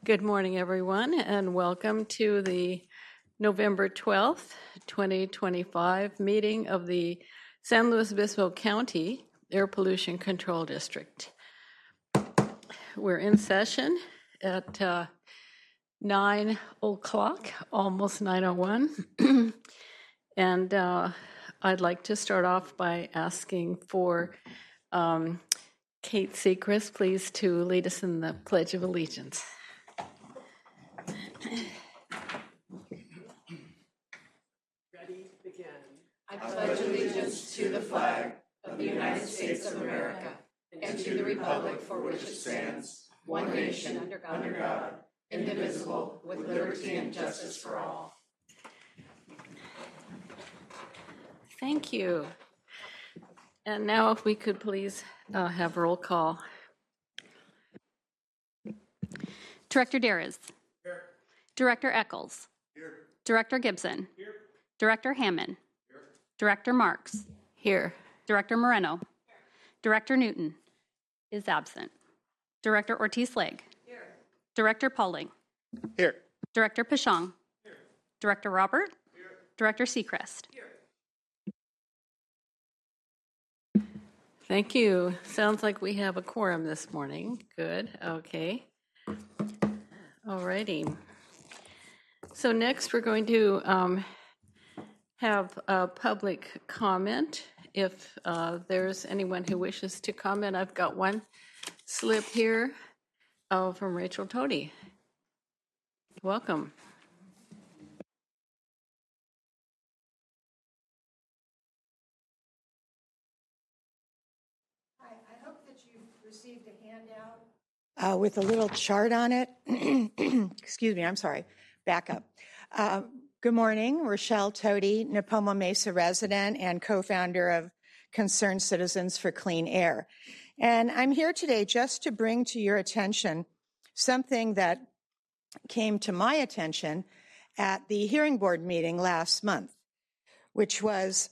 Good morning, everyone, and welcome to the November 12th, 2025 meeting of the San Luis Obispo County Air Pollution Control District. We're in session at 9 o'clock, almost 9:01. And I'd like to start off by asking for Kate Sechrist, please, to lead us in the Pledge of Allegiance. Ready, begin. I pledge allegiance to the flag of the United States of America and to the republic for which it stands, one nation, under God, indivisible, with liberty and justice for all. Thank you. And now if we could please have roll call. Director Derez. Here. Director Eccles. Here. Director Gibson. Here. Director Hammond. Here. Director Marks. Here. Director Moreno. Director Newton is absent. Director Ortiz-Legg. Here. Director Pauling. Here. Director Pashong. Here. Director Robert. Here. Director Sechrist. Here. Thank you. Sounds like we have a quorum this morning. Good. Okay. All righty. So next we're going to have a public comment. If there's anyone who wishes to comment, I've got one slip here from Rachel Tody. Welcome. Hi, I hope that you've received a handout with a little chart on it. Excuse me, I'm sorry. Back up. Good morning, Rochelle Tody, Nipomo Mesa resident and co-founder of Concerned Citizens for Clean Air. And I'm here today just to bring to your attention something that came to my attention at the hearing board meeting last month, which was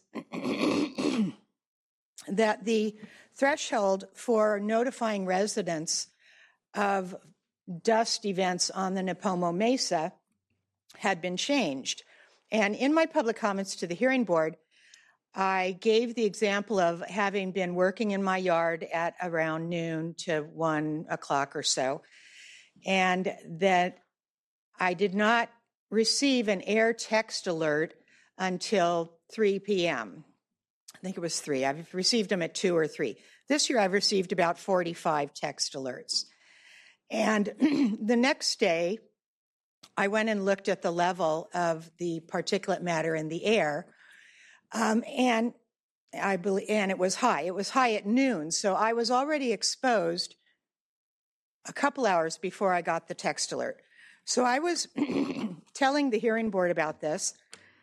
that the threshold for notifying residents of dust events on the Nipomo Mesa had been changed. And in my public comments to the hearing board, I gave the example of having been working in my yard at around noon to 1 o'clock or so, and that I did not receive an air text alert until 3 p.m. I think it was 3. I've received them at 2 or 3. This year I've received about 45 text alerts. And the next day, I went and looked at the level of the particulate matter in the air, and it was high. It was high at noon, so I was already exposed a couple hours before I got the text alert. So I was telling the hearing board about this,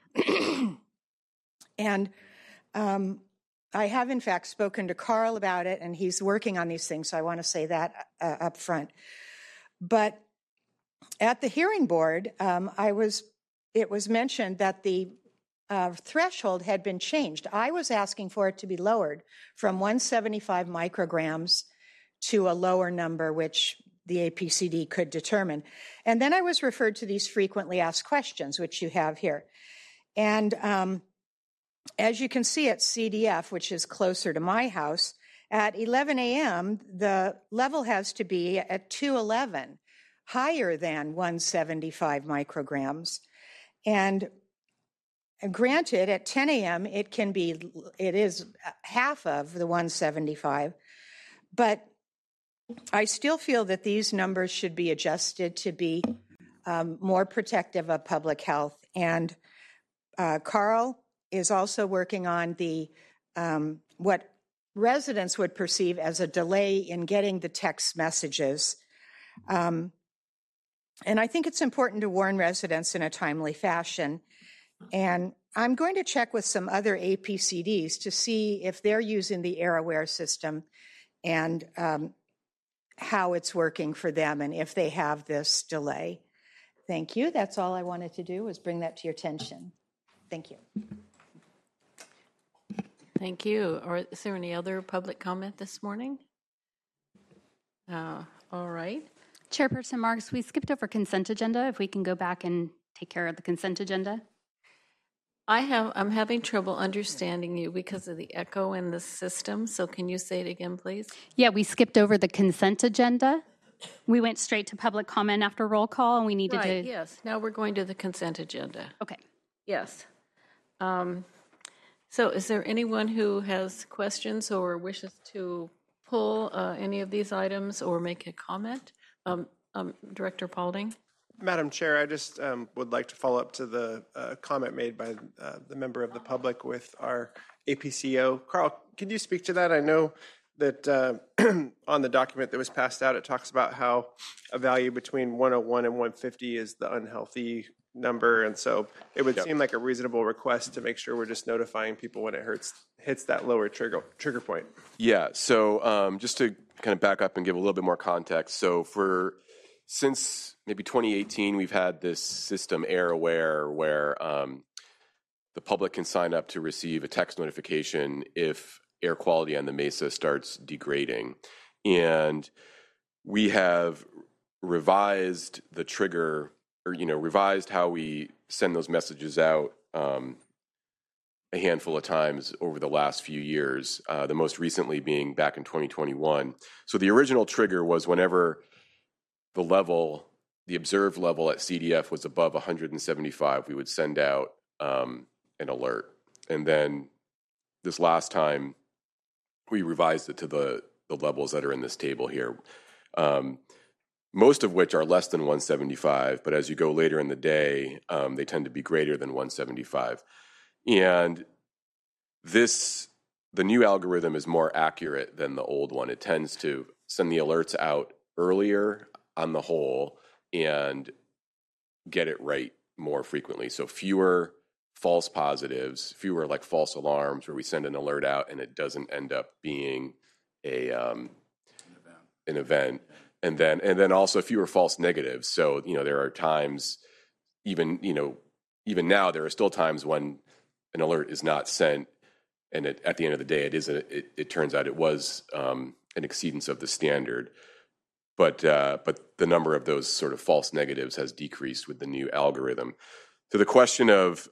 and I have, in fact, spoken to Carl about it, and he's working on these things, so I want to say that up front. But at the hearing board, it was mentioned that the threshold had been changed. I was asking for it to be lowered from 175 micrograms to a lower number, which the APCD could determine. And then I was referred to these frequently asked questions, which you have here. And as you can see at CDF, which is closer to my house, at 11 a.m., the level has to be at 211, higher than 175 micrograms. And granted, at 10 a.m., it is half of the 175, but I still feel that these numbers should be adjusted to be more protective of public health. And Carl is also working on the what residents would perceive as a delay in getting the text messages. And I think it's important to warn residents in a timely fashion. And I'm going to check with some other APCDs to see if they're using the AirAware system and how it's working for them and if they have this delay. Thank you. That's all I wanted to do, was bring that to your attention. Thank you. Thank you. Is there any other public comment this morning? All right. Chairperson Marks, we skipped over consent agenda. If we can go back and take care of the consent agenda. I'm having trouble understanding you because of the echo in the system. So can you say it again, please? Yeah, we skipped over the consent agenda. We went straight to public comment after roll call, and we needed Right, to. yes. Now we're going to the consent agenda. Okay. Yes. So is there anyone who has questions or wishes to pull any of these items or make a comment? Director Paulding? Madam Chair, I just would like to follow up to the comment made by the member of the public with our APCO. Carl, can you speak to that? I know that on the document that was passed out, it talks about how a value between 101 and 150 is the unhealthy number. And so it would seem like a reasonable request to make sure we're just notifying people when it hits that lower trigger point. Yeah, so just to kind of back up and give a little bit more context. So since maybe 2018, we've had this system, AirAware, where the public can sign up to receive a text notification if air quality on the Mesa starts degrading. And we have revised the trigger, or revised how we send those messages out a handful of times over the last few years, the most recently being back in 2021. So the original trigger was whenever the observed level at CDF was above 175, we would send out an alert. And then this last time, we revised it to the levels that are in this table here, most of which are less than 175, but as you go later in the day, they tend to be greater than 175. And the new algorithm is more accurate than the old one. It tends to send the alerts out earlier on the whole and get it right more frequently. So fewer false positives, fewer like false alarms where we send an alert out and it doesn't end up being an event. And then also fewer false negatives. So, there are times, even now, there are still times when an alert is not sent, and at the end of the day, it turns out it was an exceedance of the standard. But the number of those sort of false negatives has decreased with the new algorithm. To the question of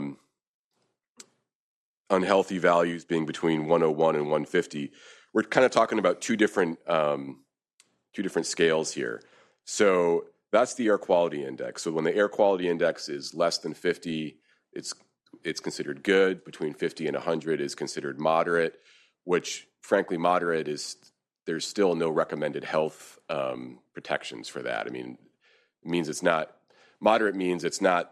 unhealthy values being between 101 and 150, we're kind of talking about two different scales here. So that's the air quality index. So when the air quality index is less than 50, it's considered good. Between 50 and 100 is considered moderate, which frankly moderate is, there's still no recommended health protections for that. I mean, it means it's not, moderate means it's not,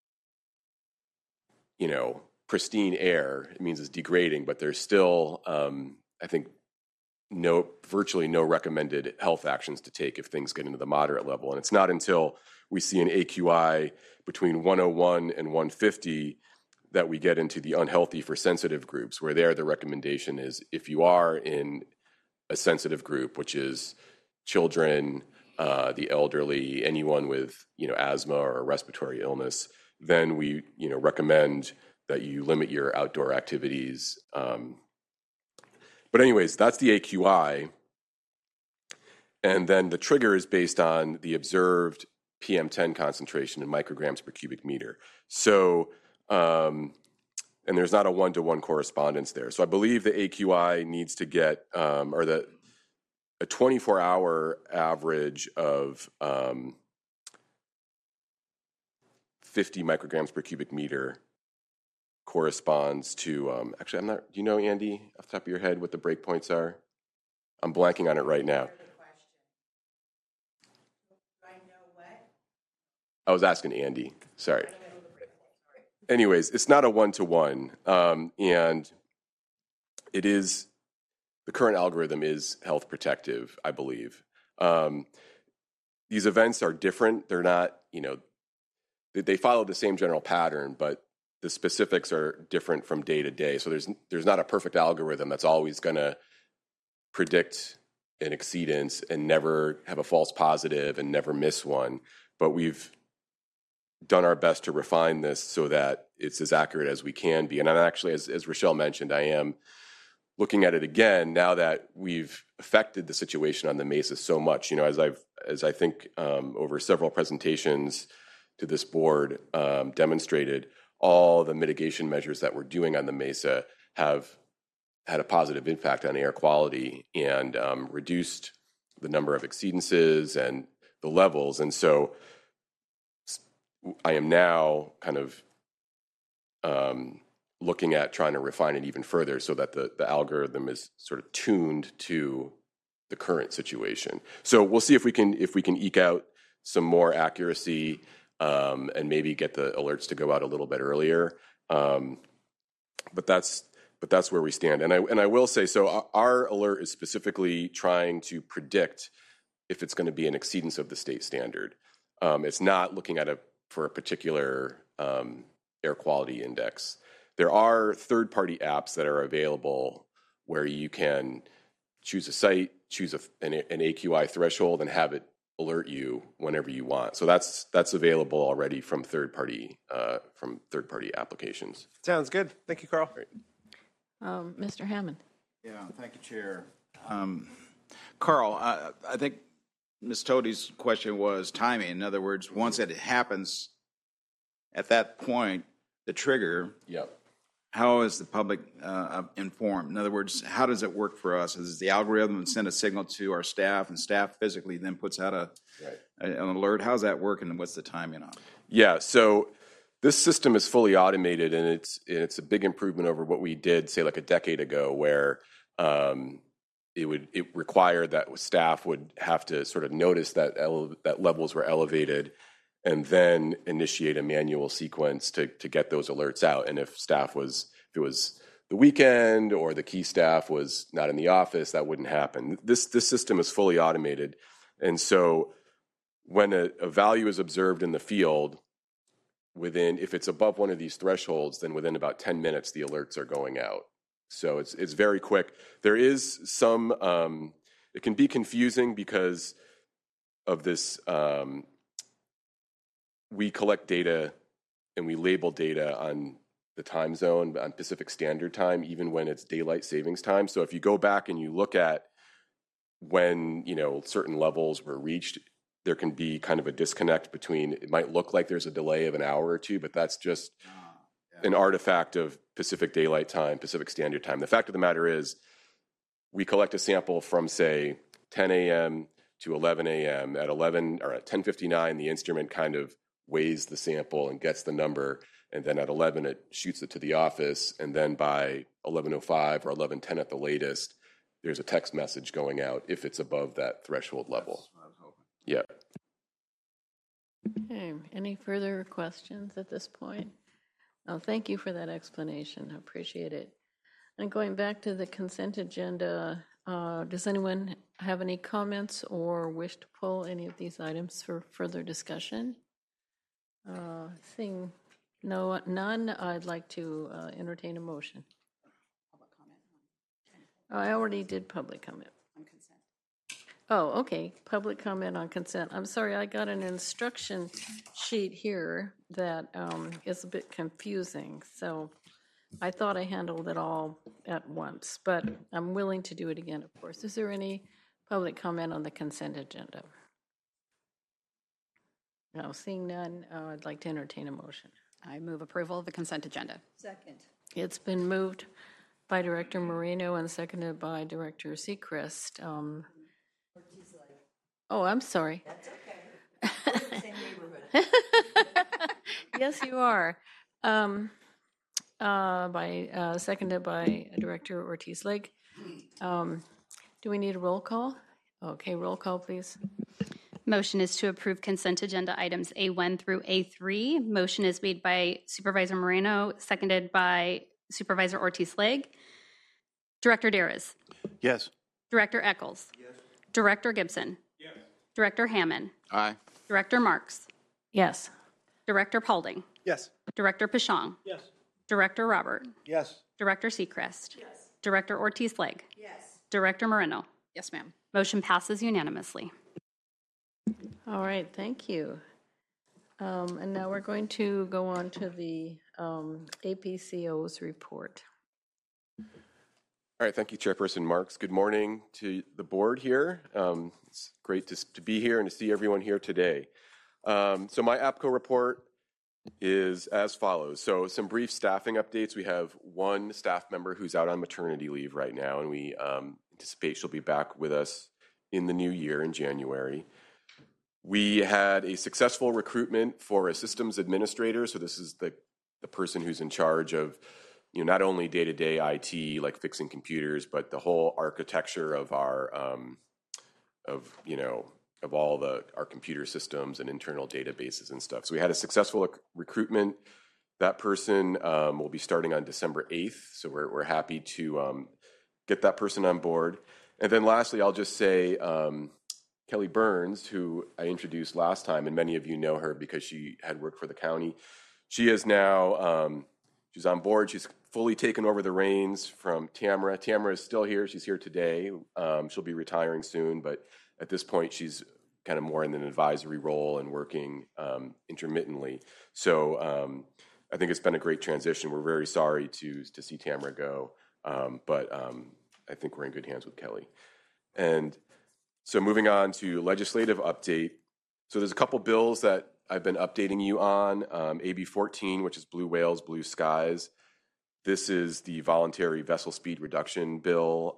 pristine air. It means it's degrading, but there's still, I think, virtually no recommended health actions to take if things get into the moderate level. And it's not until we see an AQI between 101 and 150 that we get into the unhealthy for sensitive groups, where there the recommendation is if you are in a sensitive group, which is children, the elderly, anyone with asthma or a respiratory illness, then we recommend that you limit your outdoor activities. But anyways, that's the AQI. And then the trigger is based on the observed PM10 concentration in micrograms per cubic meter. So, and there's not a one-to-one correspondence there. So I believe the AQI needs to get, a 24-hour average of 50 micrograms per cubic meter corresponds to, actually, do you know, Andy, off the top of your head, what the breakpoints are? I'm blanking on it right now. I was asking Andy, sorry. Anyways, it's not a one-to-one, and it is, the current algorithm is health protective, I believe. These events are different. They're not, they follow the same general pattern, but the specifics are different from day to day. So there's not a perfect algorithm that's always going to predict an exceedance and never have a false positive and never miss one. But we've done our best to refine this so that it's as accurate as we can be. And I'm actually, as Rochelle mentioned, I am looking at it again now that we've affected the situation on the Mesa so much. as I think over several presentations to this board demonstrated, all the mitigation measures that we're doing on the Mesa have had a positive impact on air quality and reduced the number of exceedances and the levels. And so I am now kind of looking at trying to refine it even further so that the algorithm is sort of tuned to the current situation. So we'll see if we can eke out some more accuracy and maybe get the alerts to go out a little bit earlier. But that's where we stand. And I will say, so our alert is specifically trying to predict if it's going to be an exceedance of the state standard. It's not looking at for a particular air quality index. There are third-party apps that are available where you can choose a site, choose an AQI threshold, and have it alert you whenever you want. So that's available already from third-party applications. Sounds good. Thank you, Carl. Mr. Hammond. Yeah, thank you, Chair. Carl, I think Ms. Tody's question was timing. In other words, once it happens, at that point, the trigger, Yep. how is the public informed? In other words, how does it work for us? Does the algorithm send a signal to our staff, and staff physically then puts out an alert? How's that work, and what's the timing on it? Yeah, so this system is fully automated, and it's a big improvement over what we did, say, like a decade ago, where it required that staff would have to sort of notice that levels were elevated, and then initiate a manual sequence to get those alerts out. And if it was the weekend or the key staff was not in the office, that wouldn't happen. This system is fully automated, and so when a value is observed in the field, if it's above one of these thresholds, then within about 10 minutes, the alerts are going out. So it's very quick. There is some, it can be confusing because of this, we collect data and we label data on the time zone, on Pacific Standard Time, even when it's daylight savings time. So if you go back and you look at when, certain levels were reached, there can be kind of a disconnect between, it might look like there's a delay of an hour or two, but that's just an artifact of Pacific Daylight Time, Pacific Standard Time. The fact of the matter is, we collect a sample from, say, 10 a.m. to 11 a.m. At 11 or at 10:59, the instrument kind of weighs the sample and gets the number, and then at 11 it shoots it to the office, and then by 11:05 or 11:10 at the latest, there's a text message going out if it's above that threshold level. Yeah. Okay, any further questions at this point? Oh, thank you for that explanation. I appreciate it. And going back to the consent agenda, does anyone have any comments or wish to pull any of these items for further discussion? Seeing none, I'd like to entertain a motion. Public comment I already did public comment. on consent. Oh, okay, public comment on consent. I'm sorry, I got an instruction sheet here that is a bit confusing, so I thought I handled it all at once, but I'm willing to do it again, of course. Is there any public comment on the consent agenda? No, seeing none, I'd like to entertain a motion. I move approval of the consent agenda. Second. It's been moved by Director Moreno and seconded by Director Seacrest. Oh, I'm sorry. That's okay. We're in the same neighborhood. Yes, you are. Seconded by Director Ortiz-Lake. Do we need a roll call? Okay, roll call, please. Motion is to approve consent agenda items A1 through A3. Motion is made by Supervisor Moreno, seconded by Supervisor Ortiz-Lake. Director Darris. Yes. Director Eccles. Yes. Director Gibson. Yes. Director Hammond. Aye. Director Marks. Yes. Director Paulding. Yes. Director Pashong. Yes. Director Robert. Yes. Director Seacrest. Yes. Director Ortiz-Lake. Yes. Director Moreno. Yes, ma'am. Motion passes unanimously. All right, thank you. And now we're going to go on to the APCO's report. All right, thank you, Chairperson Marks. Good morning to the board here. It's great to be here and to see everyone here today. So my APCO report is as follows. So some brief staffing updates. We have one staff member who's out on maternity leave right now, and we anticipate she'll be back with us in the new year in January. We had a successful recruitment for a systems administrator. So this is the person who's in charge of not only day-to-day IT, like fixing computers, but the whole architecture of our, of all our computer systems and internal databases and stuff. So we had a successful recruitment. That person will be starting on December 8th. So we're happy to get that person on board. And then lastly, I'll just say Kelly Burns, who I introduced last time, and many of you know her because she had worked for the county. She is now, she's on board. She's fully taken over the reins from Tamara. Tamara is still here. She's here today. She'll be retiring soon, but at this point, she's kind of more in an advisory role and working intermittently. So I think it's been a great transition. We're very sorry to see Tamara go, but I think we're in good hands with Kelly. And so moving on to legislative update. So there's a couple bills that I've been updating you on. AB 14, which is Blue Whales, Blue Skies. This is the voluntary vessel speed reduction bill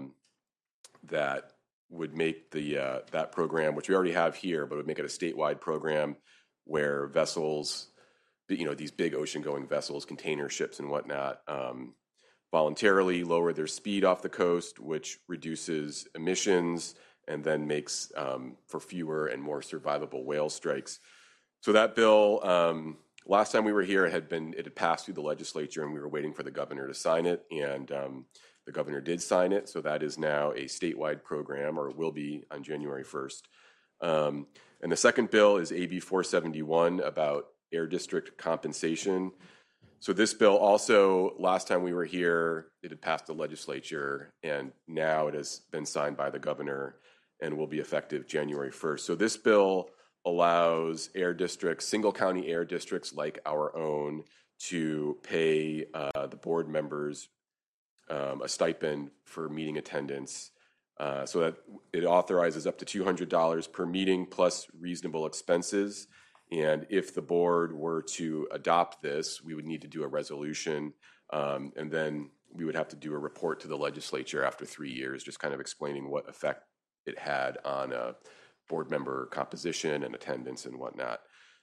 that would make that program, which we already have here, but would make it a statewide program where vessels, these big ocean-going vessels, container ships and whatnot, voluntarily lower their speed off the coast, which reduces emissions and then makes for fewer and more survivable whale strikes. So that bill, last time we were here, it had passed through the legislature, and we were waiting for the governor to sign it, and the governor did sign it. So that is now a statewide program, or will be on January 1st. And the second bill is AB 471 about air district compensation. So this bill also, last time we were here, it had passed the legislature, and now it has been signed by the governor and will be effective January 1st. So this bill allows air districts, single county air districts like our own, to pay the board members a stipend for meeting attendance, so that it authorizes up to $200 per meeting plus reasonable expenses. And if the board were to adopt this, we would need to do a resolution, and then we would have to do a report to the legislature after 3 years, just kind of explaining what effect it had on board member composition and attendance and whatnot.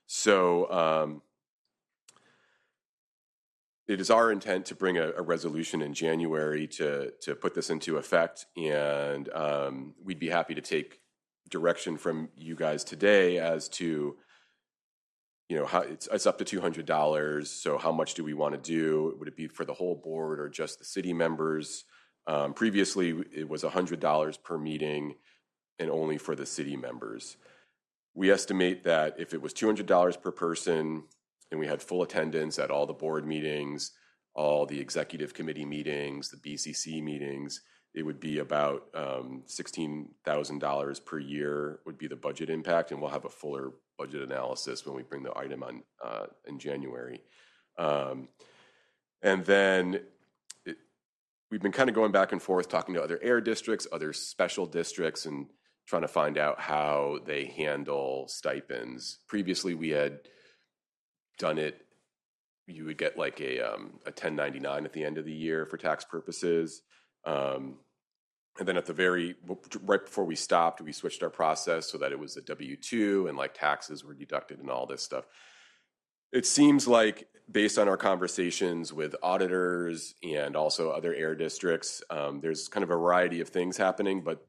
So it is our intent to bring a resolution in January to put this into effect, and we'd be happy to take direction from you guys today as to, how it's up to $200. So how much do we want to do? Would it be for the whole board or just the city members? Previously, it was $100 per meeting and only for the city members. We estimate that if it was $200 per person and we had full attendance at all the board meetings, all the executive committee meetings, the BCC meetings, it would be about $16,000 per year would be the budget impact, and we'll have a fuller budget analysis when we bring the item on in January. And then we've been kind of going back and forth talking to other air districts, other special districts, and trying to find out how they handle stipends. Previously, we had done it, you would get like a 1099 at the end of the year for tax purposes. And then right before we stopped, we switched our process so that it was a W-2 and like taxes were deducted and all this stuff. It seems like, based on our conversations with auditors and also other air districts, there's kind of a variety of things happening, but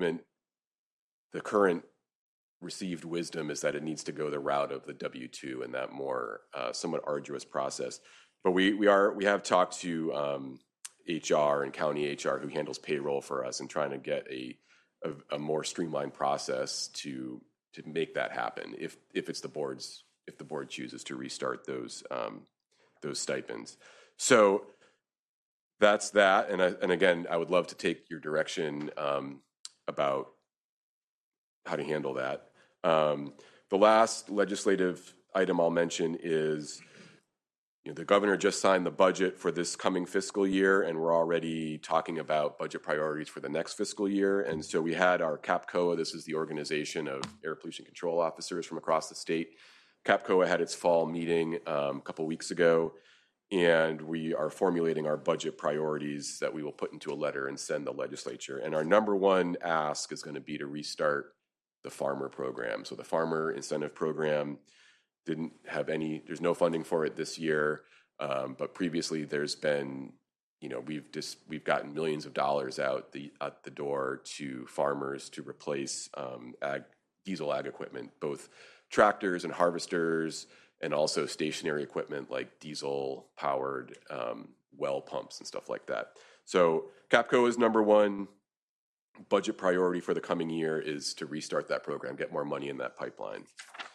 the current received wisdom is that it needs to go the route of the W-2 and that more somewhat arduous process. But we have talked to HR and county HR who handles payroll for us and trying to get a more streamlined process to make that happen if the board chooses to restart those stipends. So that's that. And again, I would love to take your direction about how to handle that. The last legislative item I'll mention is the governor just signed the budget for this coming fiscal year, and we're already talking about budget priorities for the next fiscal year. And so we had our CAPCOA, this is the organization of air pollution control officers from across the state. CAPCOA had its fall meeting a couple weeks ago, and we are formulating our budget priorities that we will put into a letter and send the legislature. And our number one ask is going to be to restart the farmer program. So the farmer incentive program didn't have there's no funding for it this year, but previously there's been, we've gotten millions of dollars out the door to farmers to replace diesel ag equipment, both tractors and harvesters, and also stationary equipment like diesel-powered well pumps and stuff like that. So CAPCOA's number one budget priority for the coming year is to restart that program, get more money in that pipeline.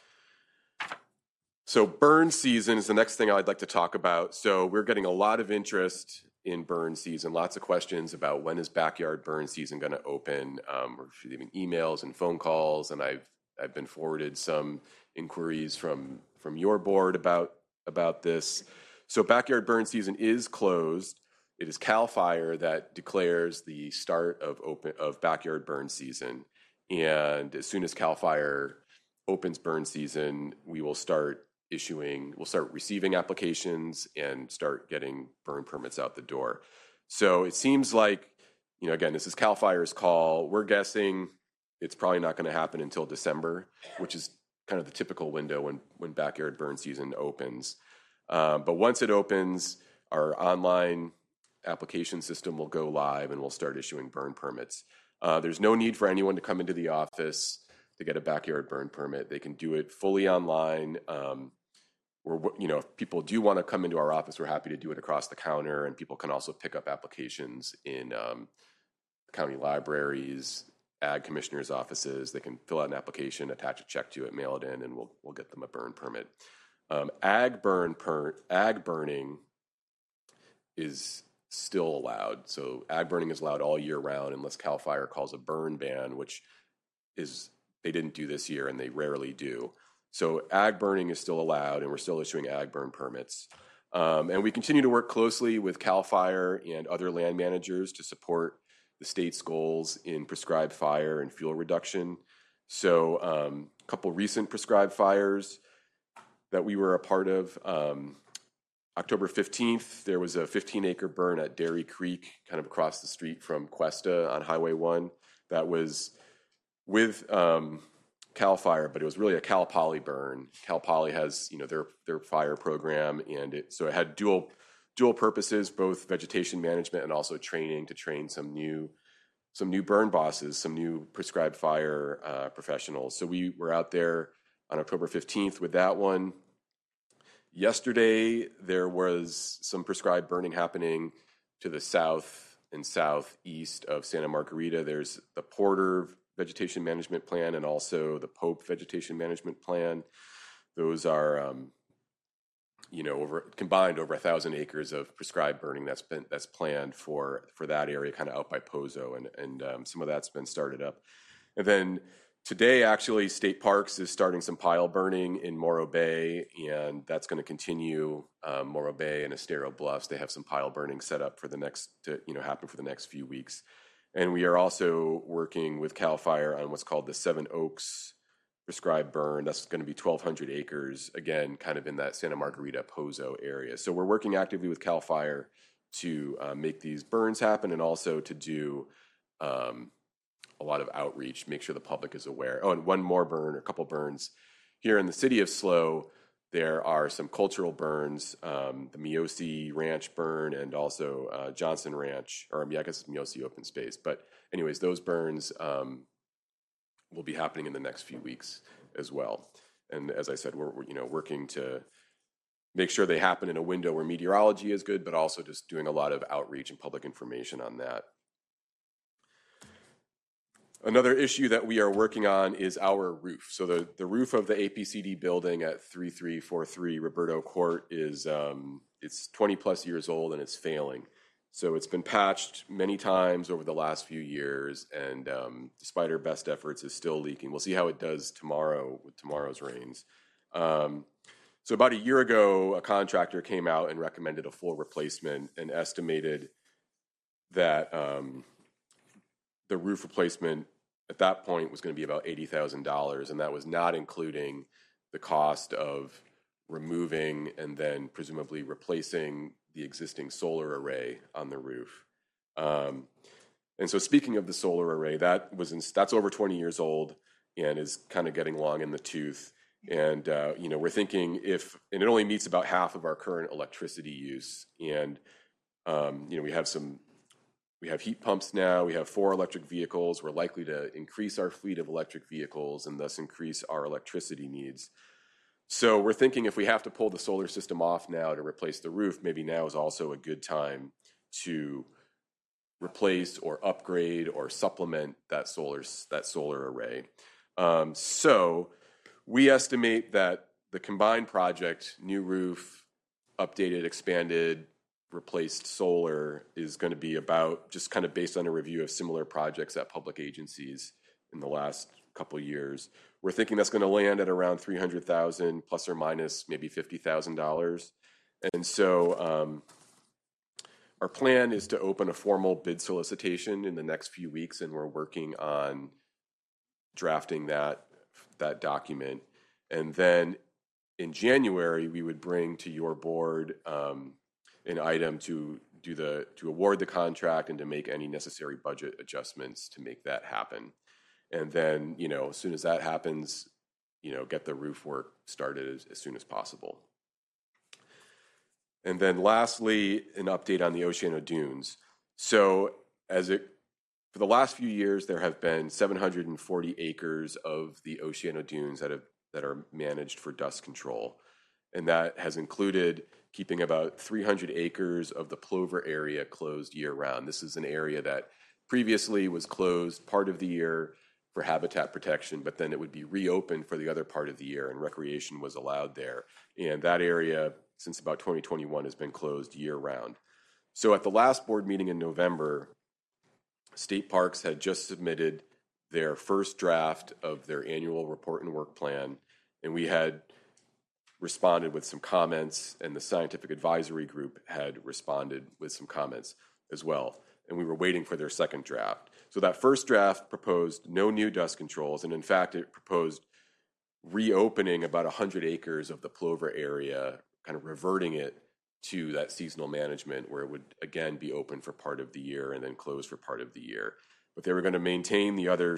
So burn season is the next thing I'd like to talk about. So we're getting a lot of interest in burn season, lots of questions about when is backyard burn season going to open. We're receiving emails and phone calls, and I've been forwarded some inquiries from your board about this. So backyard burn season is closed. It is CAL FIRE that declares the start of backyard burn season. And as soon as CAL FIRE opens burn season, we'll start receiving applications and start getting burn permits out the door. So it seems like, again, this is CAL FIRE's call. We're guessing it's probably not going to happen until December, which is kind of the typical window when backyard burn season opens. But once it opens, our online application system will go live and we'll start issuing burn permits. There's no need for anyone to come into the office to get a backyard burn permit. They can do it fully online. If people do want to come into our office, we're happy to do it across the counter, and people can also pick up applications in county libraries, ag commissioners' offices. They can fill out an application, attach a check to it, mail it in, and we'll get them a burn permit. Ag burning is still allowed. So ag burning is allowed all year round unless CAL FIRE calls a burn ban, which they didn't do this year and they rarely do. So ag burning is still allowed, and we're still issuing ag burn permits. And we continue to work closely with CAL FIRE and other land managers to support the state's goals in prescribed fire and fuel reduction. So a couple recent prescribed fires that we were a part of. October 15th, there was a 15-acre burn at Dairy Creek, kind of across the street from Cuesta on Highway 1. That was with CAL FIRE, but it was really a Cal Poly burn. Cal Poly has, their fire program, and it had dual purposes, both vegetation management and also training to train some new burn bosses, some new prescribed fire professionals. So we were out there on October 15th with that one. Yesterday, there was some prescribed burning happening to the south and southeast of Santa Margarita. There's the Porter Vegetation Management Plan and also the Pope Vegetation Management Plan. Those are, combined over 1,000 acres of prescribed burning that's planned for that area, kind of out by Pozo, and some of that's been started up. And then today, actually, State Parks is starting some pile burning in Morro Bay, and that's going to continue. Morro Bay and Estero Bluffs, they have some pile burning set up for happen for the next few weeks. And we are also working with CAL FIRE on what's called the Seven Oaks prescribed burn. That's going to be 1,200 acres, again, kind of in that Santa Margarita Pozo area. So we're working actively with CAL FIRE to make these burns happen, and also to do a lot of outreach, make sure the public is aware. Oh, and one more burn, or a couple burns. Here in the city of SLO, there are some cultural burns, the Miosi Ranch burn and also Johnson Ranch, or I guess it's Miosi Open Space. But anyways, those burns will be happening in the next few weeks as well. And as I said, we're working to make sure they happen in a window where meteorology is good, but also just doing a lot of outreach and public information on that. Another issue that we are working on is our roof. So the roof of the APCD building at 3343 Roberto Court is it's 20 plus years old and it's failing. So it's been patched many times over the last few years, and despite our best efforts, is still leaking. We'll see how it does tomorrow with tomorrow's rains. So So about a year ago, a contractor came out and recommended a full replacement and estimated that the roof replacement at that point was going to be about $80,000, and that was not including the cost of removing and then presumably replacing the existing solar array on the roof. And so speaking of the solar array, that's over 20 years old and is kind of getting long in the tooth. And, we're thinking and it only meets about half of our current electricity use. And, we have heat pumps now, we have 4 electric vehicles. We're likely to increase our fleet of electric vehicles and thus increase our electricity needs. So we're thinking if we have to pull the solar system off now to replace the roof, maybe now is also a good time to replace or upgrade or supplement that solar array. So we estimate that the combined project, new roof, updated, expanded, replaced solar, is going to be about, just kind of based on a review of similar projects at public agencies in the last couple of years, we're thinking that's going to land at around $300,000 plus or minus maybe $50,000. And so our plan is to open a formal bid solicitation in the next few weeks, and we're working on drafting that document. And then in January, we would bring to your board an item to award the contract and to make any necessary budget adjustments to make that happen. And then, as soon as that happens, get the roof work started as soon as possible. And then lastly, an update on the Oceano Dunes. So for the last few years, there have been 740 acres of the Oceano Dunes that are managed for dust control. And that has included keeping about 300 acres of the plover area closed year-round. This is an area that previously was closed part of the year for habitat protection, but then it would be reopened for the other part of the year, and recreation was allowed there. And that area, since about 2021, has been closed year-round. So at the last board meeting in November, State Parks had just submitted their first draft of their annual report and work plan, and we had responded with some comments, and the scientific advisory group had responded with some comments as well. And we were waiting for their second draft. So that first draft proposed no new dust controls, and in fact, it proposed reopening about 100 acres of the plover area, kind of reverting it to that seasonal management where it would again be open for part of the year and then closed for part of the year. But they were going to maintain the other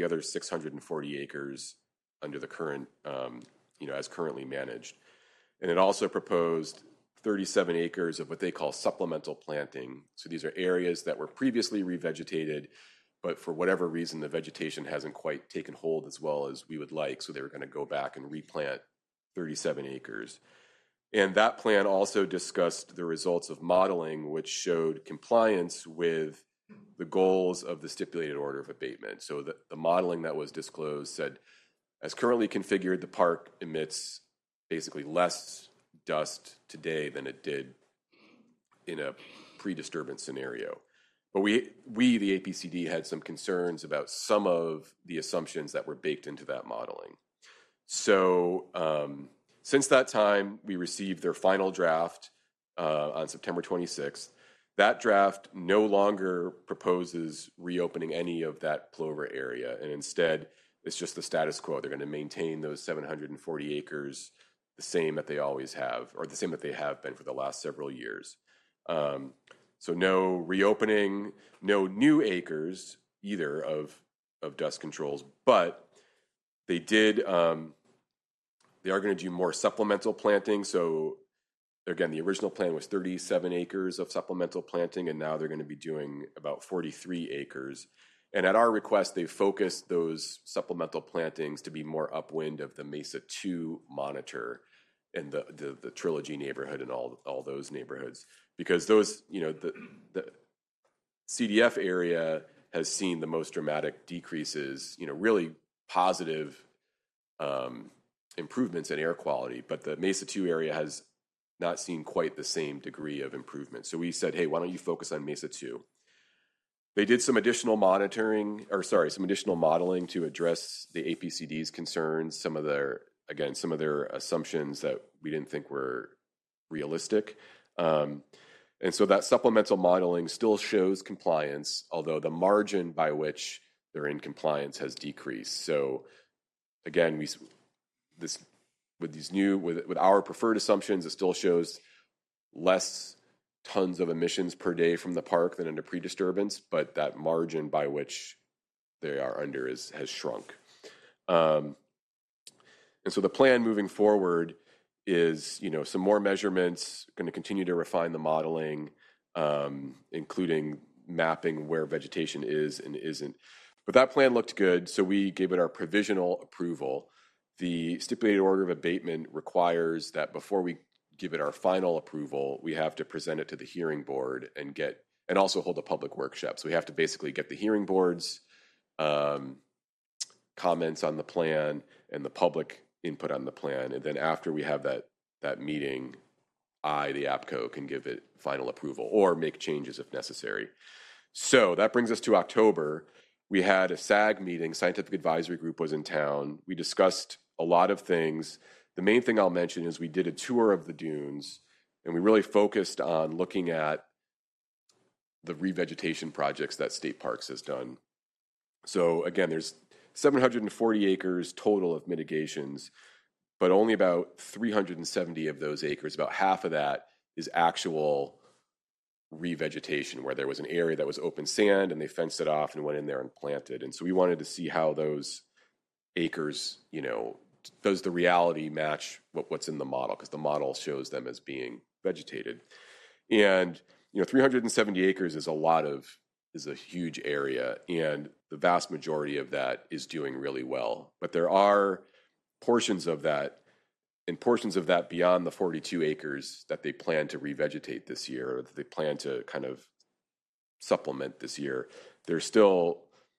640 acres under the current, as currently managed. And it also proposed 37 acres of what they call supplemental planting. So these are areas that were previously revegetated, but for whatever reason, the vegetation hasn't quite taken hold as well as we would like. So they were going to go back and replant 37 acres. And that plan also discussed the results of modeling, which showed compliance with the goals of the stipulated order of abatement. So the modeling that was disclosed said, as currently configured, the park emits basically less dust today than it did in a pre-disturbance scenario. But we, the APCD, had some concerns about some of the assumptions that were baked into that modeling. So since that time, we received their final draft on September 26th. That draft no longer proposes reopening any of that plover area, and instead, it's just the status quo. They're going to maintain those 740 acres the same that they always have, or the same that they have been for the last several years. So no reopening, no new acres either of dust controls, but they did. They are going to do more supplemental planting. So again, the original plan was 37 acres of supplemental planting, and now they're going to be doing about 43 acres. And at our request, they focused those supplemental plantings to be more upwind of the Mesa 2 monitor and the Trilogy neighborhood and all those neighborhoods, because those, the CDF area has seen the most dramatic decreases, really positive improvements in air quality, but the Mesa 2 area has not seen quite the same degree of improvement. So we said, hey, why don't you focus on Mesa 2? They did some additional modeling to address the APCD's concerns. Some of their again, some of their assumptions that we didn't think were realistic. And so that supplemental modeling still shows compliance, although the margin by which they're in compliance has decreased. So again, with our preferred assumptions, it still shows less tons of emissions per day from the park than under pre-disturbance, but that margin by which they are under has shrunk. And so the plan moving forward is, some more measurements, going to continue to refine the modeling, including mapping where vegetation is and isn't. But that plan looked good, so we gave it our provisional approval. The stipulated order of abatement requires that before we give it our final approval, we have to present it to the hearing board and also hold a public workshop. So we have to basically get the hearing board's comments on the plan and the public input on the plan. And then after we have that meeting, the APCO, can give it final approval or make changes if necessary. So that brings us to October. We had a SAG meeting, Scientific Advisory Group was in town. We discussed a lot of things. The main thing I'll mention is we did a tour of the dunes, and we really focused on looking at the revegetation projects that State Parks has done. So again, there's 740 acres total of mitigations, but only about 370 of those acres, about half of that, is actual revegetation, where there was an area that was open sand and they fenced it off and went in there and planted. And so we wanted to see how those acres, does the reality match what's in the model? Because the model shows them as being vegetated. And 370 acres is a huge area, and the vast majority of that is doing really well. But there are portions of that beyond the 42 acres that they plan to revegetate this year, or that they plan to kind of supplement this year. There's still,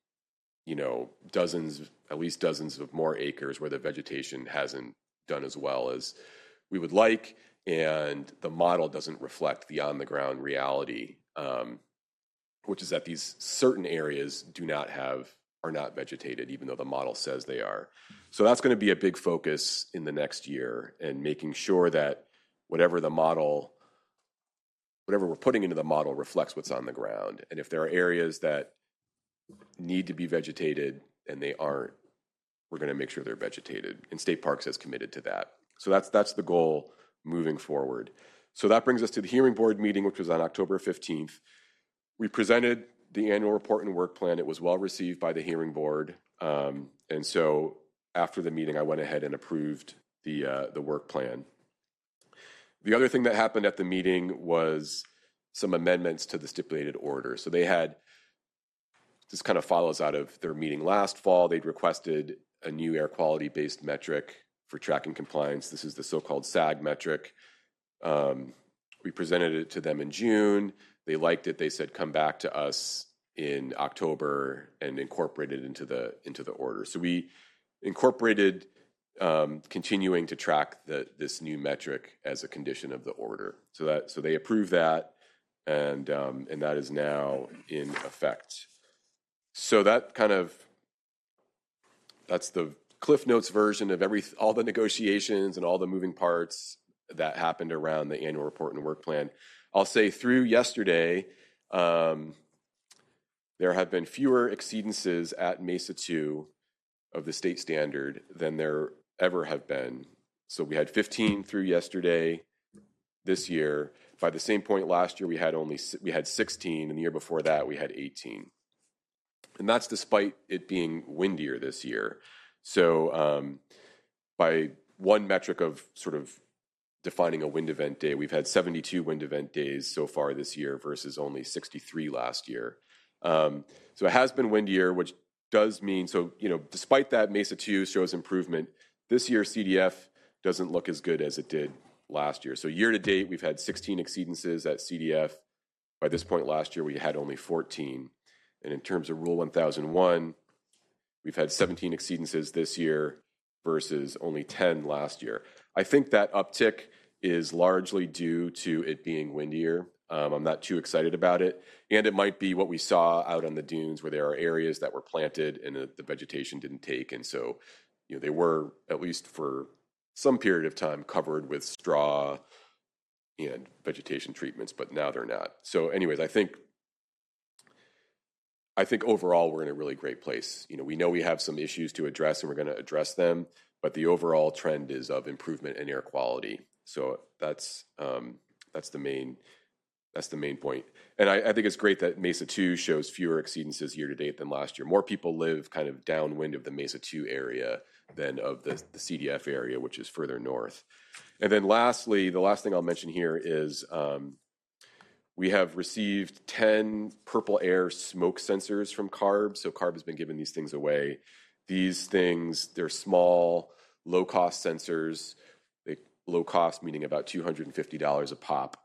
at least dozens of more acres where the vegetation hasn't done as well as we would like, and the model doesn't reflect the on-the-ground reality, which is that these certain areas are not vegetated, even though the model says they are. So that's going to be a big focus in the next year, and making sure that whatever we're putting into the model reflects what's on the ground. And if there are areas that need to be vegetated and they aren't, we're going to make sure they're vegetated. And State Parks has committed to that. So that's the goal moving forward. So that brings us to the hearing board meeting, which was on October 15th. We presented the annual report and work plan. It was well received by the hearing board. And so after the meeting, I went ahead and approved the work plan. The other thing that happened at the meeting was some amendments to the stipulated order. So this kind of follows out of their meeting last fall. They'd requested a new air quality-based metric for tracking compliance. This is the so-called SAG metric. We presented it to them in June. They liked it. They said, come back to us in October and incorporate it into the order. So we incorporated continuing to track this new metric as a condition of the order. So they approved that, and that is now in effect. So that's the Cliff Notes version of all the negotiations and all the moving parts that happened around the annual report and work plan. I'll say through yesterday, there have been fewer exceedances at Mesa 2 of the state standard than there ever have been. So we had 15 through yesterday this year. By the same point last year, we had 16, and the year before that, we had 18. And that's despite it being windier this year. So by one metric of sort of defining a wind event day, we've had 72 wind event days so far this year versus only 63 last year. So it has been windier, which does mean, despite that, Mesa 2 shows improvement. This year, CDF doesn't look as good as it did last year. So year to date, we've had 16 exceedances at CDF. By this point last year, we had only 14. And in terms of Rule 1001, we've had 17 exceedances this year versus only 10 last year. I think that uptick is largely due to it being windier. I'm not too excited about it. And it might be what we saw out on the dunes, where there are areas that were planted and the vegetation didn't take. And so, they were, at least for some period of time covered with straw and vegetation treatments, but now they're not. So anyways, I think overall we're in a really great place. We know we have some issues to address and we're going to address them, but the overall trend is of improvement in air quality. So that's the main point. And I think it's great that Mesa 2 shows fewer exceedances year to date than last year. More people live kind of downwind of the Mesa 2 area than of the CDF area, which is further north. And then lastly, the last thing I'll mention here is we have received 10 Purple Air smoke sensors from CARB. So CARB has been giving these things away. These things, they're small, low-cost sensors. Low cost meaning about $250 a pop.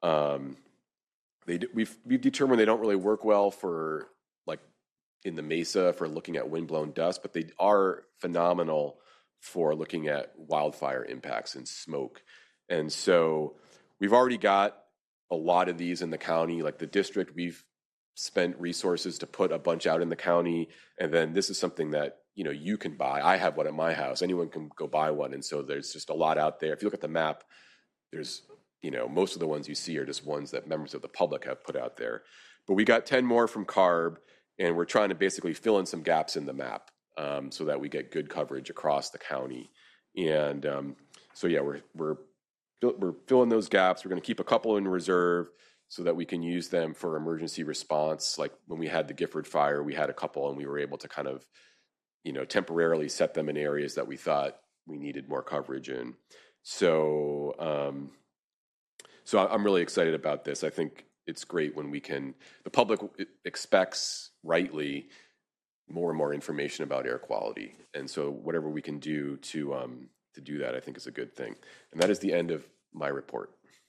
We've determined they don't really work well for like in the Mesa for looking at windblown dust, but they are phenomenal for looking at wildfire impacts and smoke. And so we've already got a lot of these in the county. Like the district, we've spent resources to put a bunch out in the county, and then this is something that you can buy. I have one at my house. Anyone can go buy one, and so there's just a lot out there. If you look at the map, there's most of the ones you see are just ones that members of the public have put out there. But we got 10 more from CARB, and we're trying to basically fill in some gaps in the map so that we get good coverage across the county. And so yeah, we're filling those gaps. We're going to keep a couple in reserve so that we can use them for emergency response. Like when we had the Gifford fire, we had a couple, and we were able to kind of temporarily set them in areas that we thought we needed more coverage in. So I'm really excited about this. I think it's great when the public expects rightly more and more information about air quality. And so whatever we can do to do that, I think is a good thing. And that is the end of my report.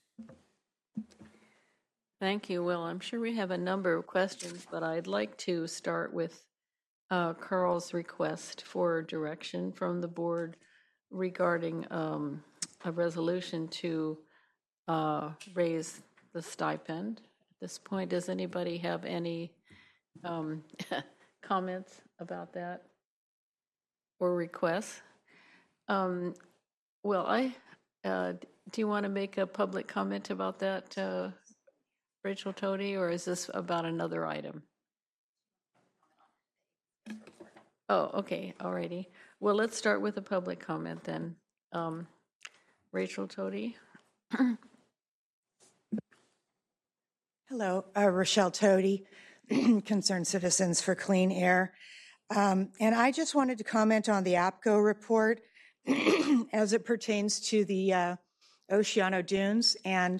Thank you, Will. I'm sure we have a number of questions, but I'd like to start with Carl's request for direction from the board regarding a resolution to raise the stipend. At this point, does anybody have any comments about that or requests? Will, do you want to make a public comment about that, Rachel Tody, or is this about another item? Oh, okay, alrighty. Well, let's start with a public comment then. Rachel Tody. Hello, Rochelle Tody, Concerned Citizens for Clean Air. And I just wanted to comment on the APCO report as it pertains to the Oceano Dunes and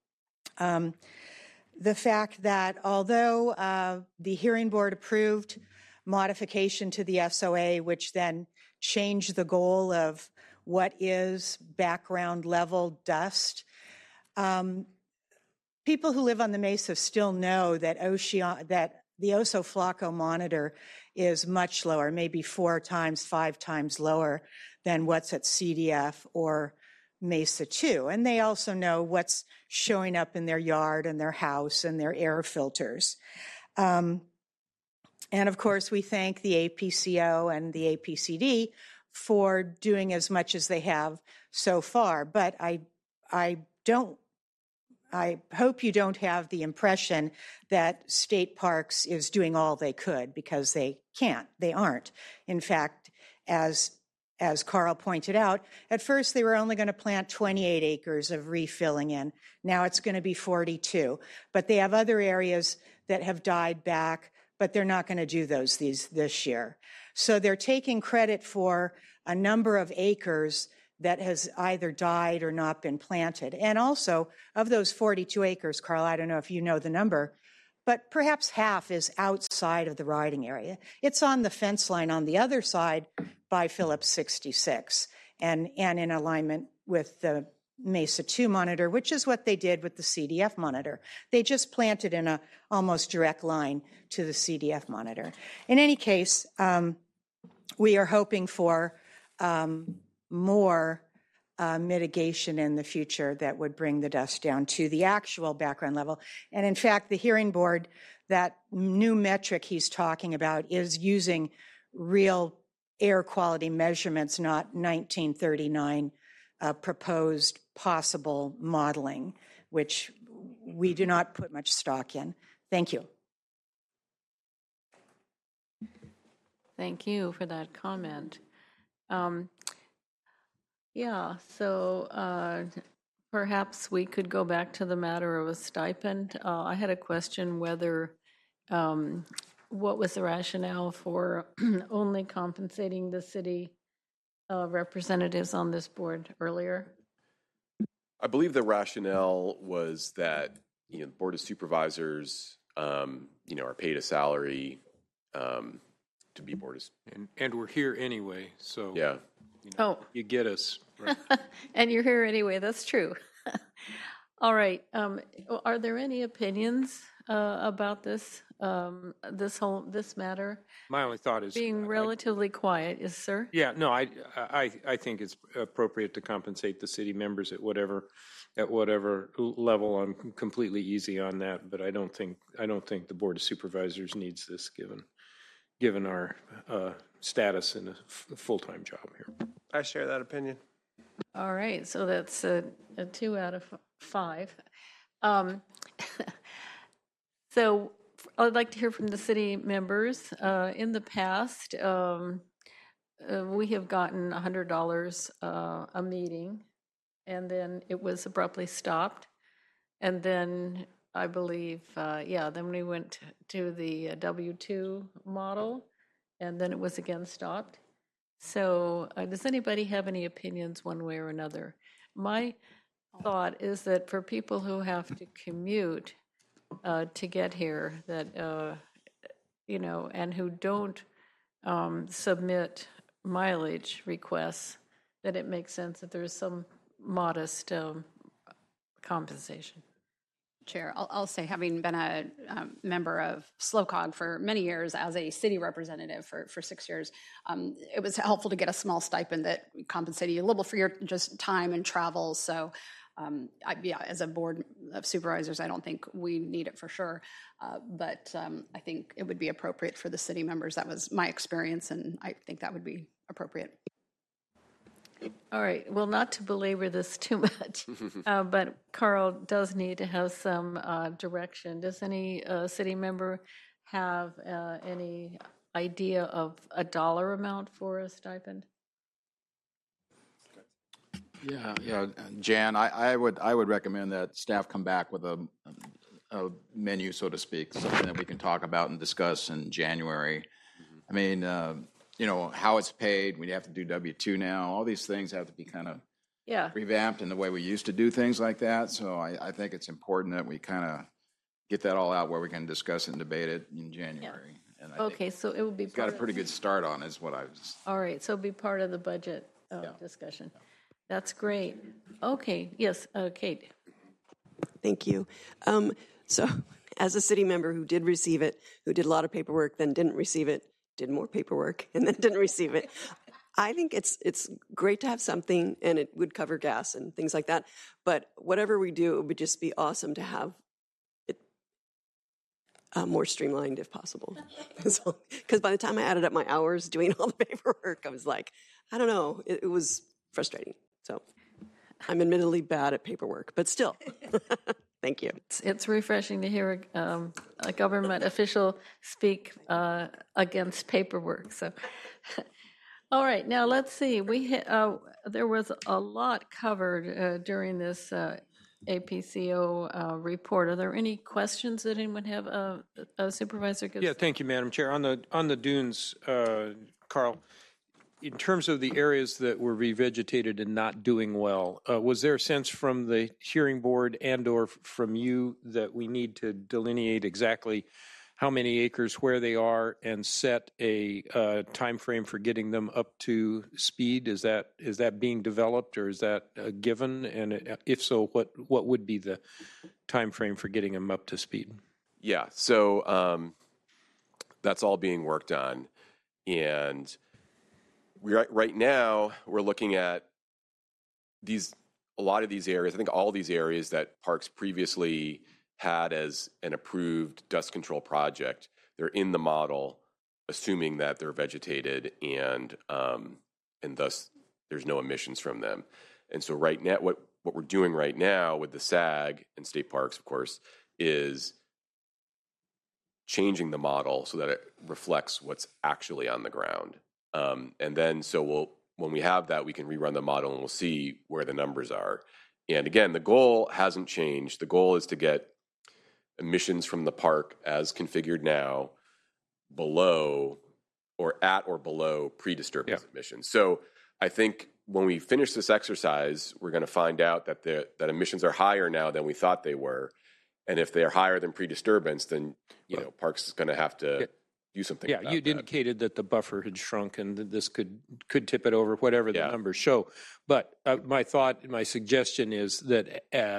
the fact that although the hearing board approved modification to the SOA, which then changed the goal of what is background level dust, people who live on the Mesa still know that the Oso-Flacco monitor is much lower, maybe 4 times, 5 times lower than what's at CDF or Mesa 2. And they also know what's showing up in their yard and their house and their air filters. And of course, we thank the APCO and the APCD for doing as much as they have so far. But I hope you don't have the impression that State Parks is doing all they could, because they can't. They aren't. In fact, as Carl pointed out, at first they were only going to plant 28 acres of refilling in. Now it's going to be 42. But they have other areas that have died back, but they're not going to do those this year. So they're taking credit for a number of acres that has either died or not been planted. And also, of those 42 acres, Carl, I don't know if you know the number, but perhaps half is outside of the riding area. It's on the fence line on the other side by Phillips 66 and in alignment with the Mesa 2 monitor, which is what they did with the CDF monitor. They just planted in a almost direct line to the CDF monitor. In any case, we are hoping for more mitigation in the future that would bring the dust down to the actual background level. And in fact, the hearing board, that new metric he's talking about, is using real air quality measurements, not 1939 proposed possible modeling, which we do not put much stock in. Thank you. Thank you for that comment. Yeah, so perhaps we could go back to the matter of a stipend. I had a question whether, what was the rationale for only compensating the city representatives on this board earlier? I believe the rationale was that, the Board of Supervisors, are paid a salary to be board of. And we're here anyway, so Yeah. you get us. Right. And you're here anyway, that's true. All right, are there any opinions about this, this matter? My only thought is Being relatively quiet, yes, sir? yeah, no, I think it's appropriate to compensate the city members at whatever level. I'm completely easy on that, but I don't think the Board of Supervisors needs this given our status in a full-time job here. I share that opinion. All right, so that's a 2 out of 5. So I'd like to hear from the city members. In the past, we have gotten $100 a meeting, and then it was abruptly stopped. And then I believe, then we went to the W-2 model, and then it was again stopped. So does anybody have any opinions one way or another? My thought is that for people who have to commute to get here, that, and who don't submit mileage requests, that it makes sense that there's some modest compensation. Chair, I'll say, having been a member of SLOCOG for many years as a city representative for 6 years, it was helpful to get a small stipend that compensated you a little for your just time and travel. So, as a board of supervisors, I don't think we need it for sure, but I think it would be appropriate for the city members. That was my experience, and I think that would be appropriate. All right, well, not to belabor this too much, but Carl does need to have some direction. Does any city member have any idea of a dollar amount for a stipend? Yeah, Jan, I would recommend that staff come back with a menu, so to speak, something that we can talk about and discuss in January. I mean, how it's paid. We have to do W-2 now. All these things have to be kind of revamped in the way we used to do things like that. So I think it's important that we kind of get that all out where we can discuss it and debate it in January. And I think so it would be. It's got a pretty good start on, is what I was. All right, so it'll be part of the budget discussion. That's great. Okay, yes, Kate. Thank you. So as a city member who did receive it, who did a lot of paperwork, then didn't receive it, did more paperwork, and then didn't receive it, I think it's great to have something, and it would cover gas and things like that. But whatever we do, it would just be awesome to have it more streamlined if possible. Because by the time I added up my hours doing all the paperwork, I was like, I don't know, it was frustrating. So I'm admittedly bad at paperwork, but still, thank you. It's refreshing to hear a government official speak against paperwork. So, all right, now let's see. There was a lot covered during this APCO report. Are there any questions that anyone have? Supervisor? Yeah, thank you, Madam Chair. On the dunes, Carl, in terms of the areas that were revegetated and not doing well, was there a sense from the hearing board and/or from you that we need to delineate exactly how many acres, where they are, and set a time frame for getting them up to speed? Is that being developed, or is that a given? And if so, what would be the time frame for getting them up to speed? Yeah, so that's all being worked on, and right now we're looking at a lot of these areas. I think all these areas that Parks previously had as an approved dust control project, they're in the model, assuming that they're vegetated and thus there's no emissions from them. And so right now, what we're doing right now with the SAG and state parks, of course, is changing the model so that it reflects what's actually on the ground. And then when we have that, we can rerun the model and we'll see where the numbers are. And again, the goal hasn't changed. The goal is to get emissions from the park as configured now below or at or below pre-disturbance emissions. So I think when we finish this exercise, we're going to find out that that emissions are higher now than we thought they were. And if they're higher than pre-disturbance, then Parks is going to have to do something. Yeah, you'd indicated that the buffer had shrunk and that this could tip it over, whatever the numbers show. But my suggestion is that,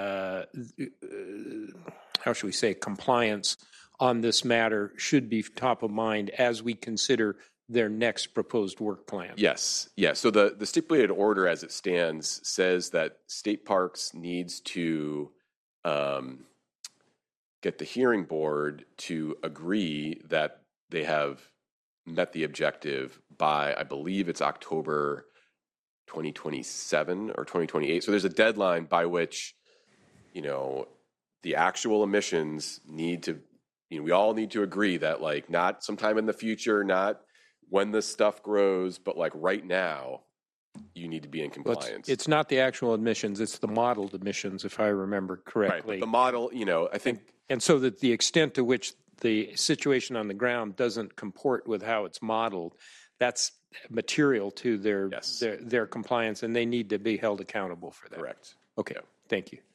how should we say, compliance on this matter should be top of mind as we consider their next proposed work plan. Yes. Yeah. So the stipulated order as it stands says that State Parks needs to get the hearing board to agree that they have met the objective by, I believe it's October 2027 or 2028. So there's a deadline by which, the actual emissions need to, we all need to agree that not sometime in the future, not when this stuff grows, but right now, you need to be in compliance. It's not the actual emissions, it's the modeled emissions, if I remember correctly. Right, but the model, I think. And so that the extent to which the situation on the ground doesn't comport with how it's modeled, that's material to their compliance, and they need to be held accountable for that. Correct. Okay, thank you.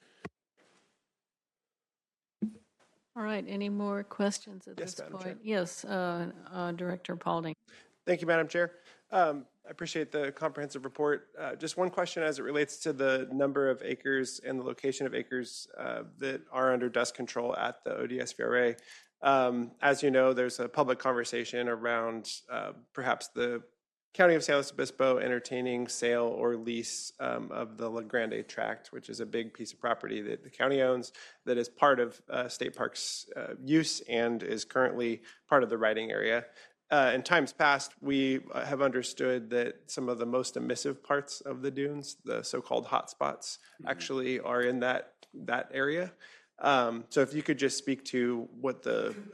All right, any more questions at this Madam point? Chair. Yes, Director Paulding. Thank you, Madam Chair. I appreciate the comprehensive report. Just one question as it relates to the number of acres and the location of acres that are under dust control at the ODS VRA. As you know, there's a public conversation around perhaps the County of San Luis Obispo entertaining sale or lease of the La Grande tract, which is a big piece of property that the county owns that is part of State Parks use and is currently part of the riding area. In times past, we have understood that some of the most emissive parts of the dunes, the so-called hotspots, actually are in that area. So if you could just speak to what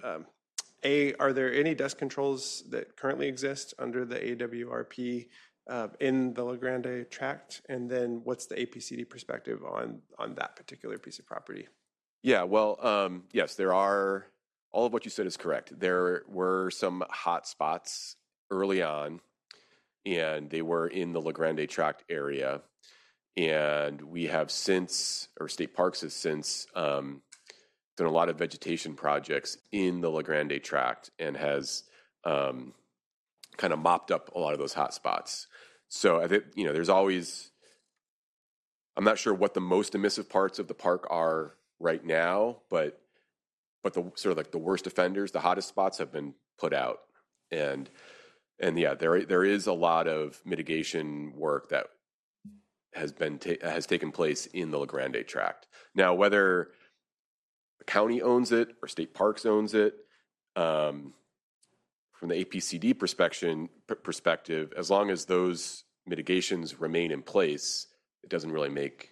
are there any dust controls that currently exist under the AWRP in the La Grande tract? And then what's the APCD perspective on that particular piece of property? Yeah, well, yes, there are. All of what you said is correct. There were some hot spots early on, and they were in the La Grande tract area. And we have since, or State Parks has since, done a lot of vegetation projects in the La Grande tract and has kind of mopped up a lot of those hot spots. So I think, there's always, I'm not sure what the most emissive parts of the park are right now, but the sort of the worst offenders, the hottest spots have been put out. And yeah, there is a lot of mitigation work that has taken place in the La Grande tract. Now, whether the county owns it or State Parks owns it, from the APCD perspective, as long as those mitigations remain in place, it doesn't really make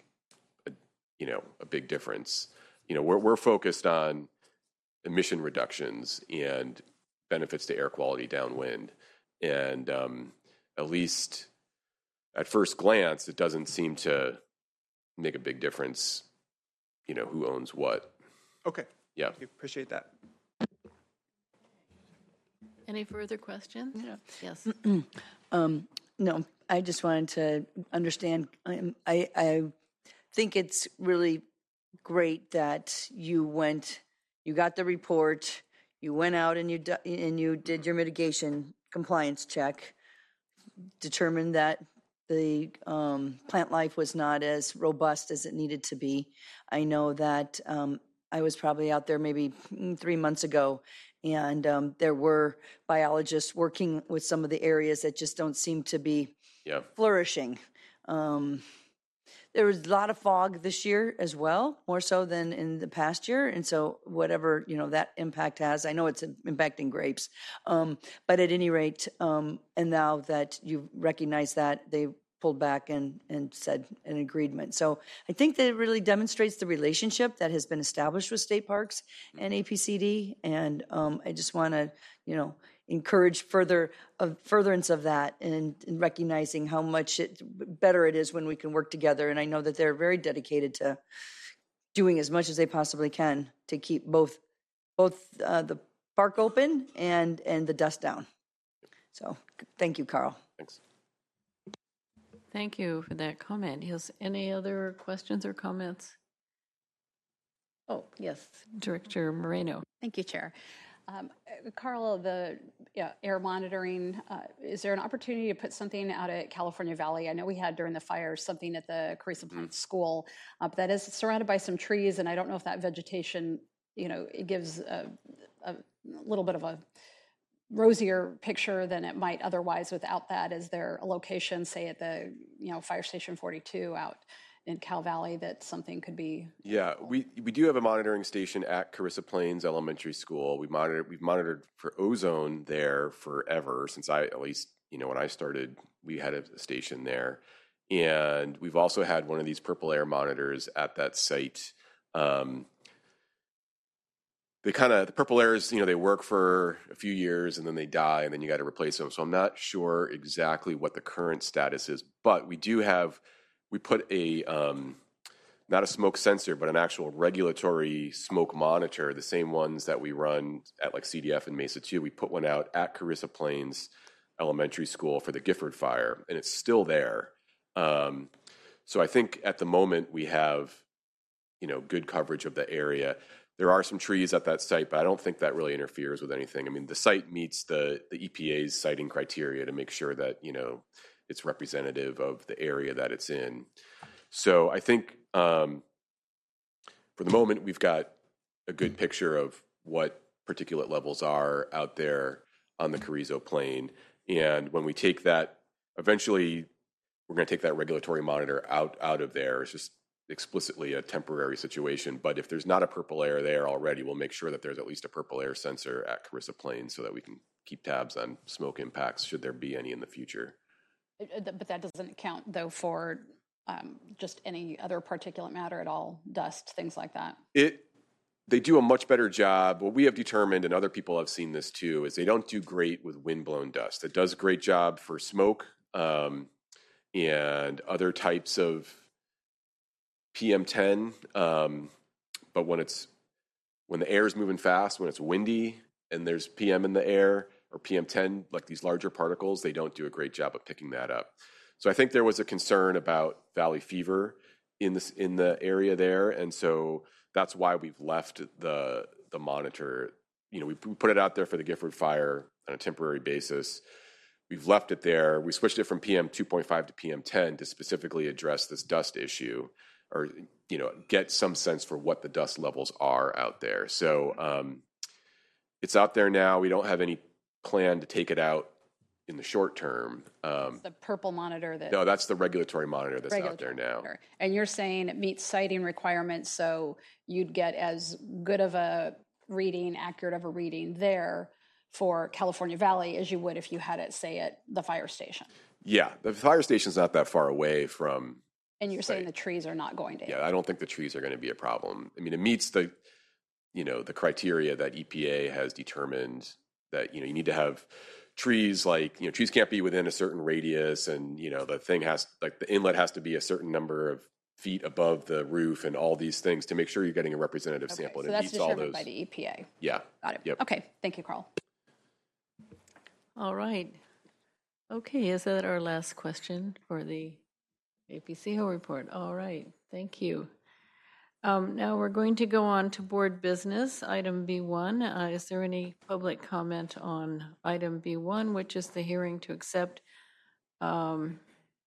a big difference. We're focused on emission reductions and benefits to air quality downwind. And at least at first glance, it doesn't seem to make a big difference, who owns what. Okay. Yeah. Thank you. Appreciate that. Any further questions? Yeah. Yes. No, I just wanted to understand. I think it's really great that you got the report, you went out and you did your mitigation compliance check, determined that the plant life was not as robust as it needed to be. I know that I was probably out there maybe 3 months ago, and there were biologists working with some of the areas that just don't seem to be flourishing. There was a lot of fog this year as well, more so than in the past year. And so whatever, that impact has, I know it's impacting grapes. But at any rate, and now that you recognize that, they pulled back and said an agreement. So I think that it really demonstrates the relationship that has been established with state parks and APCD. And I just want to, encourage furtherance of that and recognizing how much better it is when we can work together. And I know that they're very dedicated to doing as much as they possibly can to keep both the park open and the dust down. So thank you, Carl. Thanks. Thank you for that comment. Yes, any other questions or comments? Oh, yes, Director Moreno. Thank you, Chair. Carl, the air monitoring, is there an opportunity to put something out at California Valley? I know we had during the fires something at the Carissa Plains School, but that is surrounded by some trees, and I don't know if that vegetation, it gives a little bit of a rosier picture than it might otherwise without that. Is there a location, say at the Fire Station 42 out in Cal Valley, that something could be? Yeah, we do have a monitoring station at Carissa Plains Elementary School. We've monitored for ozone there forever, since at least when I started, we had a station there. And we've also had one of these purple air monitors at that site. The purple airs, they work for a few years and then they die and then you got to replace them. So I'm not sure exactly what the current status is, but we put a, not a smoke sensor, but an actual regulatory smoke monitor, the same ones that we run at like CDF and Mesa 2. We put one out at Carissa Plains Elementary School for the Gifford fire, and it's still there. So I think at the moment we have, good coverage of the area. There are some trees at that site, but I don't think that really interferes with anything. I mean, the site meets the EPA's siting criteria to make sure that, it's representative of the area that it's in. So I think for the moment, we've got a good picture of what particulate levels are out there on the Carrizo Plain. And when we take that, eventually we're going to take that regulatory monitor out of there. It's just explicitly a temporary situation. But if there's not a purple air there already, we'll make sure that there's at least a purple air sensor at Carissa Plains so that we can keep tabs on smoke impacts should there be any in the future. But that doesn't count, though, for just any other particulate matter at all, dust, things like that. They do a much better job. What we have determined, and other people have seen this too, is they don't do great with windblown dust. It does a great job for smoke and other types of PM10. But when the air is moving fast, when it's windy and there's PM in the air, or PM10, like these larger particles, they don't do a great job of picking that up. So I think there was a concern about valley fever in the area there, and so that's why we've left the monitor. We put it out there for the Gifford fire on a temporary basis. We've left it there. We switched it from PM 2.5 to PM 10 to specifically address this dust issue, or get some sense for what the dust levels are out there. So it's out there now. We don't have any plan to take it out in the short term. The purple monitor No, that's the regulatory monitor that's out there now. Monitor. And you're saying it meets siting requirements, so you'd get as good of a reading, accurate of a reading there for California Valley as you would if you had it, say, at the fire station. Yeah, the fire station's not that far away from. And you're saying the trees are not going to. Yeah, I don't think the trees are going to be a problem. I mean, it meets the criteria that EPA has determined that, you need to have trees, trees can't be within a certain radius, and, the thing the inlet has to be a certain number of feet above the roof, and all these things to make sure you're getting a representative sample. So and that's it meets all determined those. by the EPA. Yeah. Got it. Yep. Okay. Thank you, Carl. All right. Okay, is that our last question for the APCO report? All right, thank you. Now we're going to go on to board business, item B1. Is there any public comment on item B1, which is the hearing to accept? It's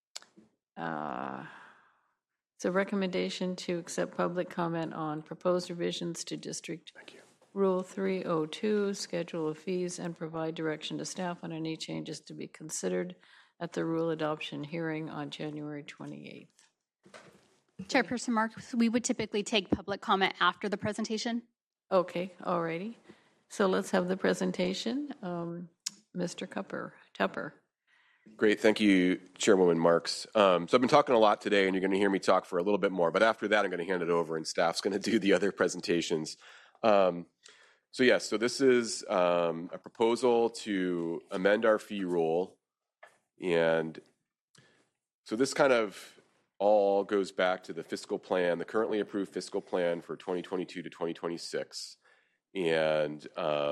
a recommendation to accept public comment on proposed revisions to District Rule 302, schedule of fees, and provide direction to staff on any changes to be considered at the rule adoption hearing on January 28th. Chairperson Marks, we would typically take public comment after the presentation. Okay, all righty. So let's have the presentation. Mr. Tupper. Great. Thank you, Chairwoman Marks. So I've been talking a lot today, and you're going to hear me talk for a little bit more. But after that, I'm going to hand it over, and staff's going to do the other presentations. So this is a proposal to amend our fee rule. And so this kind of all goes back to the fiscal plan, the currently approved fiscal plan for 2022 to 2026. And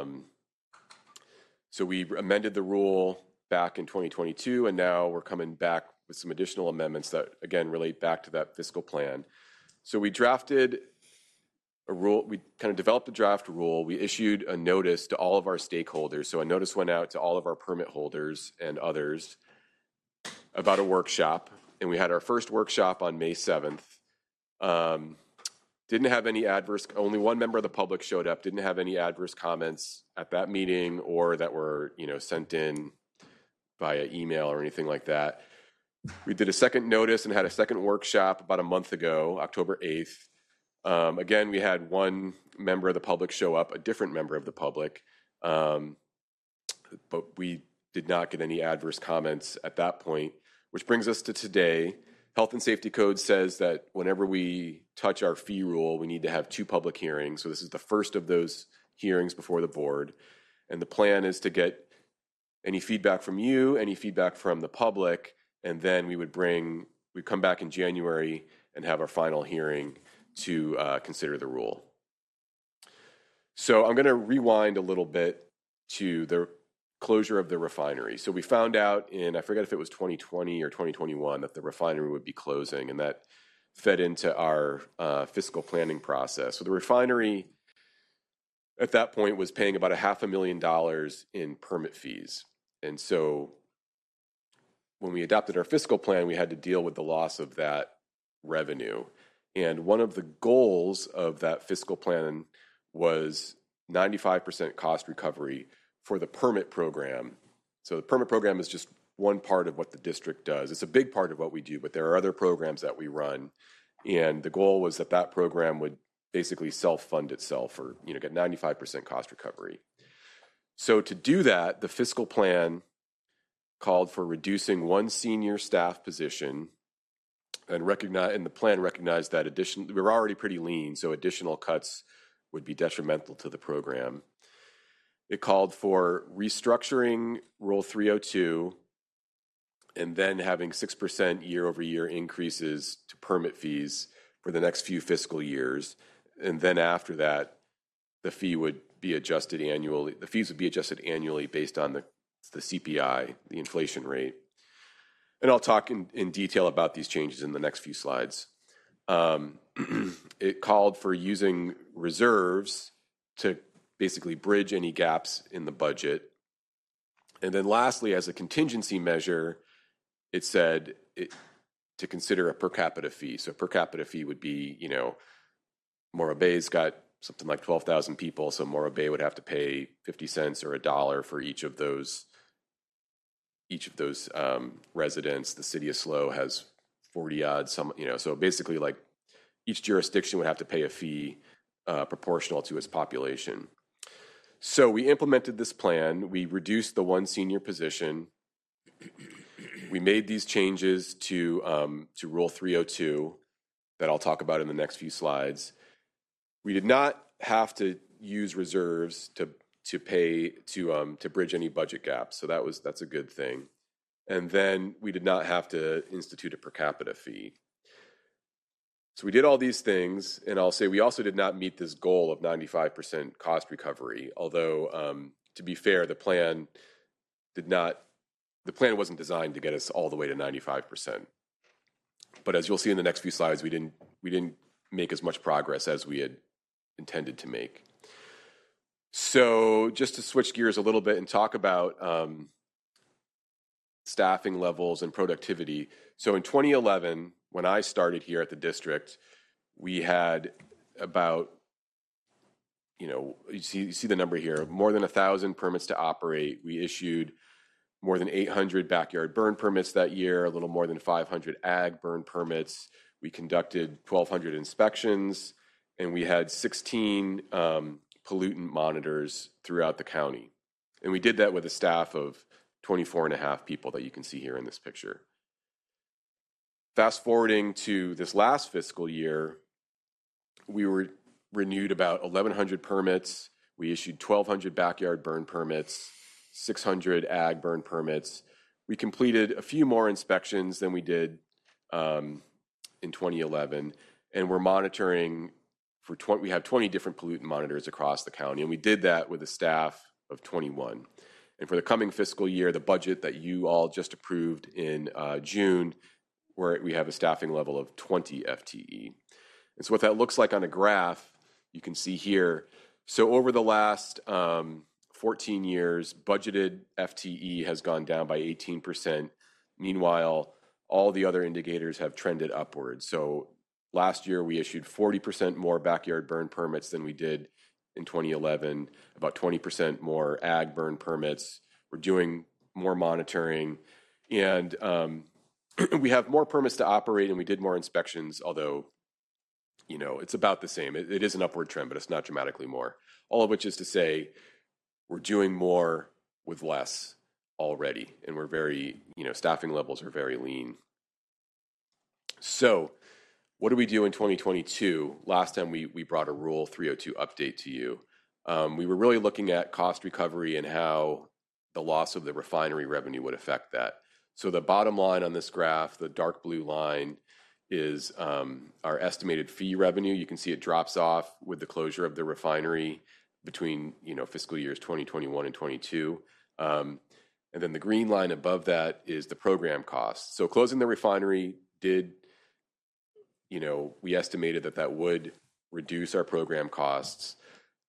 so we amended the rule back in 2022, and now we're coming back with some additional amendments that, again, relate back to that fiscal plan. So we drafted a rule, we kind of developed a draft rule. We issued a notice to all of our stakeholders. So a notice went out to all of our permit holders and others about a workshop, and we had our first workshop on May 7th. Didn't have any only one member of the public showed up, didn't have any adverse comments at that meeting or that were, sent in via email or anything like that. We did a second notice and had a second workshop about a month ago, October 8th. Again, we had one member of the public show up, a different member of the public, but we did not get any adverse comments at that point, which brings us to today. Health and Safety Code says that whenever we touch our fee rule, we need to have 2 public hearings. So this is the first of those hearings before the board. And the plan is to get any feedback from you, any feedback from the public, and then we'd come back in January and have our final hearing to consider the rule. So I'm going to rewind a little bit to the closure of the refinery. So we found out I forget if it was 2020 or 2021, that the refinery would be closing, and that fed into our fiscal planning process. So the refinery at that point was paying about $500,000 in permit fees. And so when we adopted our fiscal plan, we had to deal with the loss of that revenue. And one of the goals of that fiscal plan was 95% cost recovery for the permit program. So the permit program is just one part of what the district does. It's a big part of what we do, but there are other programs that we run. And the goal was that program would basically self-fund itself, or get 95% cost recovery. So to do that, the fiscal plan called for reducing one senior staff position, and the plan recognized that we were already pretty lean, so additional cuts would be detrimental to the program. It called for restructuring Rule 302 and then having 6% year-over-year increases to permit fees for the next few fiscal years. And then after that, the fees would be adjusted annually based on the CPI, the inflation rate. And I'll talk in detail about these changes in the next few slides. It called for using reserves to basically bridge any gaps in the budget. And then lastly, as a contingency measure, it said to consider a per capita fee. So a per capita fee would be, Morro Bay's got something like 12,000 people, so Morro Bay would have to pay 50 cents or $1 for each of those residents. The city of SLO has 40 odd, so basically like each jurisdiction would have to pay a fee proportional to its population. So we implemented this plan. We reduced the one senior position. We made these changes to Rule 302 that I'll talk about in the next few slides. We did not have to use reserves to bridge any budget gaps, so that's a good thing. And then we did not have to institute a per capita fee. So we did all these things, and I'll say we also did not meet this goal of 95% cost recovery. Although, to be fair, the plan wasn't designed to get us all the way to 95%. But as you'll see in the next few slides, we didn't make as much progress as we had intended to make. So just to switch gears a little bit and talk about staffing levels and productivity. So in 2011, when I started here at the district, we had about, you see the number here, more than 1,000 permits to operate. We issued more than 800 backyard burn permits that year, a little more than 500 ag burn permits. We conducted 1,200 inspections, and we had 16 pollutant monitors throughout the county. And we did that with a staff of 24 and a half people that you can see here in this picture. Fast forwarding to this last fiscal year, we were renewed about 1,100 permits. We issued 1,200 backyard burn permits, 600 ag burn permits. We completed a few more inspections than we did in 2011, and we're monitoring we have 20 different pollutant monitors across the county, and we did that with a staff of 21. And for the coming fiscal year, the budget that you all just approved in June, where we have a staffing level of 20 FTE. And so what that looks like on a graph, you can see here. So over the last 14 years, budgeted FTE has gone down by 18%. Meanwhile, all the other indicators have trended upwards. So last year, we issued 40% more backyard burn permits than we did in 2011, about 20% more ag burn permits. We're doing more monitoring, and we have more permits to operate, and we did more inspections, although, you know, it's about the same. It is an upward trend, but it's not dramatically more. All of which is to say, we're doing more with less already, and we're very, you know, staffing levels are very lean. So what do we do in 2022? Last time we brought a Rule 302 update to you. We were really looking at cost recovery and how the loss of the refinery revenue would affect that. So the bottom line on this graph, the dark blue line, is our estimated fee revenue. You can see it drops off with the closure of the refinery between, you know, fiscal years 2021 and 22. And then the green line above that is the program costs. So closing the refinery did, you know, we estimated that would reduce our program costs.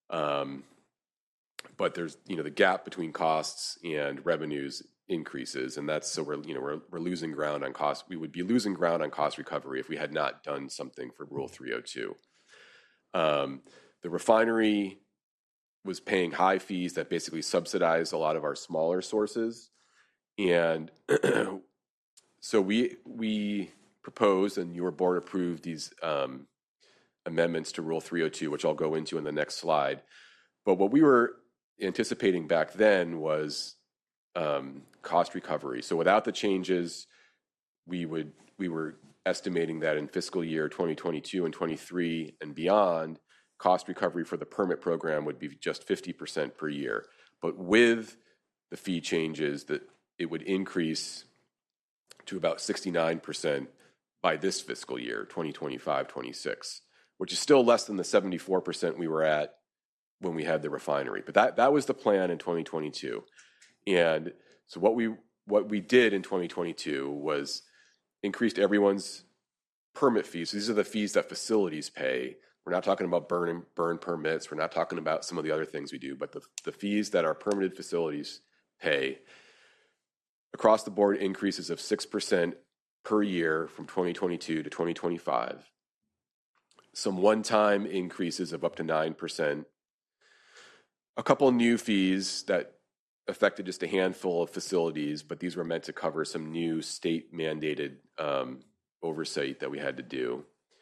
But there's, you know, the gap between costs and revenues increases, and that's, so we're losing ground on cost. We would be losing ground on cost recovery if we had not done something for Rule 302. The refinery was paying high fees that basically subsidized a lot of our smaller sources, and so we proposed, and your board approved these amendments to Rule 302, which I'll go into in the next slide. But what we were anticipating back then was cost recovery. So without the changes, we were estimating that in fiscal year 2022 and 23 and beyond, cost recovery for the permit program would be just 50% per year. But with the fee changes, that it would increase to about 69% by this fiscal year, 2025-26, which is still less than the 74% we were at when we had the refinery. But that was the plan in 2022. And so what we did in 2022 was increased everyone's permit fees. So these are the fees that facilities pay. We're not talking about burn permits. We're not talking about some of the other things we do, but the fees that our permitted facilities pay. Across the board, increases of 6% per year from 2022 to 2025. Some one-time increases of up to 9%. A couple new fees that affected just a handful of facilities, but these were meant to cover some new state-mandated oversight that we had to do.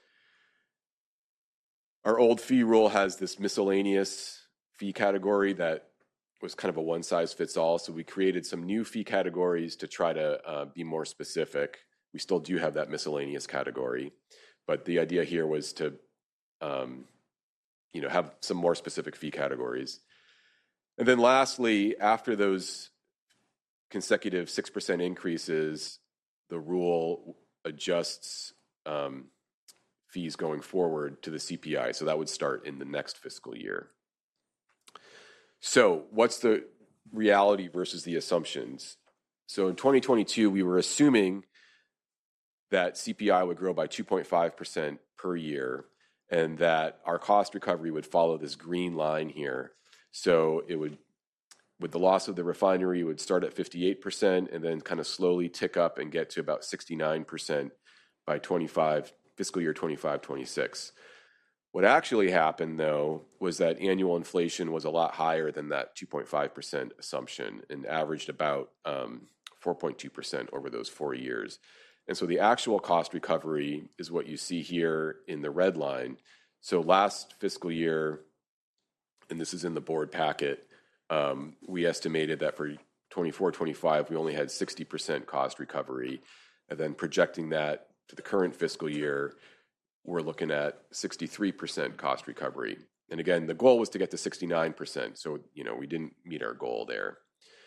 Our old fee rule has this miscellaneous fee category that was kind of a one-size-fits-all, so we created some new fee categories to try to be more specific. We still do have that miscellaneous category, but the idea here was to have some more specific fee categories. And then lastly, after those consecutive 6% increases, the rule adjusts fees going forward to the CPI. So that would start in the next fiscal year. So what's the reality versus the assumptions? So in 2022, we were assuming that CPI would grow by 2.5% per year, and that our cost recovery would follow this green line here. So it would, with the loss of the refinery, it would start at 58% and then kind of slowly tick up and get to about 69% by fiscal year 25-26. What actually happened, though, was that annual inflation was a lot higher than that 2.5% assumption and averaged about 4.2% over those 4 years. And so the actual cost recovery is what you see here in the red line. So last fiscal year, and this is in the board packet, we estimated that for 24-25, we only had 60% cost recovery. And then projecting that to the current fiscal year, we're looking at 63% cost recovery. And again, the goal was to get to 69%. So, we didn't meet our goal there.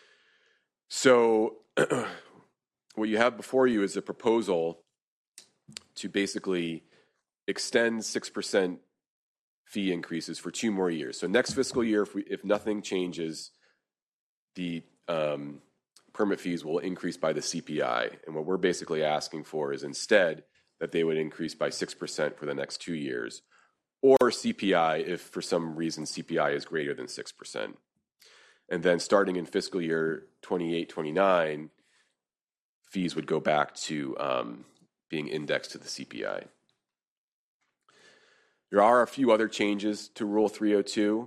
So what you have before you is a proposal to basically extend 6% fee increases for 2 more years. So next fiscal year, if nothing changes, the permit fees will increase by the CPI. And what we're basically asking for is instead that they would increase by 6% for the next 2 years, or CPI if for some reason CPI is greater than 6%. And then starting in fiscal year 28-29, fees would go back to being indexed to the CPI. There are a few other changes to Rule 302.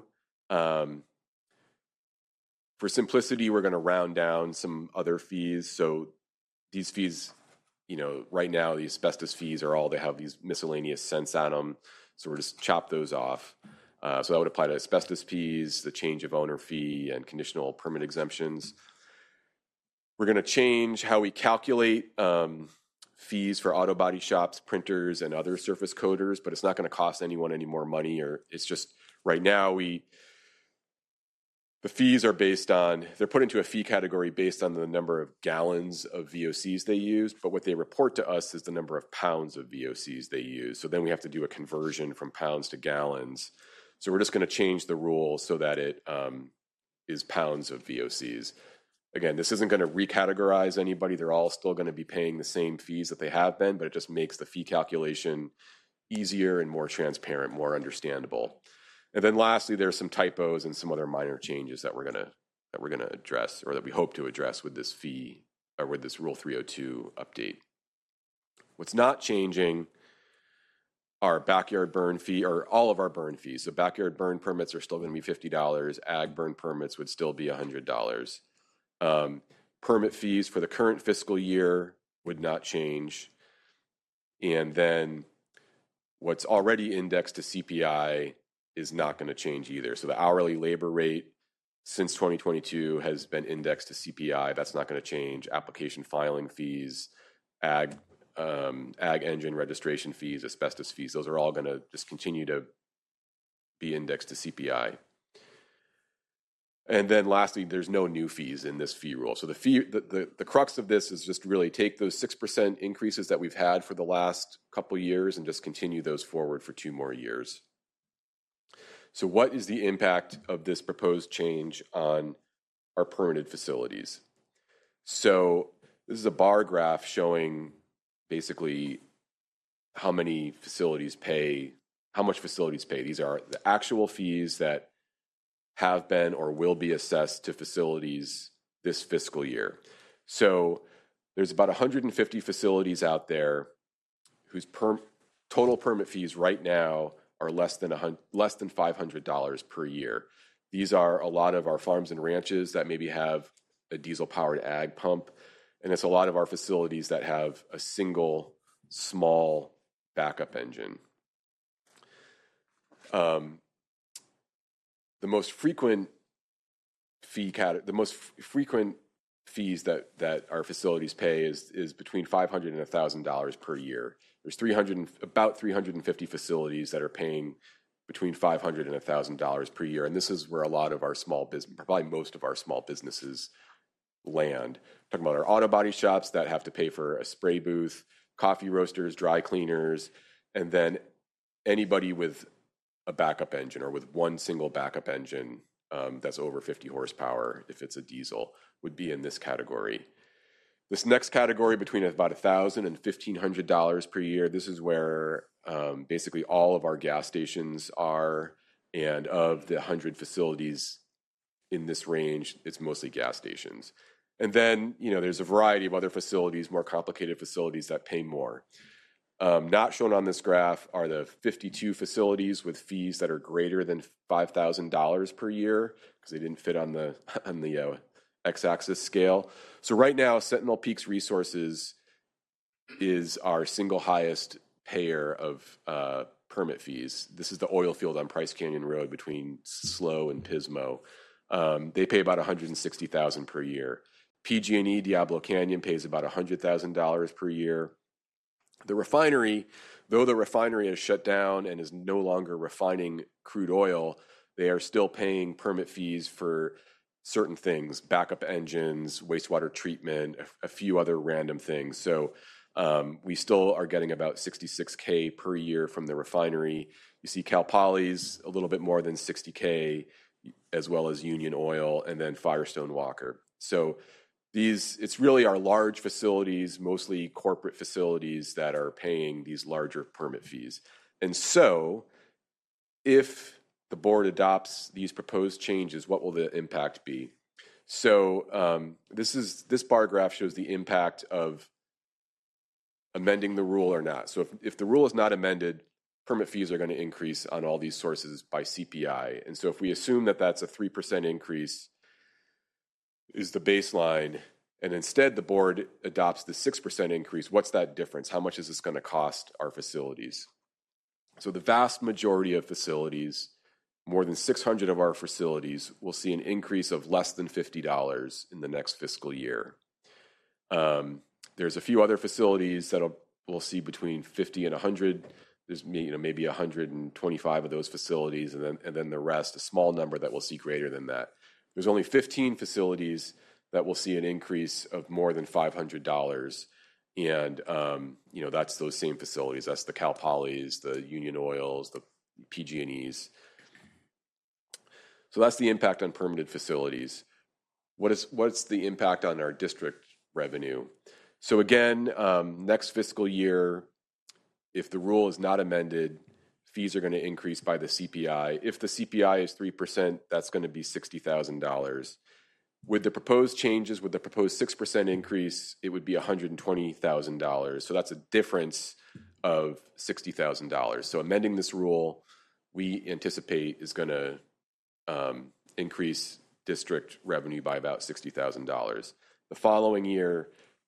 For simplicity, we're going to round down some other fees. So these fees, right now, the asbestos fees they have these miscellaneous cents on them. So we're just chop those off. So that would apply to asbestos fees, the change of owner fee, and conditional permit exemptions. We're going to change how we calculate fees for auto body shops, printers, and other surface coaters, but it's not going to cost anyone any more money. Or it's just right now the fees are they're put into a fee category based on the number of gallons of VOCs they use, but what they report to us is the number of pounds of VOCs they use. So then we have to do a conversion from pounds to gallons. So we're just going to change the rule so that it is pounds of VOCs. Again, this isn't going to recategorize anybody. They're all still going to be paying the same fees that they have been, but it just makes the fee calculation easier and more transparent, more understandable. And then lastly, there's some typos and some other minor changes that we're going to address, or that we hope to address with this fee or with this Rule 302 update. What's not changing are backyard burn fee, or all of our burn fees. So backyard burn permits are still going to be $50. Ag burn permits would still be $100. Permit fees for the current fiscal year would not change. And then what's already indexed to CPI is not going to change either. So the hourly labor rate since 2022 has been indexed to CPI. That's not going to change. Application filing fees, ag engine registration fees, asbestos fees, those are all going to just continue to be indexed to CPI. And then lastly, there's no new fees in this fee rule. So the crux of this is just really take those 6% increases that we've had for the last couple years and just continue those forward for 2 more years. So what is the impact of this proposed change on our permitted facilities? So this is a bar graph showing basically how much facilities pay. These are the actual fees that have been or will be assessed to facilities this fiscal year. So there's about 150 facilities out there whose total permit fees right now are less than $500 per year. These are a lot of our farms and ranches that maybe have a diesel-powered ag pump, and it's a lot of our facilities that have a single small backup engine. The most frequent fees that our facilities pay is between $500 and $1,000 per year. There's about 350 facilities that are paying between $500 and $1,000 per year, and this is where a lot of our small business, probably most of our small businesses, land. We're talking about our auto body shops that have to pay for a spray booth, coffee roasters, dry cleaners, and then anybody with a backup engine or with one single backup engine that's over 50 horsepower, if it's a diesel, would be in this category. This next category, between about $1,000 and $1,500 per year, this is where basically all of our gas stations are, and of the 100 facilities in this range, it's mostly gas stations. And then, there's a variety of other facilities, more complicated facilities that pay more. Not shown on this graph are the 52 facilities with fees that are greater than $5,000 per year, because they didn't fit on the x-axis scale. So right now, Sentinel Peaks Resources is our single highest payer of permit fees. This is the oil field on Price Canyon Road between SLO and Pismo. They pay about $160,000 per year. PG&E Diablo Canyon pays about $100,000 per year. The refinery, though the refinery is shut down and is no longer refining crude oil, they are still paying permit fees for certain things, backup engines, wastewater treatment, a few other random things. So we still are getting about $66K per year from the refinery. You see Cal Poly's a little bit more than $60K, as well as Union Oil, and then Firestone Walker. So it's really our large facilities, mostly corporate facilities, that are paying these larger permit fees. And so if the board adopts these proposed changes, what will the impact be? So this bar graph shows the impact of amending the rule or not. So if the rule is not amended, permit fees are going to increase on all these sources by CPI. And so if we assume that that's a 3% increase is the baseline, and instead the board adopts the 6% increase, what's that difference? How much is this going to cost our facilities? So the vast majority of facilities, more than 600 of our facilities, will see an increase of less than $50 in the next fiscal year. There's a few other facilities that we'll see between 50 and 100. There's maybe 125 of those facilities, and then the rest, a small number that will see greater than that. There's only 15 facilities that will see an increase of more than $500, and that's those same facilities. That's the Cal Polys, the Union Oils, the PG&Es. So that's the impact on permitted facilities. What's the impact on our district revenue? So again, next fiscal year, if the rule is not amended, fees are going to increase by the CPI. If the CPI is 3%, that's going to be $60,000. With the proposed changes, with the proposed 6% increase, it would be $120,000. So that's a difference of $60,000. So amending this rule, we anticipate is going to increase district revenue by about $60,000. The following year,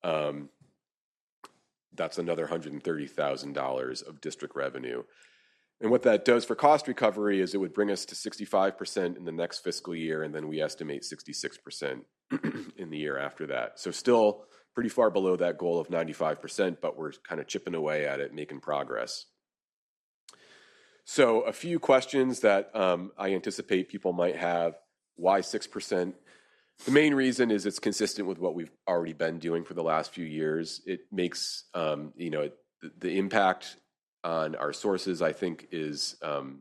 that's another $130,000 of district revenue. And what that does for cost recovery is it would bring us to 65% in the next fiscal year, and then we estimate 66% in the year after that. So still pretty far below that goal of 95%, but we're kind of chipping away at it, making progress. So a few questions that I anticipate people might have. Why 6%? The main reason is it's consistent with what we've already been doing for the last few years. It makes, the impact on our sources, I think, is,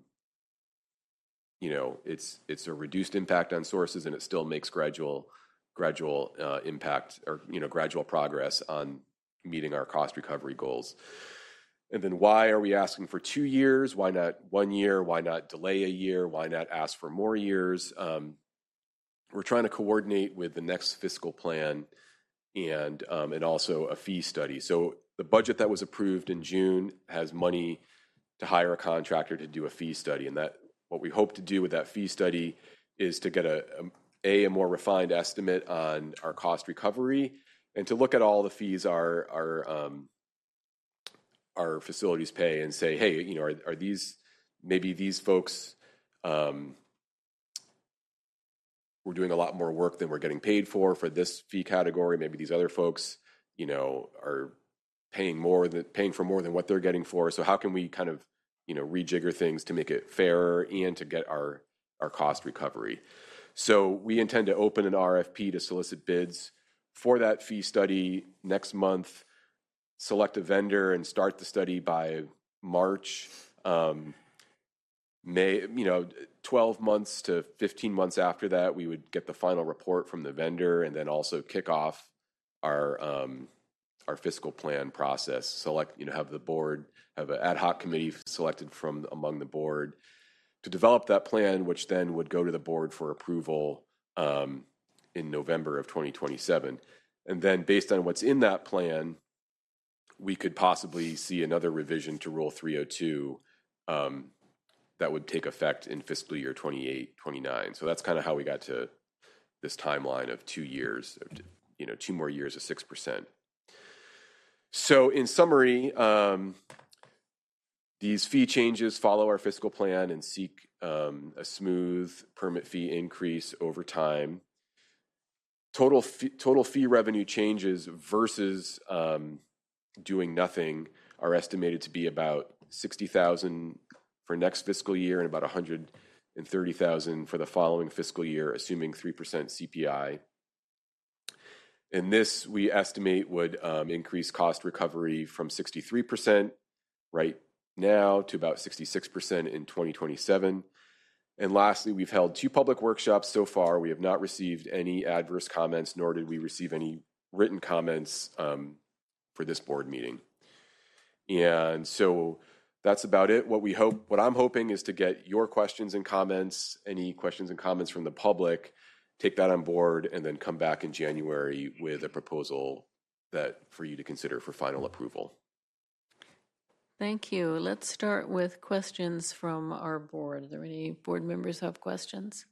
it's a reduced impact on sources, and it still makes gradual impact or, gradual progress on meeting our cost recovery goals. And then why are we asking for 2 years? Why not 1 year? Why not delay a year? Why not ask for more years? We're trying to coordinate with the next fiscal plan and also a fee study. So the budget that was approved in June has money to hire a contractor to do a fee study. And that what we hope to do with that fee study is to get a more refined estimate on our cost recovery and to look at all the fees our facilities pay and say, hey, are these, maybe these folks, we're doing a lot more work than we're getting paid for this fee category. Maybe these other folks, are paying for more than what they're getting for. So how can we kind of, rejigger things to make it fairer and to get our cost recovery? So we intend to open an RFP to solicit bids for that fee study next month, select a vendor and start the study by March. May, 12 months to 15 months after that, we would get the final report from the vendor and then also kick off our fiscal plan process. Have the board, have an ad hoc committee selected from among the board to develop that plan, which then would go to the board for approval in November of 2027. And then based on what's in that plan, we could possibly see another revision to Rule 302 that would take effect in fiscal year 28-29. So that's kind of how we got to this timeline of 2 years, 2 more years of 6%. So in summary, these fee changes follow our fiscal plan and seek a smooth permit fee increase over time. total fee revenue changes versus doing nothing are estimated to be about 60,000 for next fiscal year and about 130,000 for the following fiscal year, assuming 3% CPI. And this, we estimate, would increase cost recovery from 63% right now to about 66% in 2027. And lastly, we've held 2 public workshops so far. We have not received any adverse comments, nor did we receive any written comments for this board meeting. And so that's about it. What I'm hoping is to get your questions and comments, any questions and comments from the public, take that on board, and then come back in January with a proposal for you to consider for final approval. Thank you. Let's start with questions from our board. Are there any board members who have questions?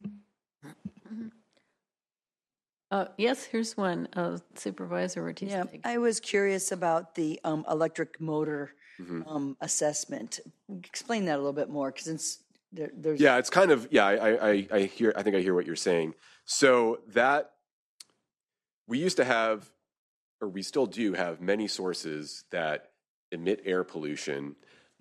Yes, here's one. Supervisor Ortiz. Yeah, I was curious about the electric motor assessment. Explain that a little bit more, because there's. Yeah, it's kind of, I think I hear what you're saying. So that we used to have, or we still do have, many sources that emit air pollution.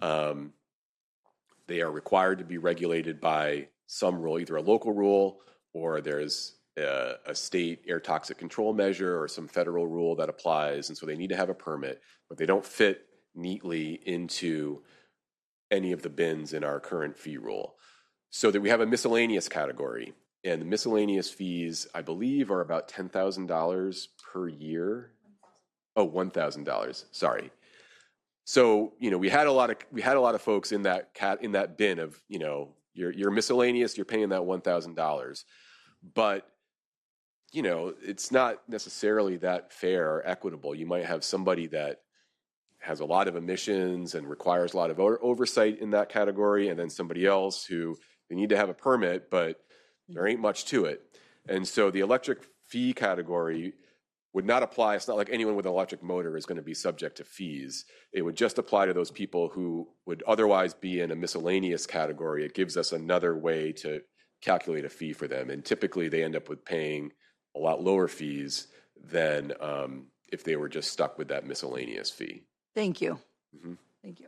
They are required to be regulated by some rule, either a local rule or there's a state air toxic control measure or some federal rule that applies. And so they need to have a permit, but they don't fit neatly into any of the bins in our current fee rule. So that we have a miscellaneous category. And the miscellaneous fees, I believe, are about $10,000 per year. Oh, $1,000. Sorry. So, we had a lot of folks in that bin of, you're miscellaneous, you're paying that $1,000. But, it's not necessarily that fair or equitable. You might have somebody that has a lot of emissions and requires a lot of oversight in that category, and then somebody else who they need to have a permit, but there ain't much to it. And so the electric fee category would not apply. It's not like anyone with an electric motor is going to be subject to fees. It would just apply to those people who would otherwise be in a miscellaneous category. It gives us another way to calculate a fee for them. And typically they end up with paying a lot lower fees than if they were just stuck with that miscellaneous fee. Thank you. Thank you.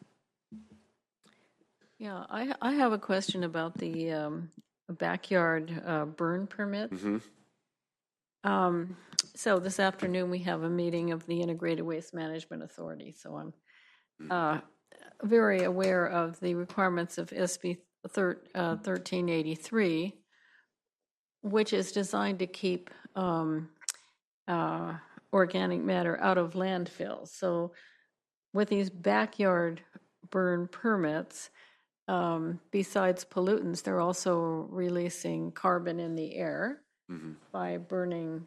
Yeah, I have a question about the backyard burn permits. So this afternoon we have a meeting of the Integrated Waste Management Authority. So I'm very aware of the requirements of SB 1383, which is designed to keep organic matter out of landfills. So with these backyard burn permits, besides pollutants, they're also releasing carbon in the air by burning,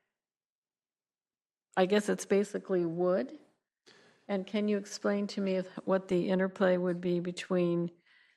I guess it's basically wood. And can you explain to me what the interplay would be between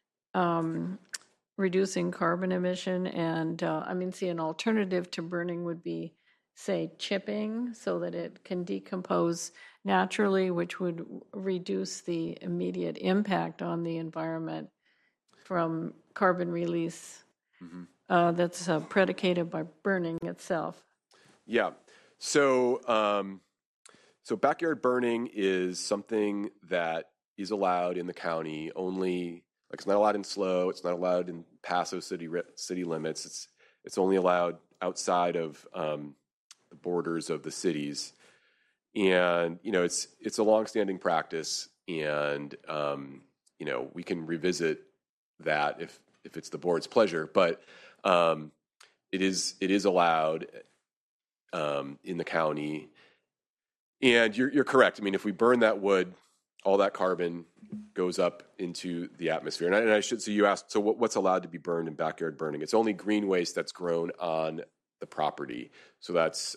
reducing carbon emission and, an alternative to burning would be, say, chipping so that it can decompose naturally, which would reduce the immediate impact on the environment from carbon release that's predicated by burning itself. Yeah. So backyard burning is something that is allowed in the county only. Like, it's not allowed in SLO. It's not allowed in Paso city limits. It's only allowed outside of the borders of the cities. And it's a longstanding practice, and we can revisit that if it's the board's pleasure. But it is allowed in the county. And you're correct. If we burn that wood, all that carbon goes up into the atmosphere. And I should. So you asked. So what's allowed to be burned in backyard burning? It's only green waste that's grown on the property. So that's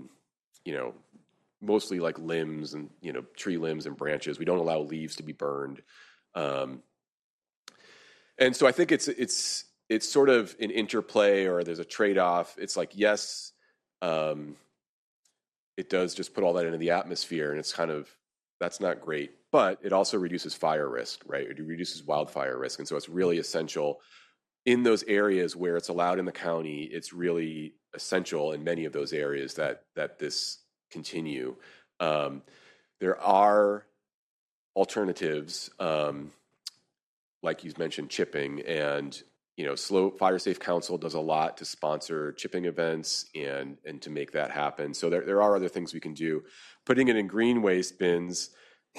mostly like limbs and tree limbs and branches. We don't allow leaves to be burned. And so I think it's sort of an interplay, or there's a trade-off. It's like, yes, it does just put all that into the atmosphere, and it's kind of, that's not great. But it also reduces fire risk, right? It reduces wildfire risk. And so it's really essential in those areas where it's allowed in the county, it's really essential in many of those areas that this continue. There are alternatives, like you mentioned, chipping, and Fire Safe Council does a lot to sponsor chipping events and to make that happen. So there are other things we can do. Putting it in green waste bins,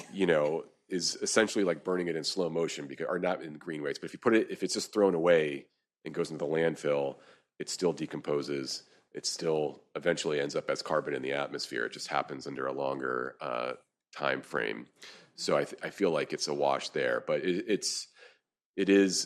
is essentially like burning it in slow motion, or not in green waste, but if it's just thrown away and goes into the landfill, it still decomposes. It still eventually ends up as carbon in the atmosphere. It just happens under a longer time frame. So I feel like it's a wash there, but it is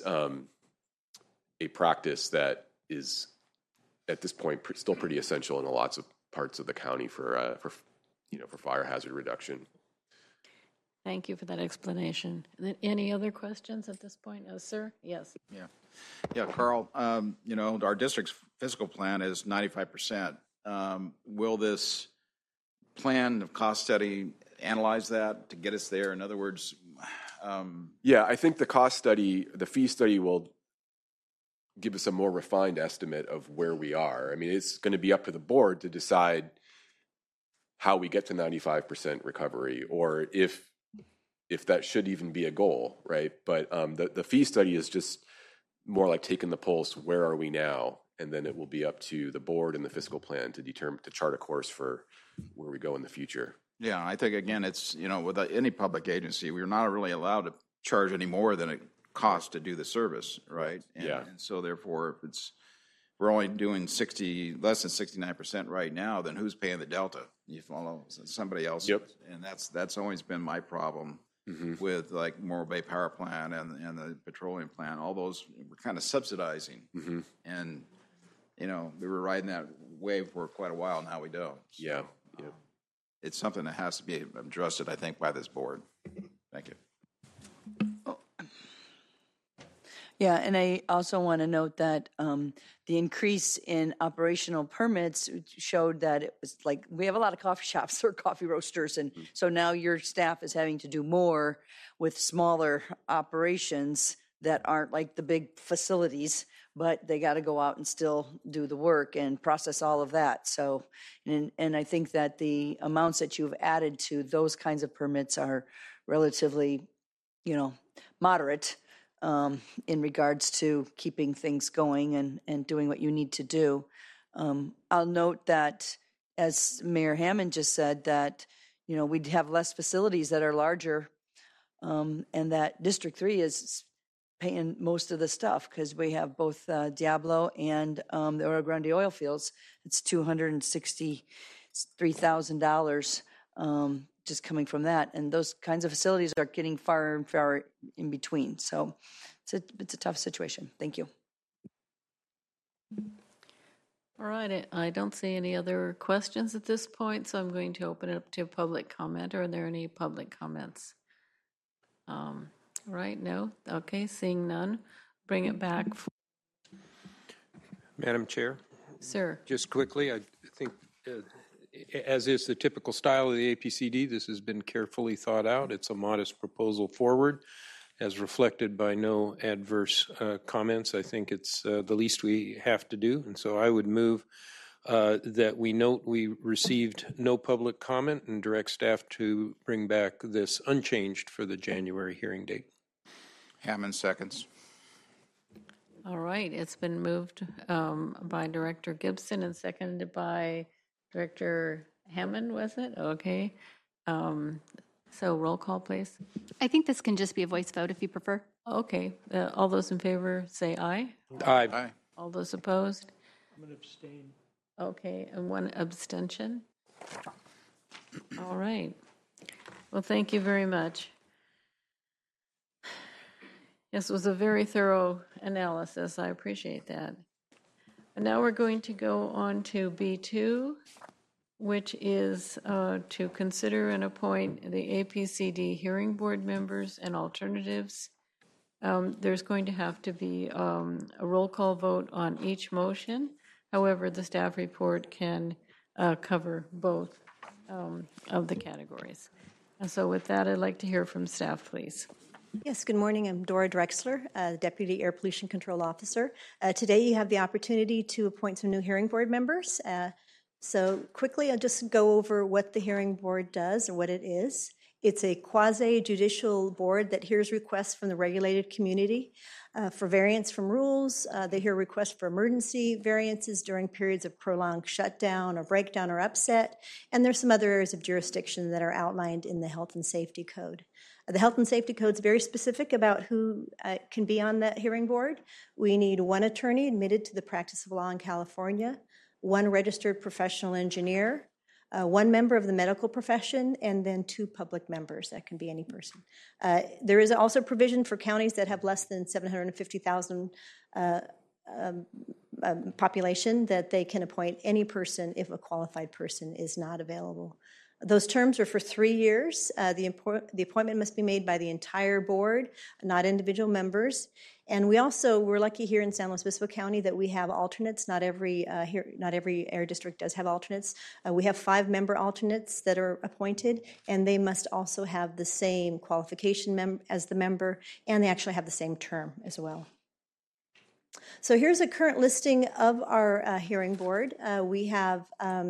a practice that is at this point still pretty essential in lots of parts of the county for fire hazard reduction. Thank you for that explanation. And then any other questions at this point? Sir? Yes. Yeah, Carl, our district's fiscal plan is 95%. Will this plan of cost study analyze that to get us there? In other words, yeah, I think the fee study will give us a more refined estimate of where we are. I mean, it's going to be up to the board to decide how we get to 95% recovery, or if that should even be a goal, right? But the fee study is just more like taking the pulse. Where are we now? And then it will be up to the board and the fiscal plan to chart a course for where we go in the future. Yeah, I think again, it's with any public agency, we're not really allowed to charge any more than it costs to do the service, right? And so therefore, if we're only doing less than 69% right now, then who's paying the delta? You follow? Somebody else. Yep. And that's always been my problem. Mm-hmm. With like Morro Bay Power Plant and the petroleum plant. All those we're kind of subsidizing. Mm-hmm. And we were riding that wave for quite a while. Now we don't. So, yeah. It's something that has to be addressed, I think, by this board. Thank you. Yeah, and I also want to note that the increase in operational permits showed that it was like we have a lot of coffee shops or coffee roasters, and so now your staff is having to do more with smaller operations that aren't like the big facilities, but they got to go out and still do the work and process all of that. So, and I think that the amounts that you've added to those kinds of permits are relatively, moderate. In regards to keeping things going and doing what you need to do. I'll note that, as Mayor Hammond just said, that, we'd have less facilities that are larger, and that District 3 is paying most of the stuff because we have both Diablo and the Oro Grande oil fields. It's $263,000 just coming from that. And those kinds of facilities are getting far and far in between. So it's a tough situation. Thank you. All right. I don't see any other questions at this point, so I'm going to open it up to public comment. Are there any public comments? Right, no? Okay, seeing none. Bring it back. Madam Chair? Sir. Just quickly, I think as is the typical style of the APCD, this has been carefully thought out. It's a modest proposal forward, as reflected by no adverse comments. I think it's the least we have to do. And so I would move that we note we received no public comment and direct staff to bring back this unchanged for the January hearing date. Hammond seconds. All right. It's been moved by Director Gibson and seconded by Director Hammond, was it? Okay. So roll call, please. I think this can just be a voice vote if you prefer. Okay. All those in favor say aye. Aye. Aye. All those opposed? I'm going to abstain. Okay. And one abstention. All right. Well, thank you very much. This was a very thorough analysis. I appreciate that. And now we're going to go on to B2, which is to consider and appoint the APCD hearing board members and alternatives. There's going to have to be a roll call vote on each motion. However, the staff report can cover both of the categories. And so with that, I'd like to hear from staff, please. Yes, good morning. I'm Dora Drexler, Deputy Air Pollution Control Officer. Today you have the opportunity to appoint some new hearing board members. So quickly, I'll just go over what the hearing board does or what it is. It's a quasi-judicial board that hears requests from the regulated community for variance from rules. They hear requests for emergency variances during periods of prolonged shutdown or breakdown or upset. And there's some other areas of jurisdiction that are outlined in the Health and Safety Code. The Health and Safety Code is very specific about who can be on that hearing board. We need one attorney admitted to the practice of law in California, one registered professional engineer, one member of the medical profession, and then 2 public members. That can be any person. There is also provision for counties that have less than 750,000 population that they can appoint any person if a qualified person is not available. Those terms are for 3 years. The appointment must be made by the entire board, not individual members. And we're lucky here in San Luis Obispo County that we have alternates. Not every air district does have alternates. We have 5 member alternates that are appointed, and they must also have the same qualification as the member, and they actually have the same term as well. So here's a current listing of our hearing board. We have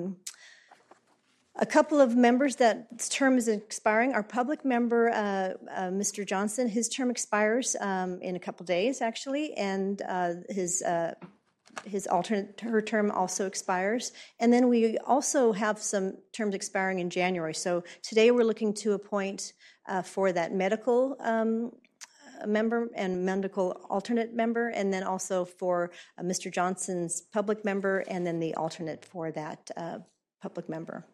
a couple of members that term is expiring. Our public member, Mr. Johnson, his term expires in a couple days, actually, and his alternate, her term also expires. And then we also have some terms expiring in January. So today we're looking to appoint for that medical member and medical alternate member, and then also for Mr. Johnson's public member, and then the alternate for that public member.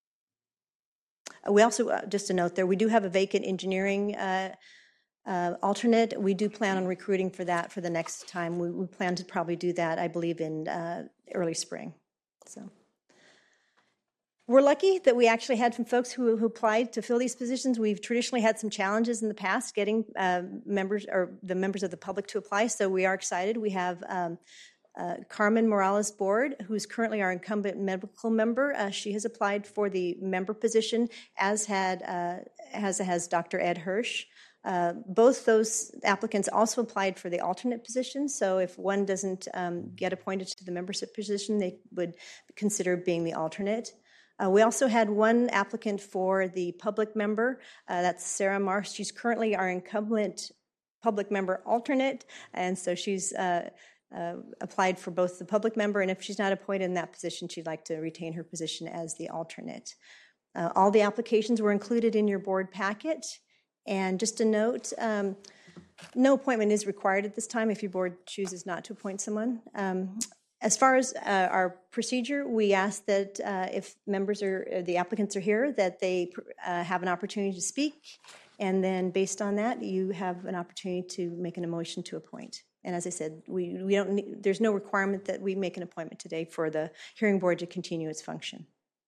We also, just a note there, we do have a vacant engineering alternate. We do plan on recruiting for that for the next time. We plan to probably do that, I believe, in early spring. So we're lucky that we actually had some folks who applied to fill these positions. We've traditionally had some challenges in the past getting members or the members of the public to apply, so we are excited. We have Carmen Morales Board, who's currently our incumbent medical member. She has applied for the member position, as has Dr. Ed Hirsch. Both those applicants also applied for the alternate position, so if one doesn't get appointed to the membership position, they would consider being the alternate. We also had one applicant for the public member. That's Sarah Marsh. She's currently our incumbent public member alternate, and so she's applied for both the public member, and if she's not appointed in that position, she'd like to retain her position as the alternate. All the applications were included in your board packet, and just a note, no appointment is required at this time if your board chooses not to appoint someone. As far as our procedure, we ask that if the applicants are here, that they have an opportunity to speak, and then based on that, you have an opportunity to make an motion to appoint. And as I said, there's no requirement that we make an appointment today for the hearing board to continue its function.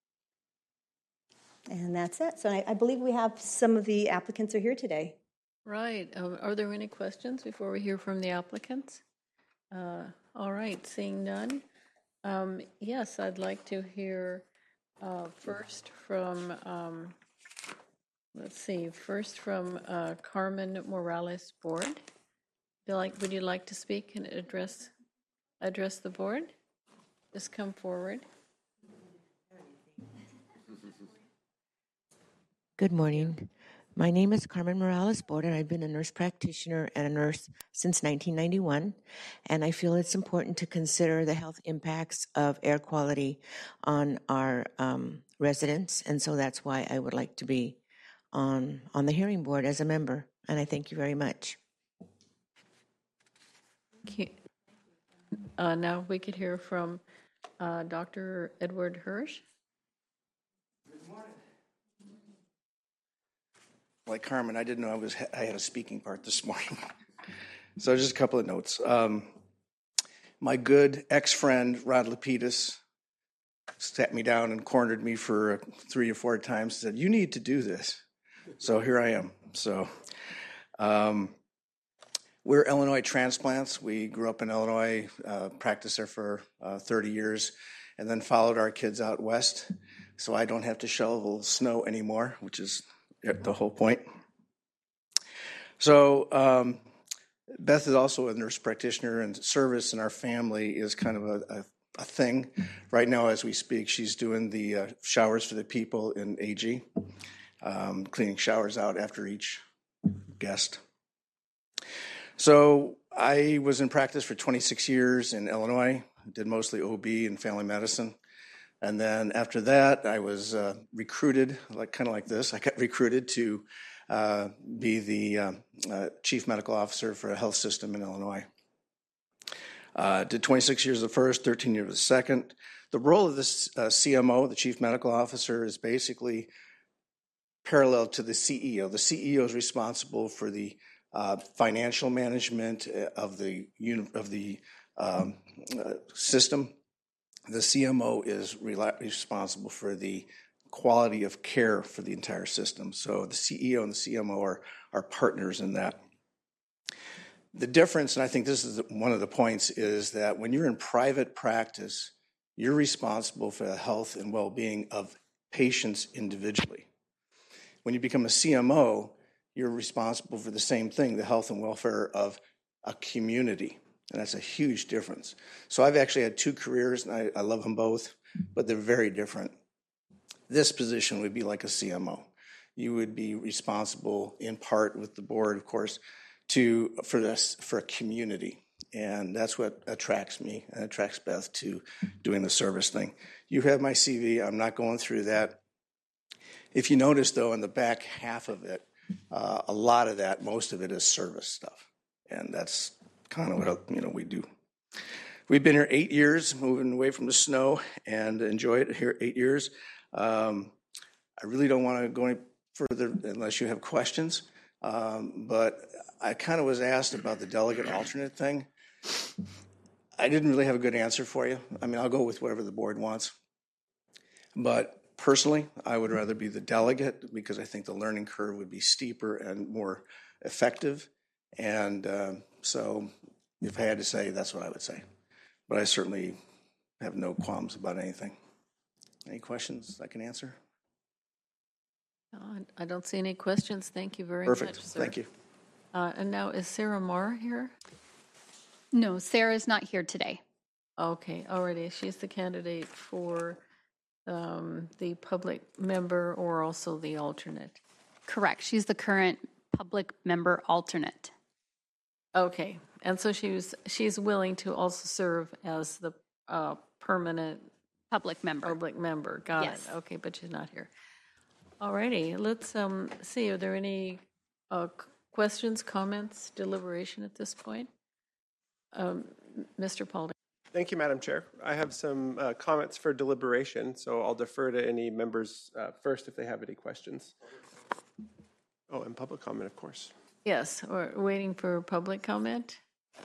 And that's it. So I believe we have some of the applicants are here today. Right. Are there any questions before we hear from the applicants? All right. Seeing none. Yes, I'd like to hear first from, Carmen Morales Board. Would you like to speak and address the board? Just come forward. Good morning. My name is Carmen Morales Board, and I've been a nurse practitioner and a nurse since 1991. And I feel it's important to consider the health impacts of air quality on our residents, and so that's why I would like to be on the hearing board as a member. And I thank you very much. Now we could hear from Dr. Edward Hirsch. Good morning. Like Carmen, I didn't know I had a speaking part this morning. So just a couple of notes. My good ex-friend, Rod Lapidus, sat me down and cornered me for 3 or 4 times, said, "You need to do this." So here I am. So we're Illinois transplants. We grew up in Illinois, practiced there for 30 years, and then followed our kids out west. So I don't have to shovel snow anymore, which is the whole point. So Beth is also a nurse practitioner, and service in our family is kind of a thing. Right now, as we speak, she's doing the showers for the people in AG, cleaning showers out after each guest. So I was in practice for 26 years in Illinois, did mostly OB and family medicine. And then after that, I was recruited, kind of like this. I got recruited to be the chief medical officer for a health system in Illinois. Did 26 years the first, 13 years the second. The role of this CMO, the chief medical officer, is basically parallel to the CEO. The CEO is responsible for the financial management of the system. The CMO is responsible for the quality of care for the entire system. So the CEO and the CMO are partners in that. The difference, and I think this is one of the points, is that when you're in private practice, you're responsible for the health and well-being of patients individually. When you become a CMO, you're responsible for the same thing, the health and welfare of a community. And that's a huge difference. So I've actually had two careers, and I love them both, but they're very different. This position would be like a CMO. You would be responsible, in part with the board, of course, for a community. And that's what attracts me and attracts Beth to doing the service thing. You have my CV. I'm not going through that. If you notice, though, in the back half of it, a lot of that, most of it is service stuff. And that's kind of what we do. We've been here 8 years, moving away from the snow, and enjoy it here 8 years. I really don't want to go any further unless you have questions. But I kind of was asked about the delegate alternate thing. I didn't really have a good answer for you. I mean, I'll go with whatever the board wants. But personally, I would rather be the delegate because I think the learning curve would be steeper and more effective. And so if I had to say, that's what I would say. But I certainly have no qualms about anything. Any questions I can answer? No, I don't see any questions. Thank you very Perfect. much, sir. Thank you. And now, is Sarah Marr here? No, Sarah's not here today. Okay, already. She's the candidate for the public member or also the alternate. Correct. She's the current public member alternate. Okay, and so she's willing to also serve as the permanent public member. Got Yes. it. Okay, but she's not here. All righty. Let's see. Are there any questions, comments, deliberation at this point? Mr. Paulding. Thank you, Madam Chair. I have some comments for deliberation, so I'll defer to any members first if they have any questions. Oh, and public comment, of course. Yes, we're waiting for public comment.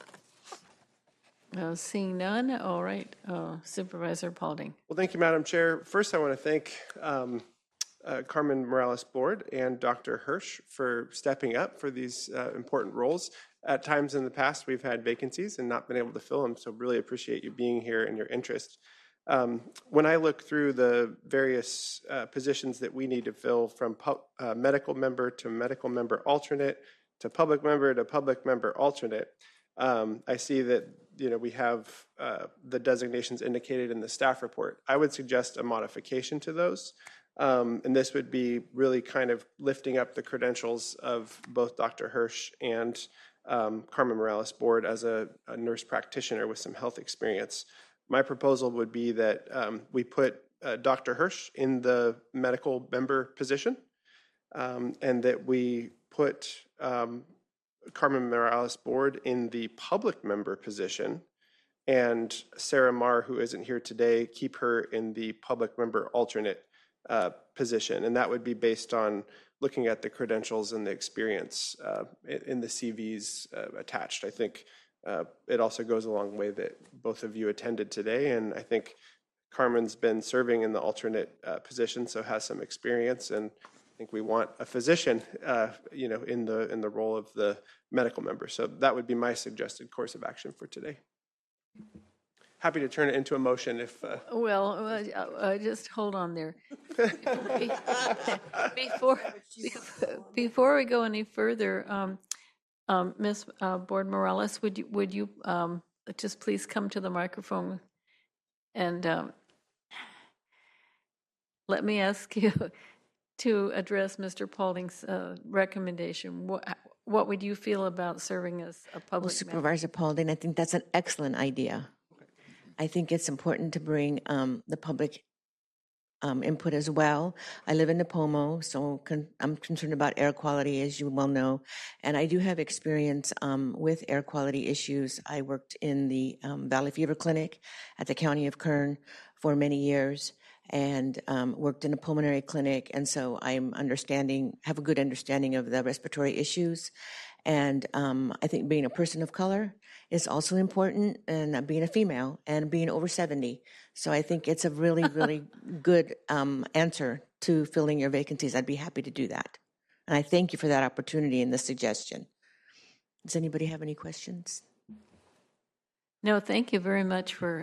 Seeing none, all right. Supervisor Paulding. Well, thank you, Madam Chair. First, I want to thank Carmen Morales Board and Dr. Hirsch for stepping up for these important roles. At times in the past, we've had vacancies and not been able to fill them, so really appreciate you being here and your interest. When I look through the various positions that we need to fill, from medical member to medical member alternate to public member alternate, I see that we have the designations indicated in the staff report. I would suggest a modification to those. And this would be really kind of lifting up the credentials of both Dr. Hirsch and Carmen Morales Board as a nurse practitioner with some health experience. My proposal would be that we put Dr. Hirsch in the medical member position, and that we put Carmen Morales Board in the public member position, and Sarah Marr, who isn't here today, keep her in the public member alternate position. And that would be based on looking at the credentials and the experience in the CVs attached. I think it also goes a long way that both of you attended today, and I think Carmen's been serving in the alternate position, so has some experience, and I think we want a physician, in the role of the medical member. So that would be my suggested course of action for today. Happy to turn it into a motion if... Well, just hold on there. Before we go any further, Ms. Board Morales, would you just please come to the microphone and let me ask you to address Mr. Paulding's recommendation. What would you feel about serving as a Well, public member? Supervisor Paulding, I think that's an excellent idea. I think it's important to bring the public input as well. I live in Napomo, so I'm concerned about air quality, as you well know, and I do have experience with air quality issues. I worked in the Valley Fever Clinic at the County of Kern for many years, and worked in a pulmonary clinic, and so have a good understanding of the respiratory issues. And I think being a person of color is also important, and being a female and being over 70. So I think it's a really, really good answer to filling your vacancies. I'd be happy to do that. And I thank you for that opportunity and the suggestion. Does anybody have any questions? No, thank you very much for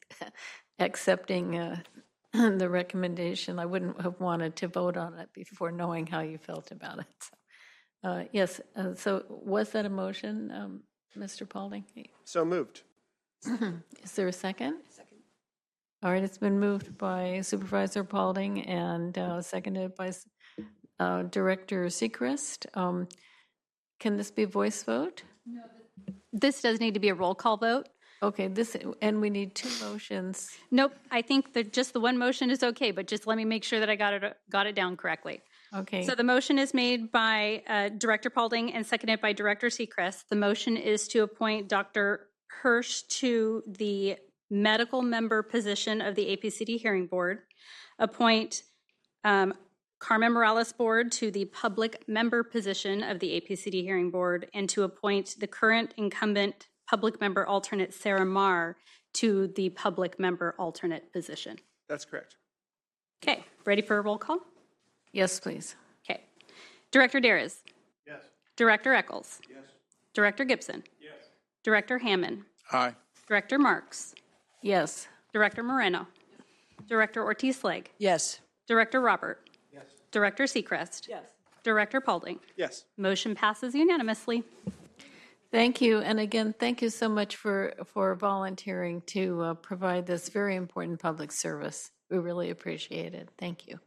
accepting the recommendation. I wouldn't have wanted to vote on it before knowing how you felt about it. So, yes, so was that a motion, Mr. Paulding? So moved. Is there a second? Second. All right, it's been moved by Supervisor Paulding and seconded by Director Sechrest. Can this be a voice vote? No. This does need to be a roll call vote. Okay, and we need 2 motions. Nope, I think that just the one motion is okay, but just let me make sure that I got it down correctly. Okay. So the motion is made by Director Paulding and seconded by Director Sechrest. The motion is to appoint Dr. Hirsch to the medical member position of the APCD Hearing Board, appoint Carmen Morales Board to the public member position of the APCD Hearing Board, and to appoint the current incumbent public member alternate Sarah Marr to the public member alternate position. That's correct. Okay, ready for a roll call? Yes, please. Okay. Director Darris? Yes. Director Eccles? Yes. Director Gibson? Yes. Director Hammond? Aye. Director Marks? Yes. Director Moreno? Director Ortiz-Legg? Yes. Director Robert? Yes. Director Sechrest? Yes. Director Paulding? Yes. Motion passes unanimously. Thank you. And again, thank you so much for volunteering to provide this very important public service. We really appreciate it. Thank you.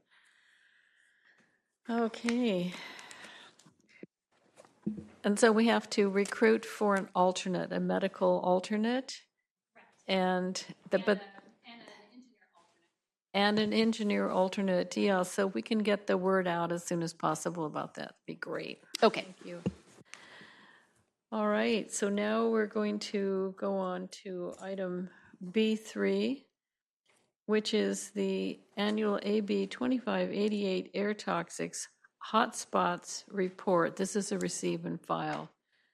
Okay. And so we have to recruit for an alternate, a medical alternate, and an engineer alternate. Yeah, so we can get the word out as soon as possible about that. Be great. Okay. Thank you. All right, so now we're going to go on to item B3, which is the annual AB 2588 air toxics hotspots report. This is a receive and file.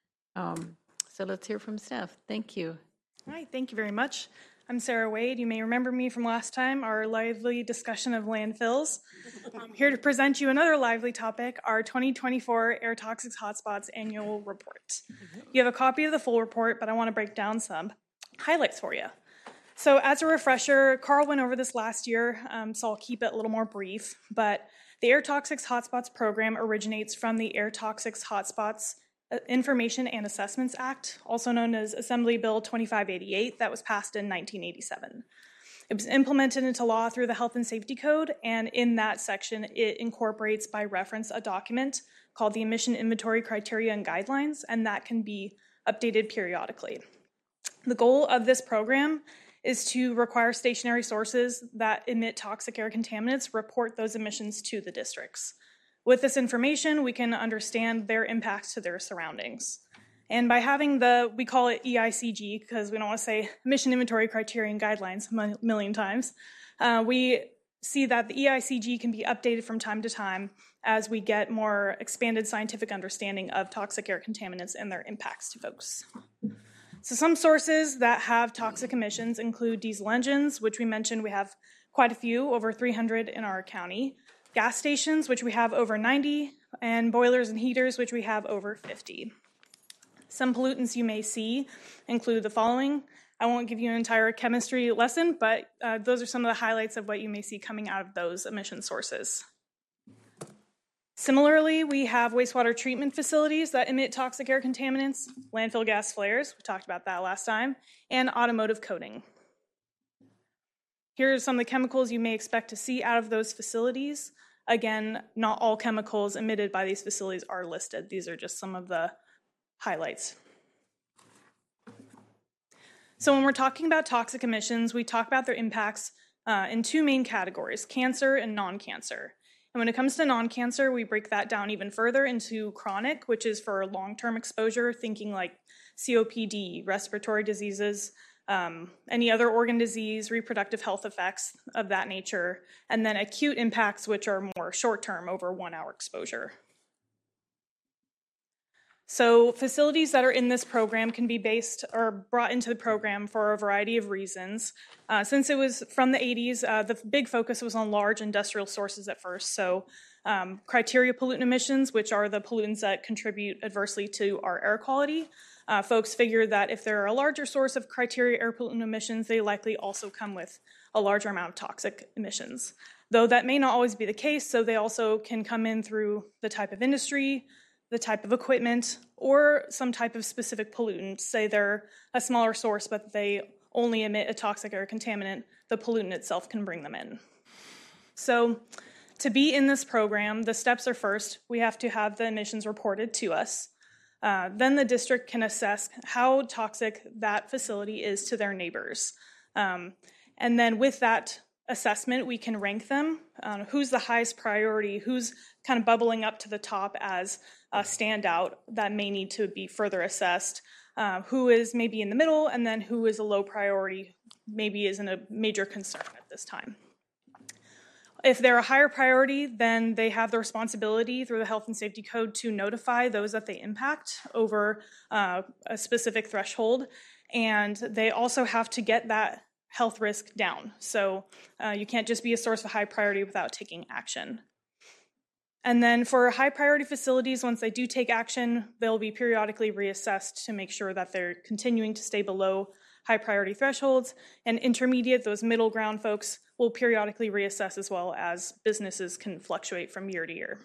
So let's hear from staff. Thank you. All right, thank you very much. I'm Sarah Wade. You may remember me from last time, our lively discussion of landfills. I'm here to present you another lively topic, our 2024 Air Toxics Hotspots Annual Report. You have a copy of the full report, but I want to break down some highlights for you. So as a refresher, Carl went over this last year, so I'll keep it a little more brief, but the Air Toxics Hotspots program originates from the Air Toxics Hotspots Information and Assessments Act, also known as Assembly Bill 2588, that was passed in 1987. It was implemented into law through the Health and Safety Code, and in that section, it incorporates by reference a document called the Emission Inventory Criteria and Guidelines, and that can be updated periodically. The goal of this program is to require stationary sources that emit toxic air contaminants report those emissions to the districts. With this information, we can understand their impacts to their surroundings. And by having we call it EICG, because we don't want to say Emission Inventory Criteria and Guidelines a million times, we see that the EICG can be updated from time to time as we get more expanded scientific understanding of toxic air contaminants and their impacts to folks. So some sources that have toxic emissions include diesel engines, which we mentioned we have quite a few, over 300 in our county, gas stations, which we have over 90, and boilers and heaters, which we have over 50. Some pollutants you may see include the following. I won't give you an entire chemistry lesson, but those are some of the highlights of what you may see coming out of those emission sources. Similarly, we have wastewater treatment facilities that emit toxic air contaminants, landfill gas flares, we talked about that last time, and automotive coating. Here are some of the chemicals you may expect to see out of those facilities. Again, not all chemicals emitted by these facilities are listed. These are just some of the highlights. So when we're talking about toxic emissions, we talk about their impacts in two main categories, cancer and non-cancer. And when it comes to non-cancer, we break that down even further into chronic, which is for long-term exposure, thinking like COPD, respiratory diseases, any other organ disease, reproductive health effects of that nature, and then acute impacts, which are more short-term, over 1 hour exposure. So facilities that are in this program can be based or brought into the program for a variety of reasons. Since it was from the 80s, the big focus was on large industrial sources at first. So criteria pollutant emissions, which are the pollutants that contribute adversely to our air quality. Folks figured that if they're a larger source of criteria air pollutant emissions, they likely also come with a larger amount of toxic emissions. Though that may not always be the case, so they also can come in through the type of industry, the type of equipment, or some type of specific pollutant. Say they're a smaller source, but they only emit a toxic air contaminant, the pollutant itself can bring them in. So to be in this program, the steps are first, we have to have the emissions reported to us. Then the district can assess how toxic that facility is to their neighbors. And then with that assessment, we can rank them. Who's the highest priority? Who's kind of bubbling up to the top as a standout that may need to be further assessed? Who is maybe in the middle, and then who is a low priority, maybe isn't a major concern at this time. If they're a higher priority, then they have the responsibility through the Health and Safety Code to notify those that they impact over a specific threshold. And they also have to get that health risk down. So you can't just be a source of high priority without taking action. And then for high priority facilities, once they do take action, they'll be periodically reassessed to make sure that they're continuing to stay below high priority thresholds. And intermediate, those middle ground folks, will periodically reassess as well, as businesses can fluctuate from year to year.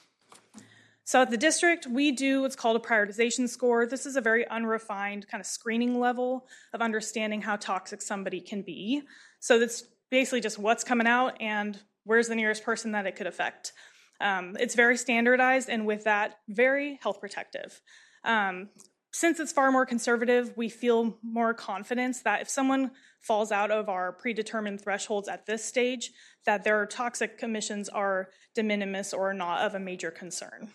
So at the district, we do what's called a prioritization score. This is a very unrefined kind of screening level of understanding how toxic somebody can be. So that's basically just what's coming out and where's the nearest person that it could affect. It's very standardized, and with that, very health protective. Since it's far more conservative, we feel more confidence that if someone falls out of our predetermined thresholds at this stage, that their toxic emissions are de minimis or not of a major concern.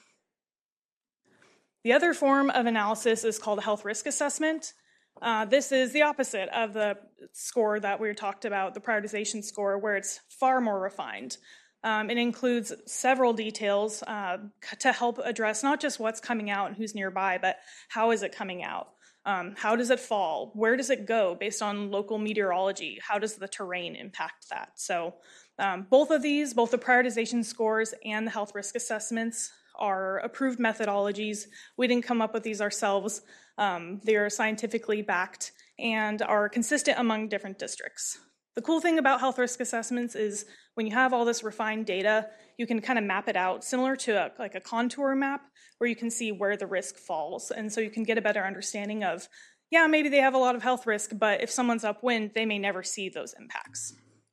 The other form of analysis is called a health risk assessment. This is the opposite of the score that we talked about, the prioritization score, where it's far more refined. It includes several details to help address not just what's coming out and who's nearby, but how is it coming out? How does it fall? Where does it go based on local meteorology? How does the terrain impact that? So both of these, both the prioritization scores and the health risk assessments, are approved methodologies. We didn't come up with these ourselves. They are scientifically backed and are consistent among different districts. The cool thing about health risk assessments is when you have all this refined data, you can kind of map it out, similar to like a contour map, where you can see where the risk falls. And so you can get a better understanding of, yeah, maybe they have a lot of health risk, but if someone's upwind, they may never see those impacts.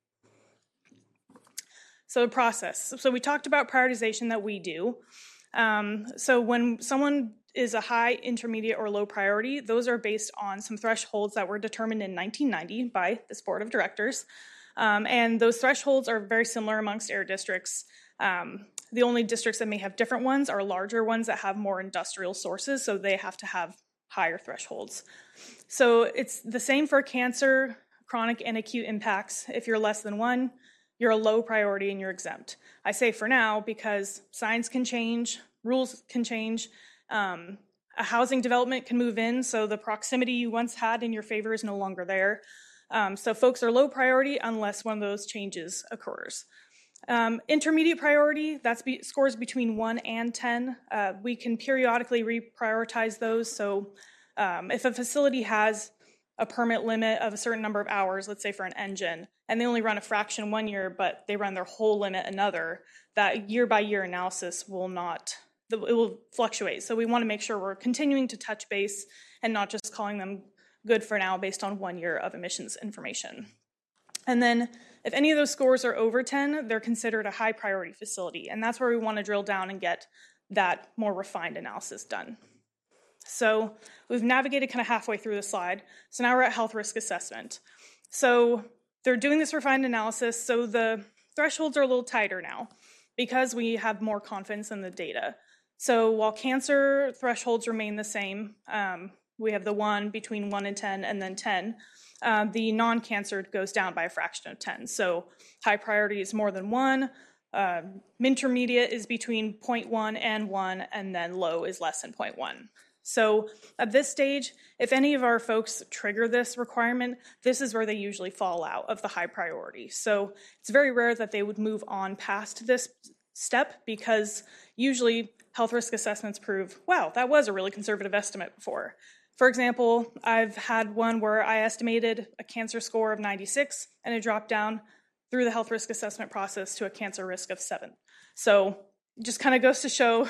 So the process. So we talked about prioritization that we do. So when someone is a high, intermediate, or low priority, those are based on some thresholds that were determined in 1990 by this board of directors. And those thresholds are very similar amongst air districts. The only districts that may have different ones are larger ones that have more industrial sources, so they have to have higher thresholds. So it's the same for cancer, chronic, and acute impacts. If you're less than 1, you're a low priority and you're exempt. I say for now because science can change, rules can change, a housing development can move in, so the proximity you once had in your favor is no longer there. So folks are low priority unless one of those changes occurs. Intermediate priority, that's scores between 1 and 10. We can periodically reprioritize those. So if a facility has a permit limit of a certain number of hours, let's say for an engine, and they only run a fraction 1 year, but they run their whole limit another, that year by year analysis will not, it will fluctuate. So we want to make sure we're continuing to touch base and not just calling them good for now based on 1 year of emissions information. And then if any of those scores are over 10, they're considered a high priority facility. And that's where we want to drill down and get that more refined analysis done. So we've navigated kind of halfway through the slide. So now we're at health risk assessment. So they're doing this refined analysis, so the thresholds are a little tighter now because we have more confidence in the data. So while cancer thresholds remain the same, we have the 1 between 1 and 10 and then 10, the non-cancer goes down by a fraction of 10. So high priority is more than 1, intermediate is between 0.1 and 1, and then low is less than 0.1. So at this stage, if any of our folks trigger this requirement, this is where they usually fall out of the high priority. So it's very rare that they would move on past this step because usually health risk assessments prove, wow, that was a really conservative estimate before. For example, I've had one where I estimated a cancer score of 96 and it dropped down through the health risk assessment process to a cancer risk of 7. So just kind of goes to show,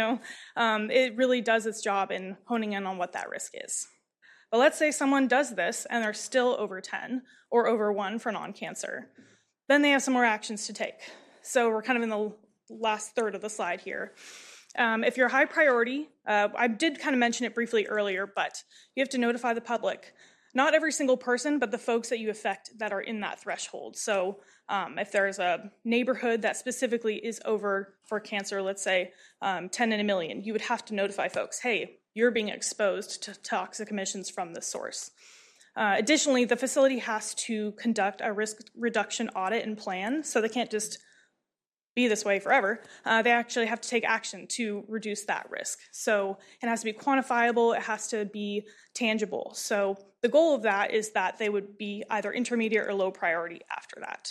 it really does its job in honing in on what that risk is. But let's say someone does this and they're still over 10 or over 1 for non-cancer. Then they have some more actions to take. So we're kind of in the last third of the slide here. If you're high priority, I did kind of mention it briefly earlier, but you have to notify the public. Not every single person, but the folks that you affect that are in that threshold. So if there's a neighborhood that specifically is over for cancer, let's say 10 in a million, you would have to notify folks, hey, you're being exposed to toxic emissions from this source. Additionally, the facility has to conduct a risk reduction audit and plan, so they can't just be this way forever. They actually have to take action to reduce that risk. So it has to be quantifiable, it has to be tangible. So the goal of that is that they would be either intermediate or low priority after that.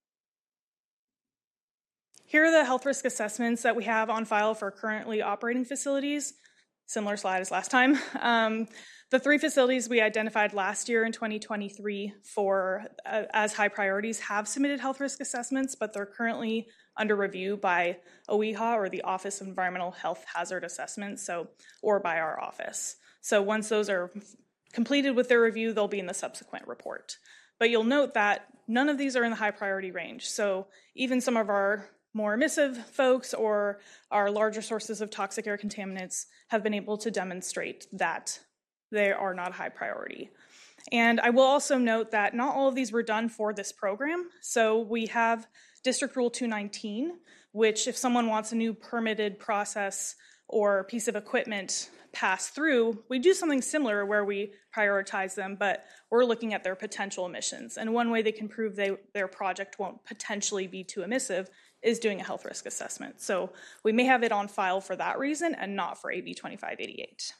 Here are the health risk assessments that we have on file for currently operating facilities. Similar slide as last time. The 3 facilities we identified last year in 2023 for as high priorities have submitted health risk assessments, but they're currently under review by OEHA, or the Office of Environmental Health Hazard Assessment, or by our office. So once those are completed with their review, they'll be in the subsequent report. But you'll note that none of these are in the high priority range. So even some of our more emissive folks or our larger sources of toxic air contaminants have been able to demonstrate that they are not high priority. And I will also note that not all of these were done for this program. So we have District Rule 219, which if someone wants a new permitted process or piece of equipment passed through, we do something similar where we prioritize them, but we're looking at their potential emissions. And one way they can prove their project won't potentially be too emissive is doing a health risk assessment. So we may have it on file for that reason and not for AB 2588.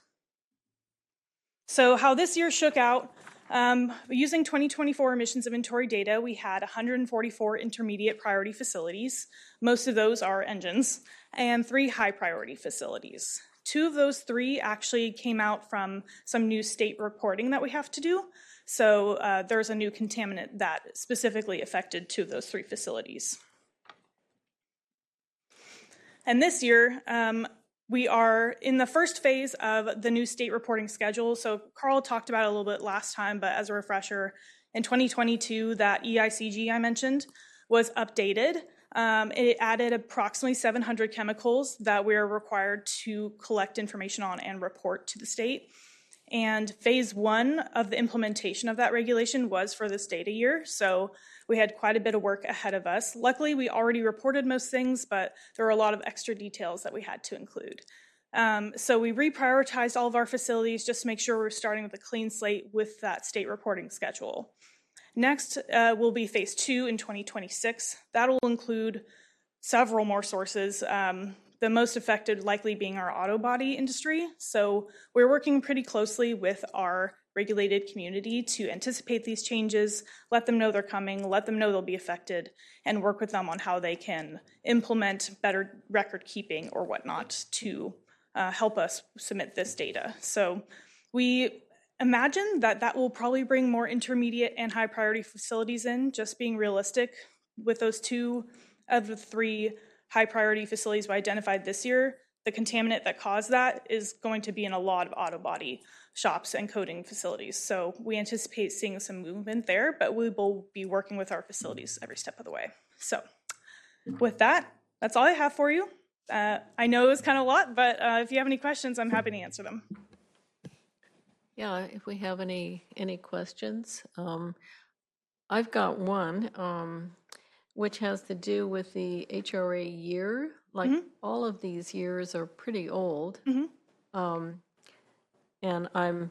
So how this year shook out, using 2024 emissions inventory data, we had 144 intermediate priority facilities. Most of those are engines, and 3 high priority facilities. 2 of those 3 actually came out from some new state reporting that we have to do. So there's a new contaminant that specifically affected 2 of those 3 facilities. And this year, we are in the first phase of the new state reporting schedule. So Carl talked about it a little bit last time, but as a refresher, in 2022, that EICG I mentioned was updated. It added approximately 700 chemicals that we're required to collect information on and report to the state. And phase 1 of the implementation of that regulation was for this data year. So we had quite a bit of work ahead of us. Luckily, we already reported most things, but there were a lot of extra details that we had to include. So we reprioritized all of our facilities just to make sure we're starting with a clean slate with that state reporting schedule. Next will be phase 2 in 2026. That'll include several more sources. The most affected likely being our auto body industry. So we're working pretty closely with our regulated community to anticipate these changes, let them know they're coming, let them know they'll be affected, and work with them on how they can implement better record keeping or whatnot to help us submit this data. So we imagine that will probably bring more intermediate and high priority facilities in, just being realistic. With those 2 of the 3 high priority facilities we identified this year, the contaminant that caused that is going to be in a lot of auto body shops and coating facilities. So we anticipate seeing some movement there, but we will be working with our facilities every step of the way. So with that, that's all I have for you. I know it was kind of a lot, but if you have any questions, I'm happy to answer them. Yeah, if we have any questions. I've got one, which has to do with the HRA year. Like all of these years are pretty old. And I'm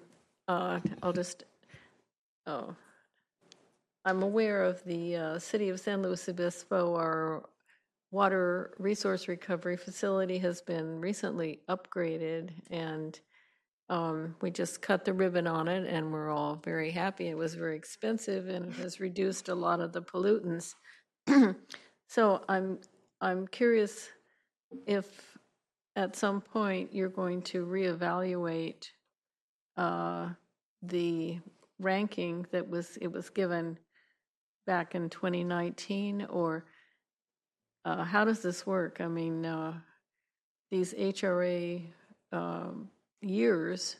aware of the City of San Luis Obispo. Our water resource recovery facility has been recently upgraded, and we just cut the ribbon on it, and we're all very happy. It was very expensive, and it has reduced a lot of the pollutants. So I'm curious if at some point you're going to reevaluate the ranking that it was given back in 2019, or how does this work? I mean, these HRA years,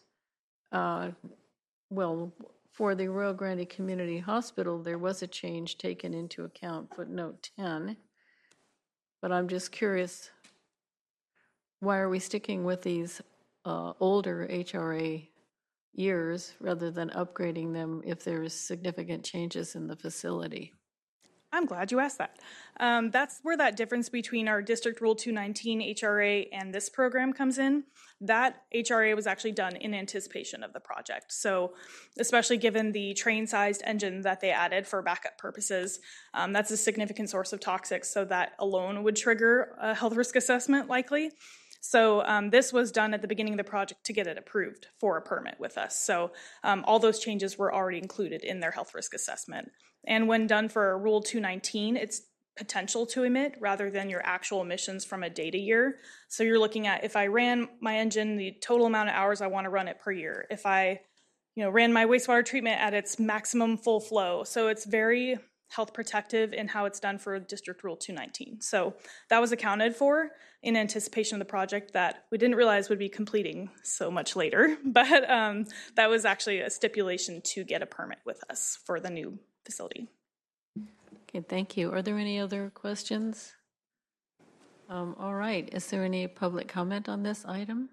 well, for the Rio Grande Community Hospital, there was a change taken into account, footnote 10. But I'm just curious, why are we sticking with these older HRA years rather than upgrading them if there's significant changes in the facility? I'm glad you asked that. That's where that difference between our District Rule 219 HRA and this program comes in. That HRA was actually done in anticipation of the project. So especially given the train-sized engine that they added for backup purposes, that's a significant source of toxics, so that alone would trigger a health risk assessment likely. So this was done at the beginning of the project to get it approved for a permit with us. So all those changes were already included in their health risk assessment. And when done for Rule 219, it's potential to emit rather than your actual emissions from a data year. So you're looking at, if I ran my engine, the total amount of hours I want to run it per year. If I ran my wastewater treatment at its maximum full flow. So it's very health protective in how it's done for District Rule 219. So that was accounted for in anticipation of the project that we didn't realize would be completing so much later. But that was actually a stipulation to get a permit with us for the new facility. Okay, thank you. Are there any other questions? All right, is there any public comment on this item?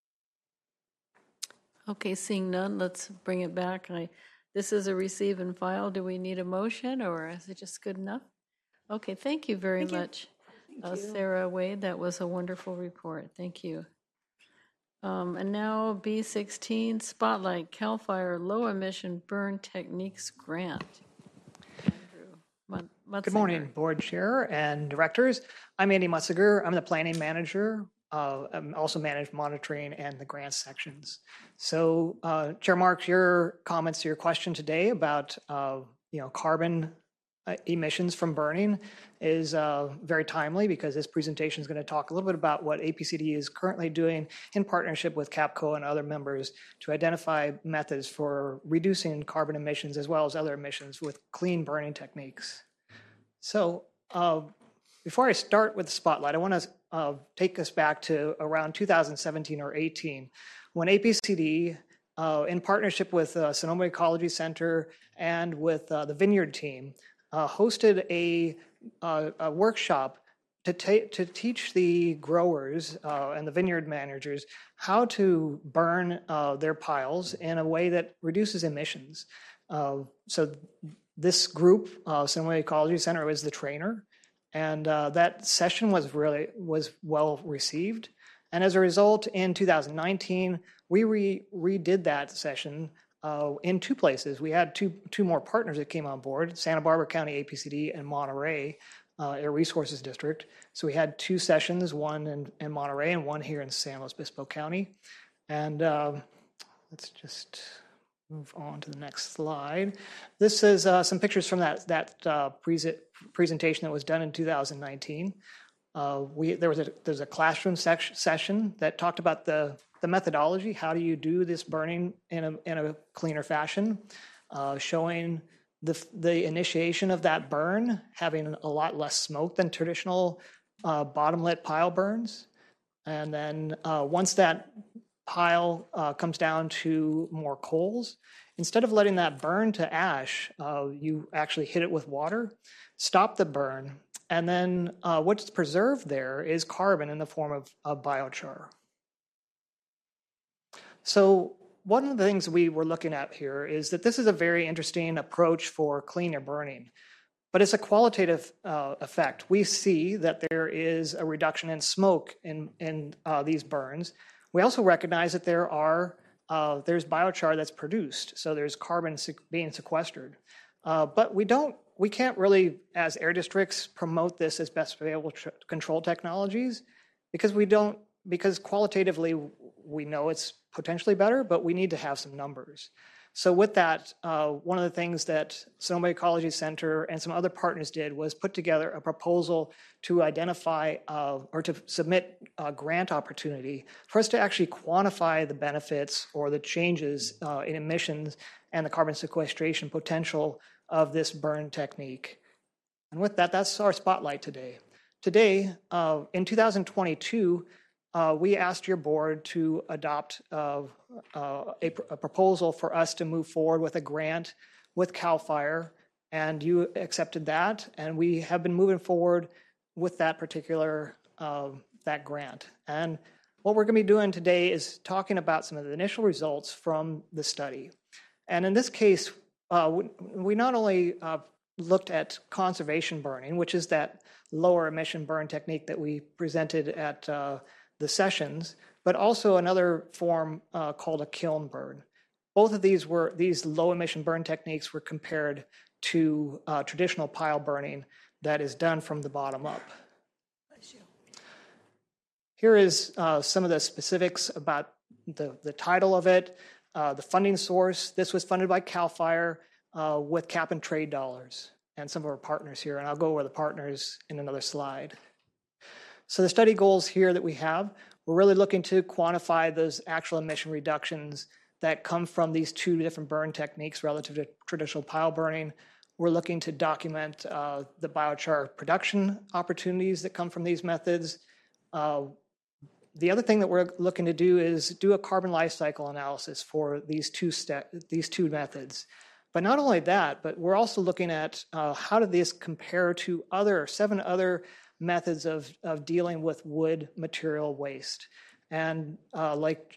Okay, seeing none, let's bring it back. This is a receive and file. Do we need a motion, or is it just good enough? Okay, thank you very much, Sarah Wade. That was a wonderful report. Thank you. And now B16, Spotlight CAL FIRE Low Emission Burn Techniques Grant. Good morning, Board Chair and Directors. I'm Andy Mutziger. I'm the Planning Manager. I also manage monitoring and the grant sections. So, Chair Marks, your comments to your question today about carbon emissions from burning is very timely, because this presentation is going to talk a little bit about what APCD is currently doing in partnership with CAPCO and other members to identify methods for reducing carbon emissions as well as other emissions with clean burning techniques. So before I start with the spotlight, I want to take us back to around 2017 or 18, when APCD, in partnership with Sonoma Ecology Center and with the Vineyard team, hosted a workshop to teach the growers and the vineyard managers how to burn their piles in a way that reduces emissions. So this group, Sonoma Ecology Center, was the trainer, and that session was well received. And as a result, in 2019, we redid that session in 2 places. We had two more partners that came on board: Santa Barbara County APCD and Monterey Air Resources District. So we had 2 sessions, one in Monterey and one here in San Luis Obispo County. And let's just move on to the next slide. This is some pictures from that presentation that was done in 2019. There's a classroom session that talked about the the methodology. How do you do this burning in a cleaner fashion? Showing the initiation of that burn having a lot less smoke than traditional bottom-lit pile burns. And then once that pile comes down to more coals, instead of letting that burn to ash, you actually hit it with water, stop the burn, and then what's preserved there is carbon in the form of biochar. So one of the things we were looking at here is that this is a very interesting approach for cleaner burning, but it's a qualitative effect. We see that there is a reduction in smoke in these burns. We also recognize that there's biochar that's produced, so there's carbon being sequestered. But we can't really, as air districts, promote this as best available control technologies because qualitatively we know it's potentially better, but we need to have some numbers. So with that, one of the things that Sonoma Ecology Center and some other partners did was put together a proposal to identify or to submit a grant opportunity for us to actually quantify the benefits or the changes in emissions and the carbon sequestration potential of this burn technique. And with that, that's our spotlight today. Today, in 2022, we asked your board to adopt a proposal for us to move forward with a grant with CAL FIRE, and you accepted that, and we have been moving forward with that particular that grant. And what we're going to be doing today is talking about some of the initial results from the study. And in this case, we not only looked at conservation burning, which is that lower emission burn technique that we presented at the sessions, but also another form called a kiln burn. Both of these low emission burn techniques were compared to traditional pile burning that is done from the bottom up. Here is some of the specifics about the title of it, the funding source. This was funded by CAL FIRE with cap and trade dollars and some of our partners here, and I'll go over the partners in another slide. So the study goals here that we have, we're really looking to quantify those actual emission reductions that come from these two different burn techniques relative to traditional pile burning. We're looking to document the biochar production opportunities that come from these methods. The other thing that we're looking to do is do a carbon life cycle analysis for these two methods. But not only that, but we're also looking at how do these compare to 7 other methods of dealing with wood material waste. And like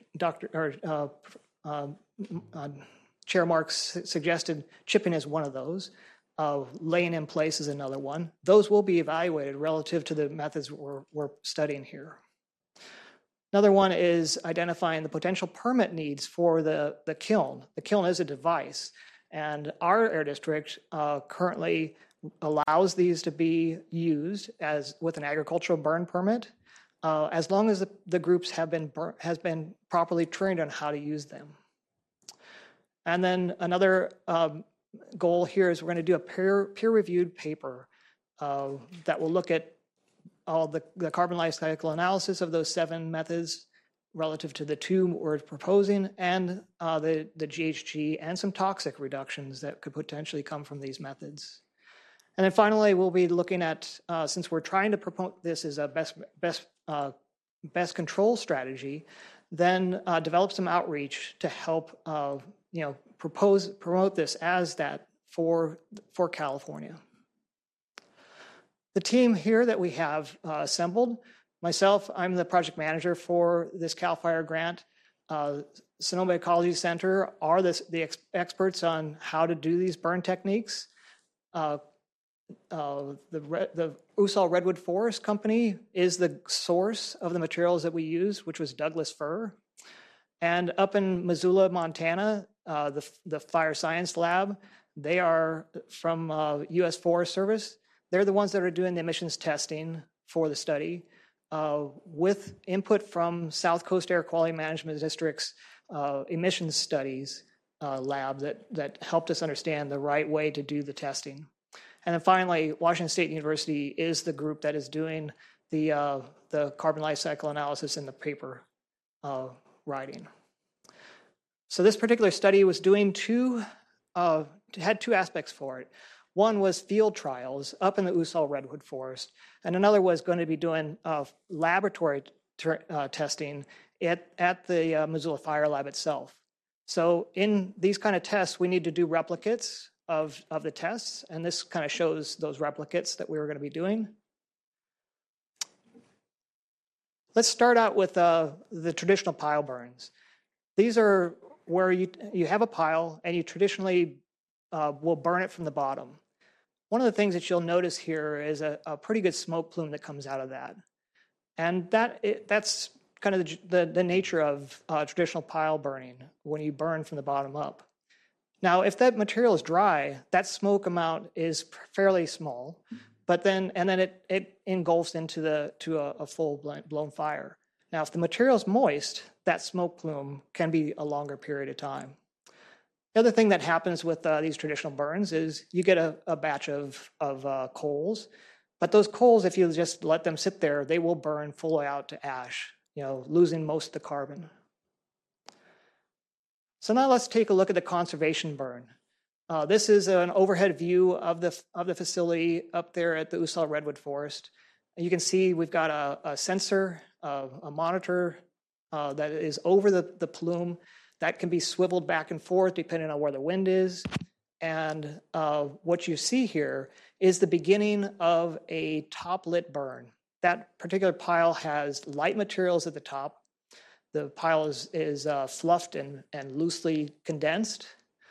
Chair Marks suggested, chipping is one of those. Laying in place is another one. Those will be evaluated relative to the methods we're studying here. Another one is identifying the potential permit needs for the kiln. The kiln is a device, and our air district currently allows these to be used with an agricultural burn permit, as long as the groups has been properly trained on how to use them. And then another goal here is we're going to do a peer-reviewed paper that will look at all the carbon life cycle analysis of those 7 methods relative to the 2 we're proposing, and the GHG and some toxic reductions that could potentially come from these methods. And then finally, we'll be looking at, since we're trying to promote this as a best control strategy, then develop some outreach to help promote this as that for California. The team here that we have assembled, myself, I'm the project manager for this CAL FIRE grant. Sonoma Ecology Center are the experts on how to do these burn techniques. The Usal Redwood Forest Company is the source of the materials that we use, which was Douglas fir. And up in Missoula, Montana, the Fire Science Lab, they are from U.S. Forest Service. They're the ones that are doing the emissions testing for the study with input from South Coast Air Quality Management District's emissions studies lab that helped us understand the right way to do the testing. And then finally, Washington State University is the group that is doing the carbon life cycle analysis in the paper riding. So this particular study was doing had two aspects for it. One was field trials up in the Usal Redwood Forest, and another was going to be doing laboratory testing at the Missoula Fire Lab itself. So in these kind of tests, we need to do replicates of the tests, and this kind of shows those replicates that we were going to be doing. Let's start out with the traditional pile burns. These are where you have a pile and you traditionally will burn it from the bottom. One of the things that you'll notice here is a pretty good smoke plume that comes out of that. And that's kind of the nature of traditional pile burning, when you burn from the bottom up. Now, if that material is dry, that smoke amount is fairly small, but then it engulfs into a full-blown fire. Now, if the material is moist, that smoke plume can be a longer period of time. The other thing that happens with these traditional burns is you get a batch of coals, but those coals, if you just let them sit there, they will burn fully out to ash, losing most of the carbon. So now let's take a look at the conservation burn. This is an overhead view of the facility up there at the Usal Redwood Forest. You can see we've got a sensor, a monitor that is over the plume that can be swiveled back and forth depending on where the wind is. And what you see here is the beginning of a top-lit burn. That particular pile has light materials at the top. The pile is fluffed and loosely condensed.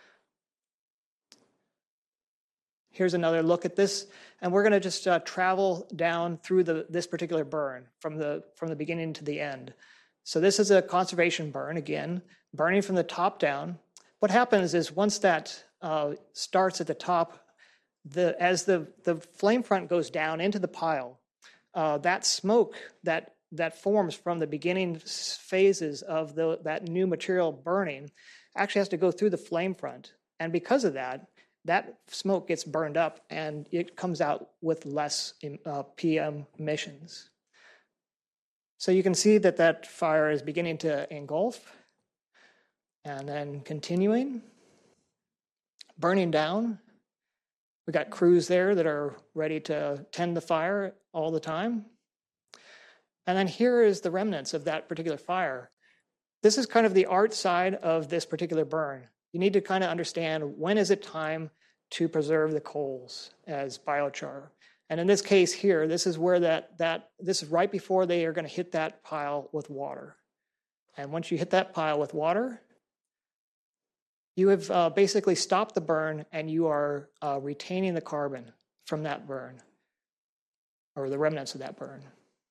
Here's another look at this, and we're going to just travel down through this particular burn from the beginning to the end. So this is a conservation burn, again, burning from the top down. What happens is once that starts at the top, as the flame front goes down into the pile, that smoke that forms from the beginning phases of that new material burning actually has to go through the flame front. And because of that smoke gets burned up and it comes out with less PM emissions. So you can see that fire is beginning to engulf and then continuing, burning down. We got crews there that are ready to tend the fire all the time. And then here is the remnants of that particular fire. This is kind of the art side of this particular burn. You need to kind of understand when is it time to preserve the coals as biochar. And in this case here, this is where this is right before they are going to hit that pile with water. And once you hit that pile with water, you have basically stopped the burn and you are retaining the carbon from that burn, or the remnants of that burn.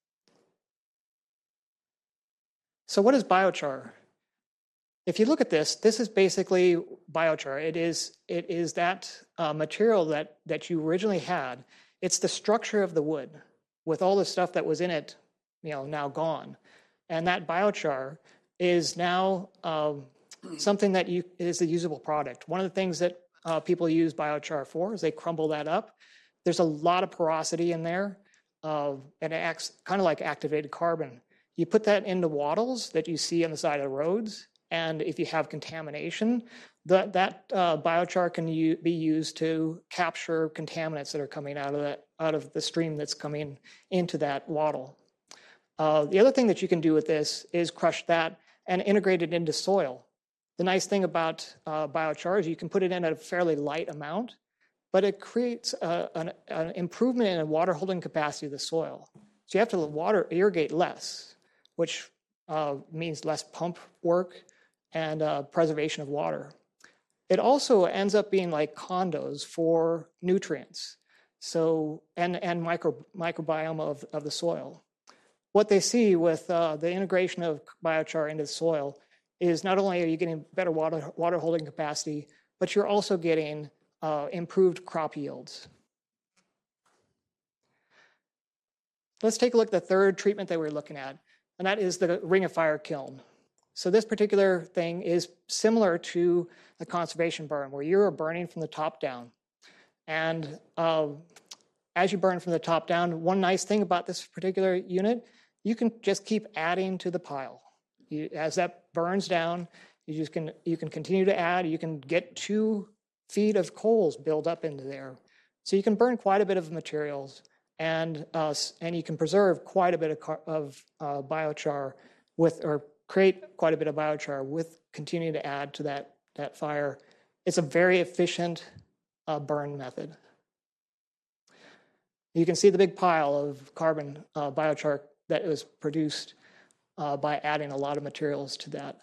So what is biochar? If you look at this is basically biochar. It is that material that you originally had. It's the structure of the wood with all the stuff that was in it, now gone. And that biochar is now something that is a usable product. One of the things that people use biochar for is they crumble that up. There's a lot of porosity in there, and it acts kind of like activated carbon. You put that into wattles that you see on the side of the roads, and if you have contamination, that biochar can be used to capture contaminants that are coming out of the stream that's coming into that wattle. The other thing that you can do with this is crush that and integrate it into soil. The nice thing about biochar is you can put it in a fairly light amount, but it creates an improvement in the water holding capacity of the soil. So you have to irrigate less, which means less pump work and preservation of water. It also ends up being like condos for nutrients, so and microbiome of the soil. What they see with the integration of biochar into the soil is not only are you getting better water holding capacity, but you're also getting improved crop yields. Let's take a look at the third treatment that we're looking at, and that is the ring of fire kiln. So this particular thing is similar to the conservation burn, where you're burning from the top down. And as you burn from the top down, one nice thing about this particular unit, you can just keep adding to the pile. As that burns down, you can continue to add. You can get 2 feet of coals build up into there, so you can burn quite a bit of materials, and you can preserve quite a bit of biochar or create quite a bit of biochar with continuing to add to that fire. It's a very efficient burn method. You can see the big pile of carbon biochar that was produced by adding a lot of materials to that.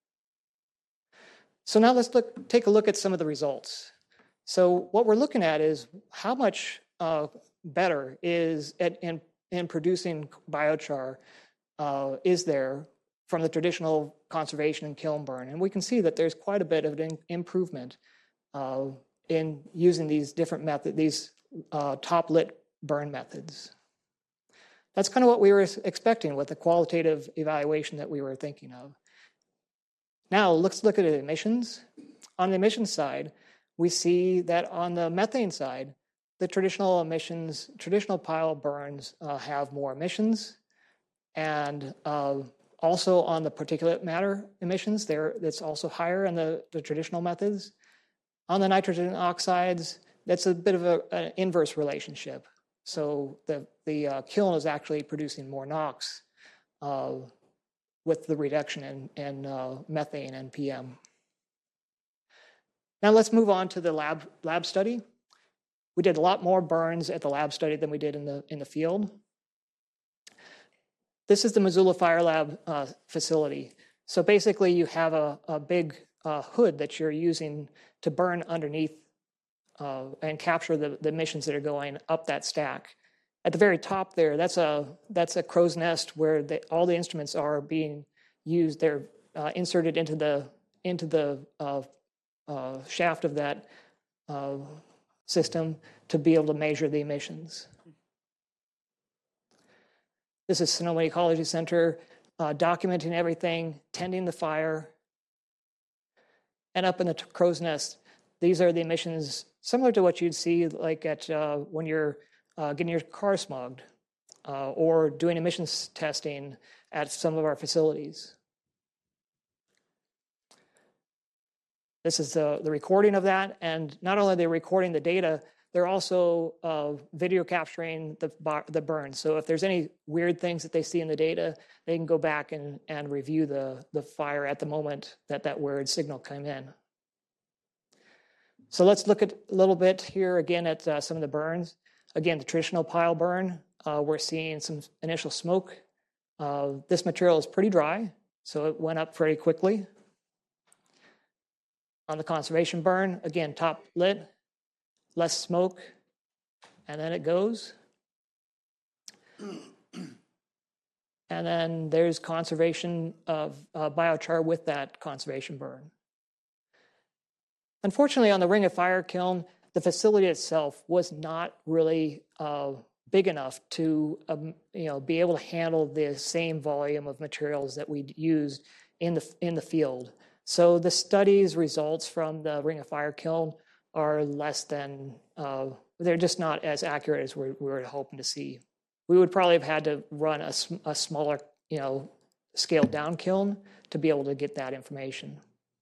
So now let's take a look at some of the results. So what we're looking at is how much better is in producing biochar is there from the traditional conservation and kiln burn. And we can see that there's quite a bit of an improvement in using these different methods, these top lit burn methods. That's kind of what we were expecting with the qualitative evaluation that we were thinking of. Now let's look at the emissions. On the emissions side, we see that on the methane side, the traditional pile burns have more emissions, and also on the particulate matter emissions, that's also higher in the traditional methods. On the nitrogen oxides, that's a bit of an inverse relationship. So the kiln is actually producing more NOx with the reduction in methane and PM. Now let's move on to the lab study. We did a lot more burns at the lab study than we did in the field. This is the Missoula Fire Lab facility. So basically you have a big hood that you're using to burn underneath and capture the emissions that are going up that stack. At the very top there, that's a crow's nest where all the instruments are being used. They're inserted into the shaft of that system to be able to measure the emissions. This is Sonoma Ecology Center documenting everything, tending the fire. And up in the crow's nest, these are the emissions similar to what you'd see like at when you're getting your car smogged or doing emissions testing at some of our facilities. This is the recording of that, and not only are they recording the data, they're also video capturing the burn. So if there's any weird things that they see in the data, they can go back and review the fire at the moment that weird signal came in. So let's look at a little bit here again at some of the burns. Again, the traditional pile burn, we're seeing some initial smoke. This material is pretty dry, so it went up very quickly. On the conservation burn, again, top lit, less smoke, and then it goes. And then there's conservation of biochar with that conservation burn. Unfortunately, on the Ring of Fire kiln, the facility itself was not really big enough to be able to handle the same volume of materials that we'd used in the field. So the study's results from the Ring of Fire kiln are less than, they're just not as accurate as we were hoping to see. We would probably have had to run a smaller, scaled down kiln to be able to get that information.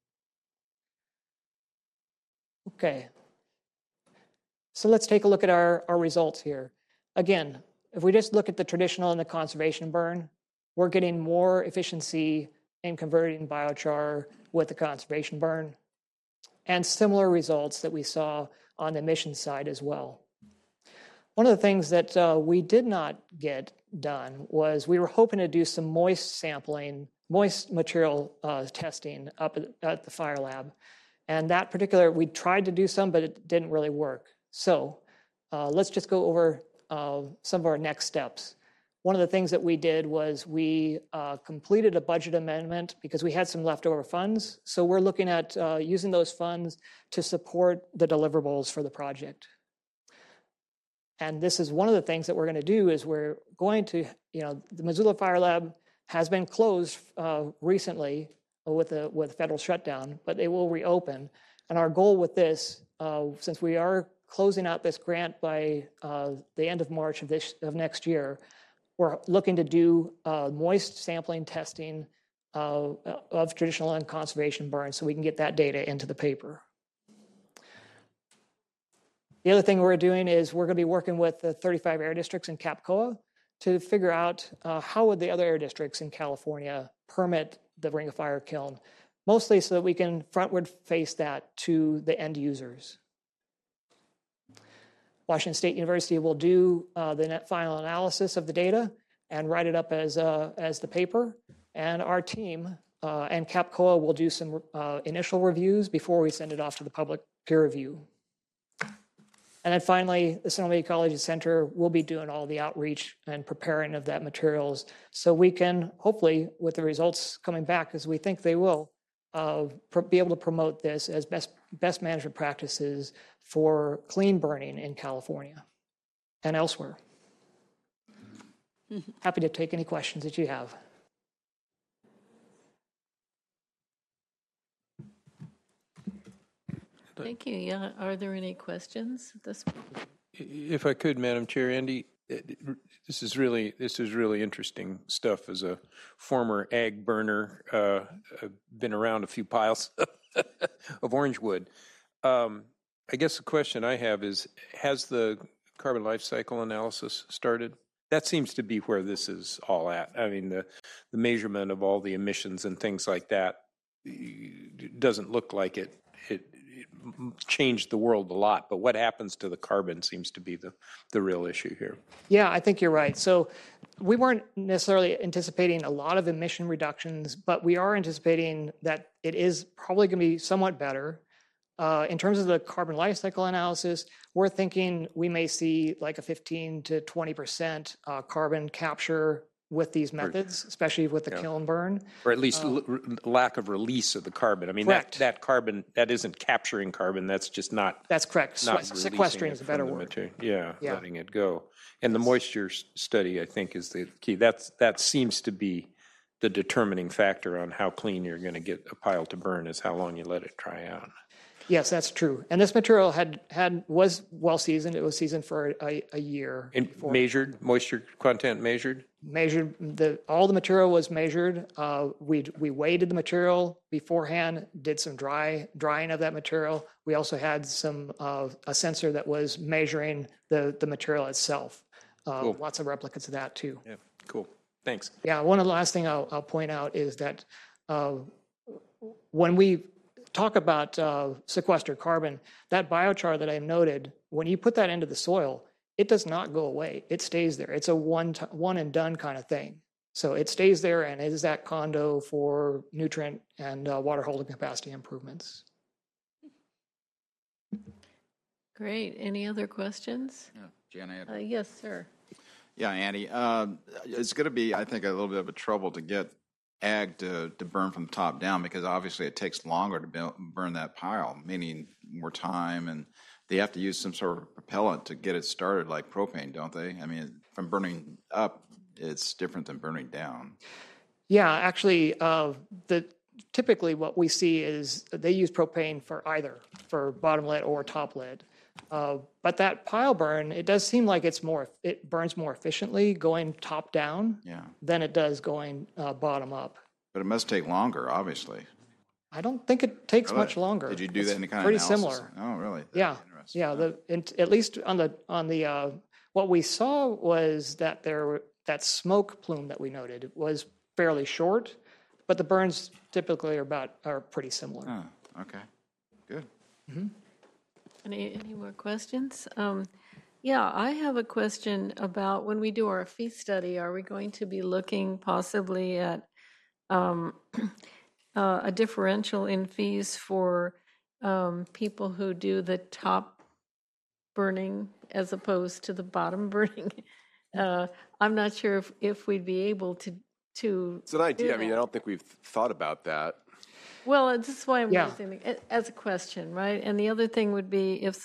Okay. So let's take a look at our results here. Again, if we just look at the traditional and the conservation burn, we're getting more efficiency in converting biochar with the conservation burn, and similar results that we saw on the emissions side as well. One of the things that we did not get done was we were hoping to do some moist material testing up at the fire lab. And that particular, we tried to do some, but it didn't really work. So let's just go over some of our next steps. One of the things that we did was we completed a budget amendment because we had some leftover funds. So we're looking at using those funds to support the deliverables for the project. And this is one of the things that we're going to do is we're going to, the Missoula Fire Lab has been closed recently with the federal shutdown, but they will reopen. And our goal with this, since we are closing out this grant by the end of March of next year, we're looking to do moist sampling testing of traditional and conservation burns so we can get that data into the paper. The other thing we're doing is we're going to be working with the 35 air districts in CAPCOA to figure out how would the other air districts in California permit the Ring of Fire kiln, mostly so that we can frontward face that to the end users. Washington State University will do the net final analysis of the data and write it up as the paper. And our team and CAPCOA will do some initial reviews before we send it off to the public peer review. And then finally, the Sonoma Ecology Center will be doing all the outreach and preparing of that materials so we can, hopefully, with the results coming back, as we think they will, be able to promote this as best management practices for clean burning in California and elsewhere. Happy to take any questions that you have. Thank you. Yeah. Are there any questions at this point? If I could, Madam Chair, Andy, this is really interesting stuff. As a former ag burner, I've been around a few piles of orange wood. I guess the question I have is, has the carbon life cycle analysis started? That seems to be where this is all at. I mean, the measurement of all the emissions and things like that doesn't look like it changed the world a lot, but what happens to the carbon seems to be the real issue here. Yeah, I think you're right. So we weren't necessarily anticipating a lot of emission reductions, but we are anticipating that it is probably going to be somewhat better. In terms of the carbon life cycle analysis, we're thinking we may see like a 15 to 20% carbon capture with these methods, especially with the kiln burn. Or at least lack of release of the carbon. I mean, that carbon, that isn't capturing carbon, that's just not. That's correct. Not Sequestering is a better word. Yeah, letting it go. And the moisture study, I think, is the key. That seems to be the determining factor on how clean you're going to get a pile to burn, is how long you let it dry out. Yes, that's true. And this material was well seasoned. It was seasoned for a year. And measured, moisture content measured? Measured, all the material was measured. We weighted the material beforehand, did some drying of that material. We also had a sensor that was measuring the material itself. Cool. Lots of replicas of that too. Yeah, cool. Thanks. Yeah, one of the last thing I'll point out is that when we talk about sequestered carbon, that biochar that I noted, when you put that into the soil, it does not go away. It stays there. It's a one and done kind of thing. So it stays there and is that condo for nutrient and water holding capacity improvements. Great. Any other questions? Yeah, Janet. Yes, sir. Yeah, Andy. It's going to be, I think, a little bit of a trouble to get ag to burn from the top down, because obviously it takes longer to burn that pile, meaning more time, and they have to use some sort of propellant to get it started, like propane, don't they? I mean, from burning up, it's different than burning down. Yeah, actually, typically what we see is they use propane for bottom lead or top lead. But that pile burn, it does seem like it burns more efficiently going top down than it does going bottom up. But it must take longer, obviously. I don't think it takes much longer. Did you do that in any kind pretty of analysis? Similar. Oh, really? Yeah, yeah. At least on the what we saw was that that smoke plume that we noted was fairly short, but the burns typically are pretty similar. Oh, okay, good. Mm-hmm. Any more questions? Yeah, I have a question about when we do our fee study, are we going to be looking possibly at a differential in fees for people who do the top burning as opposed to the bottom burning? I'm not sure if we'd be able to. It's an idea. I mean, I don't think we've thought about that. Well, this is why I'm raising it as a question, right? And the other thing would be if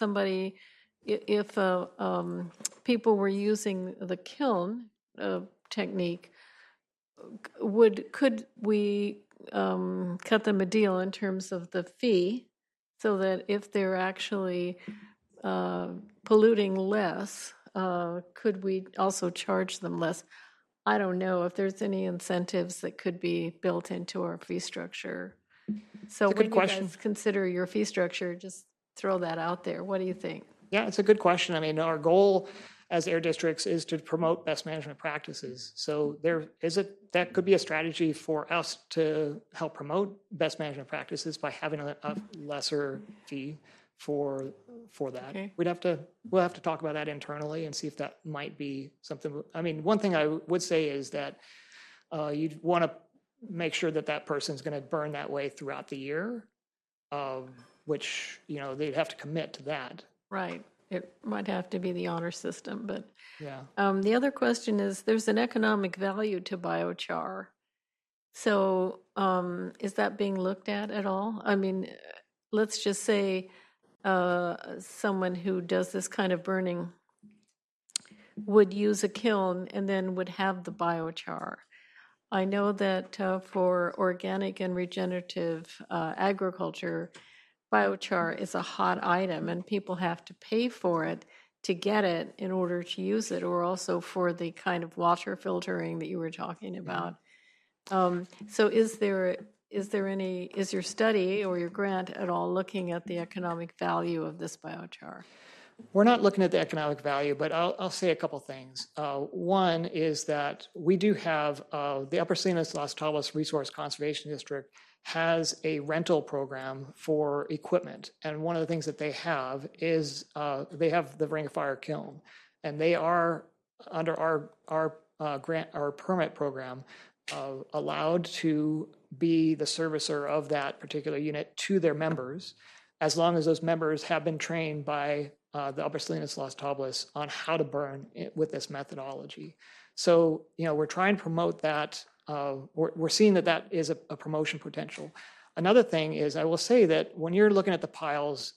people were using the kiln technique, could we cut them a deal in terms of the fee, so that if they're actually polluting less, could we also charge them less? I don't know if there's any incentives that could be built into our fee structure. So It's a good when you question. guys consider your fee structure, just throw that out there. What do you think? Yeah, it's a good question. I mean, our goal as air districts is to promote best management practices. So that could be a strategy for us to help promote best management practices by having a lesser fee for that. Okay. We'll have to talk about that internally and see if that might be something. I mean, one thing I would say is that you'd want to make sure that that person's going to burn that way throughout the year, which, they'd have to commit to that. Right. It might have to be the honor system, but Yeah. the other question is there's an economic value to biochar. So is that being looked at all? I mean, let's just say someone who does this kind of burning would use a kiln and then would have the biochar. I know that for organic and regenerative agriculture, biochar is a hot item and people have to pay for it to get it in order to use it, or also for the kind of water filtering that you were talking about. So is your study or your grant at all looking at the economic value of this biochar? We're not looking at the economic value, but I'll say a couple things. One is that we do have the Upper Salinas Las Tablas Resource Conservation District has a rental program for equipment. And one of the things that they have is they have the Ring of Fire kiln. And they are, under our grant, our permit program, allowed to be the servicer of that particular unit to their members, as long as those members have been trained by the Upper Salinas Las Tablas on how to burn with this methodology. So, we're trying to promote that. We're seeing that is a promotion potential. Another thing is, I will say that when you're looking at the piles,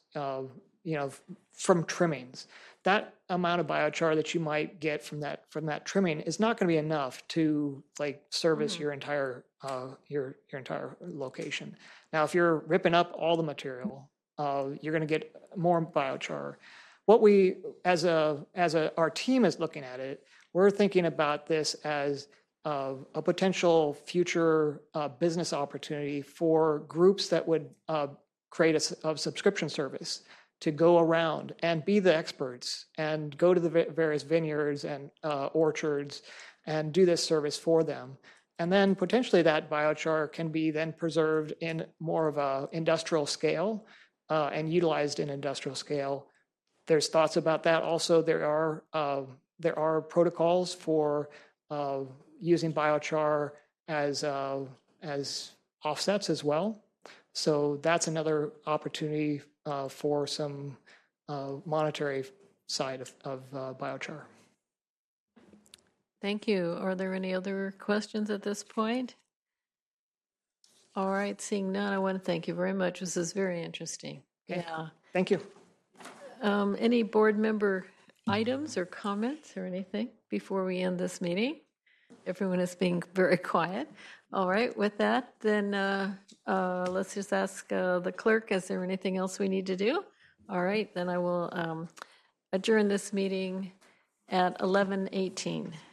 from trimmings, that amount of biochar that you might get from that trimming is not going to be enough to service your entire location. Now, if you're ripping up all the material, you're going to get more biochar. What we, our team is looking at it, we're thinking about this as a potential future business opportunity for groups that would create a subscription service to go around and be the experts and go to the various vineyards and orchards and do this service for them. And then potentially that biochar can be then preserved in more of a industrial scale and utilized in industrial scale. There's thoughts about that. Also, there are protocols for using biochar as offsets as well. So that's another opportunity for some monetary side of biochar. Thank you. Are there any other questions at this point? All right, seeing none, I want to thank you very much. This is very interesting. Okay. Yeah. Thank you. Any board member items or comments or anything before we end this meeting? Everyone is being very quiet. All right, with that, then let's just ask the clerk, is there anything else we need to do? All right, then I will adjourn this meeting at 11:18.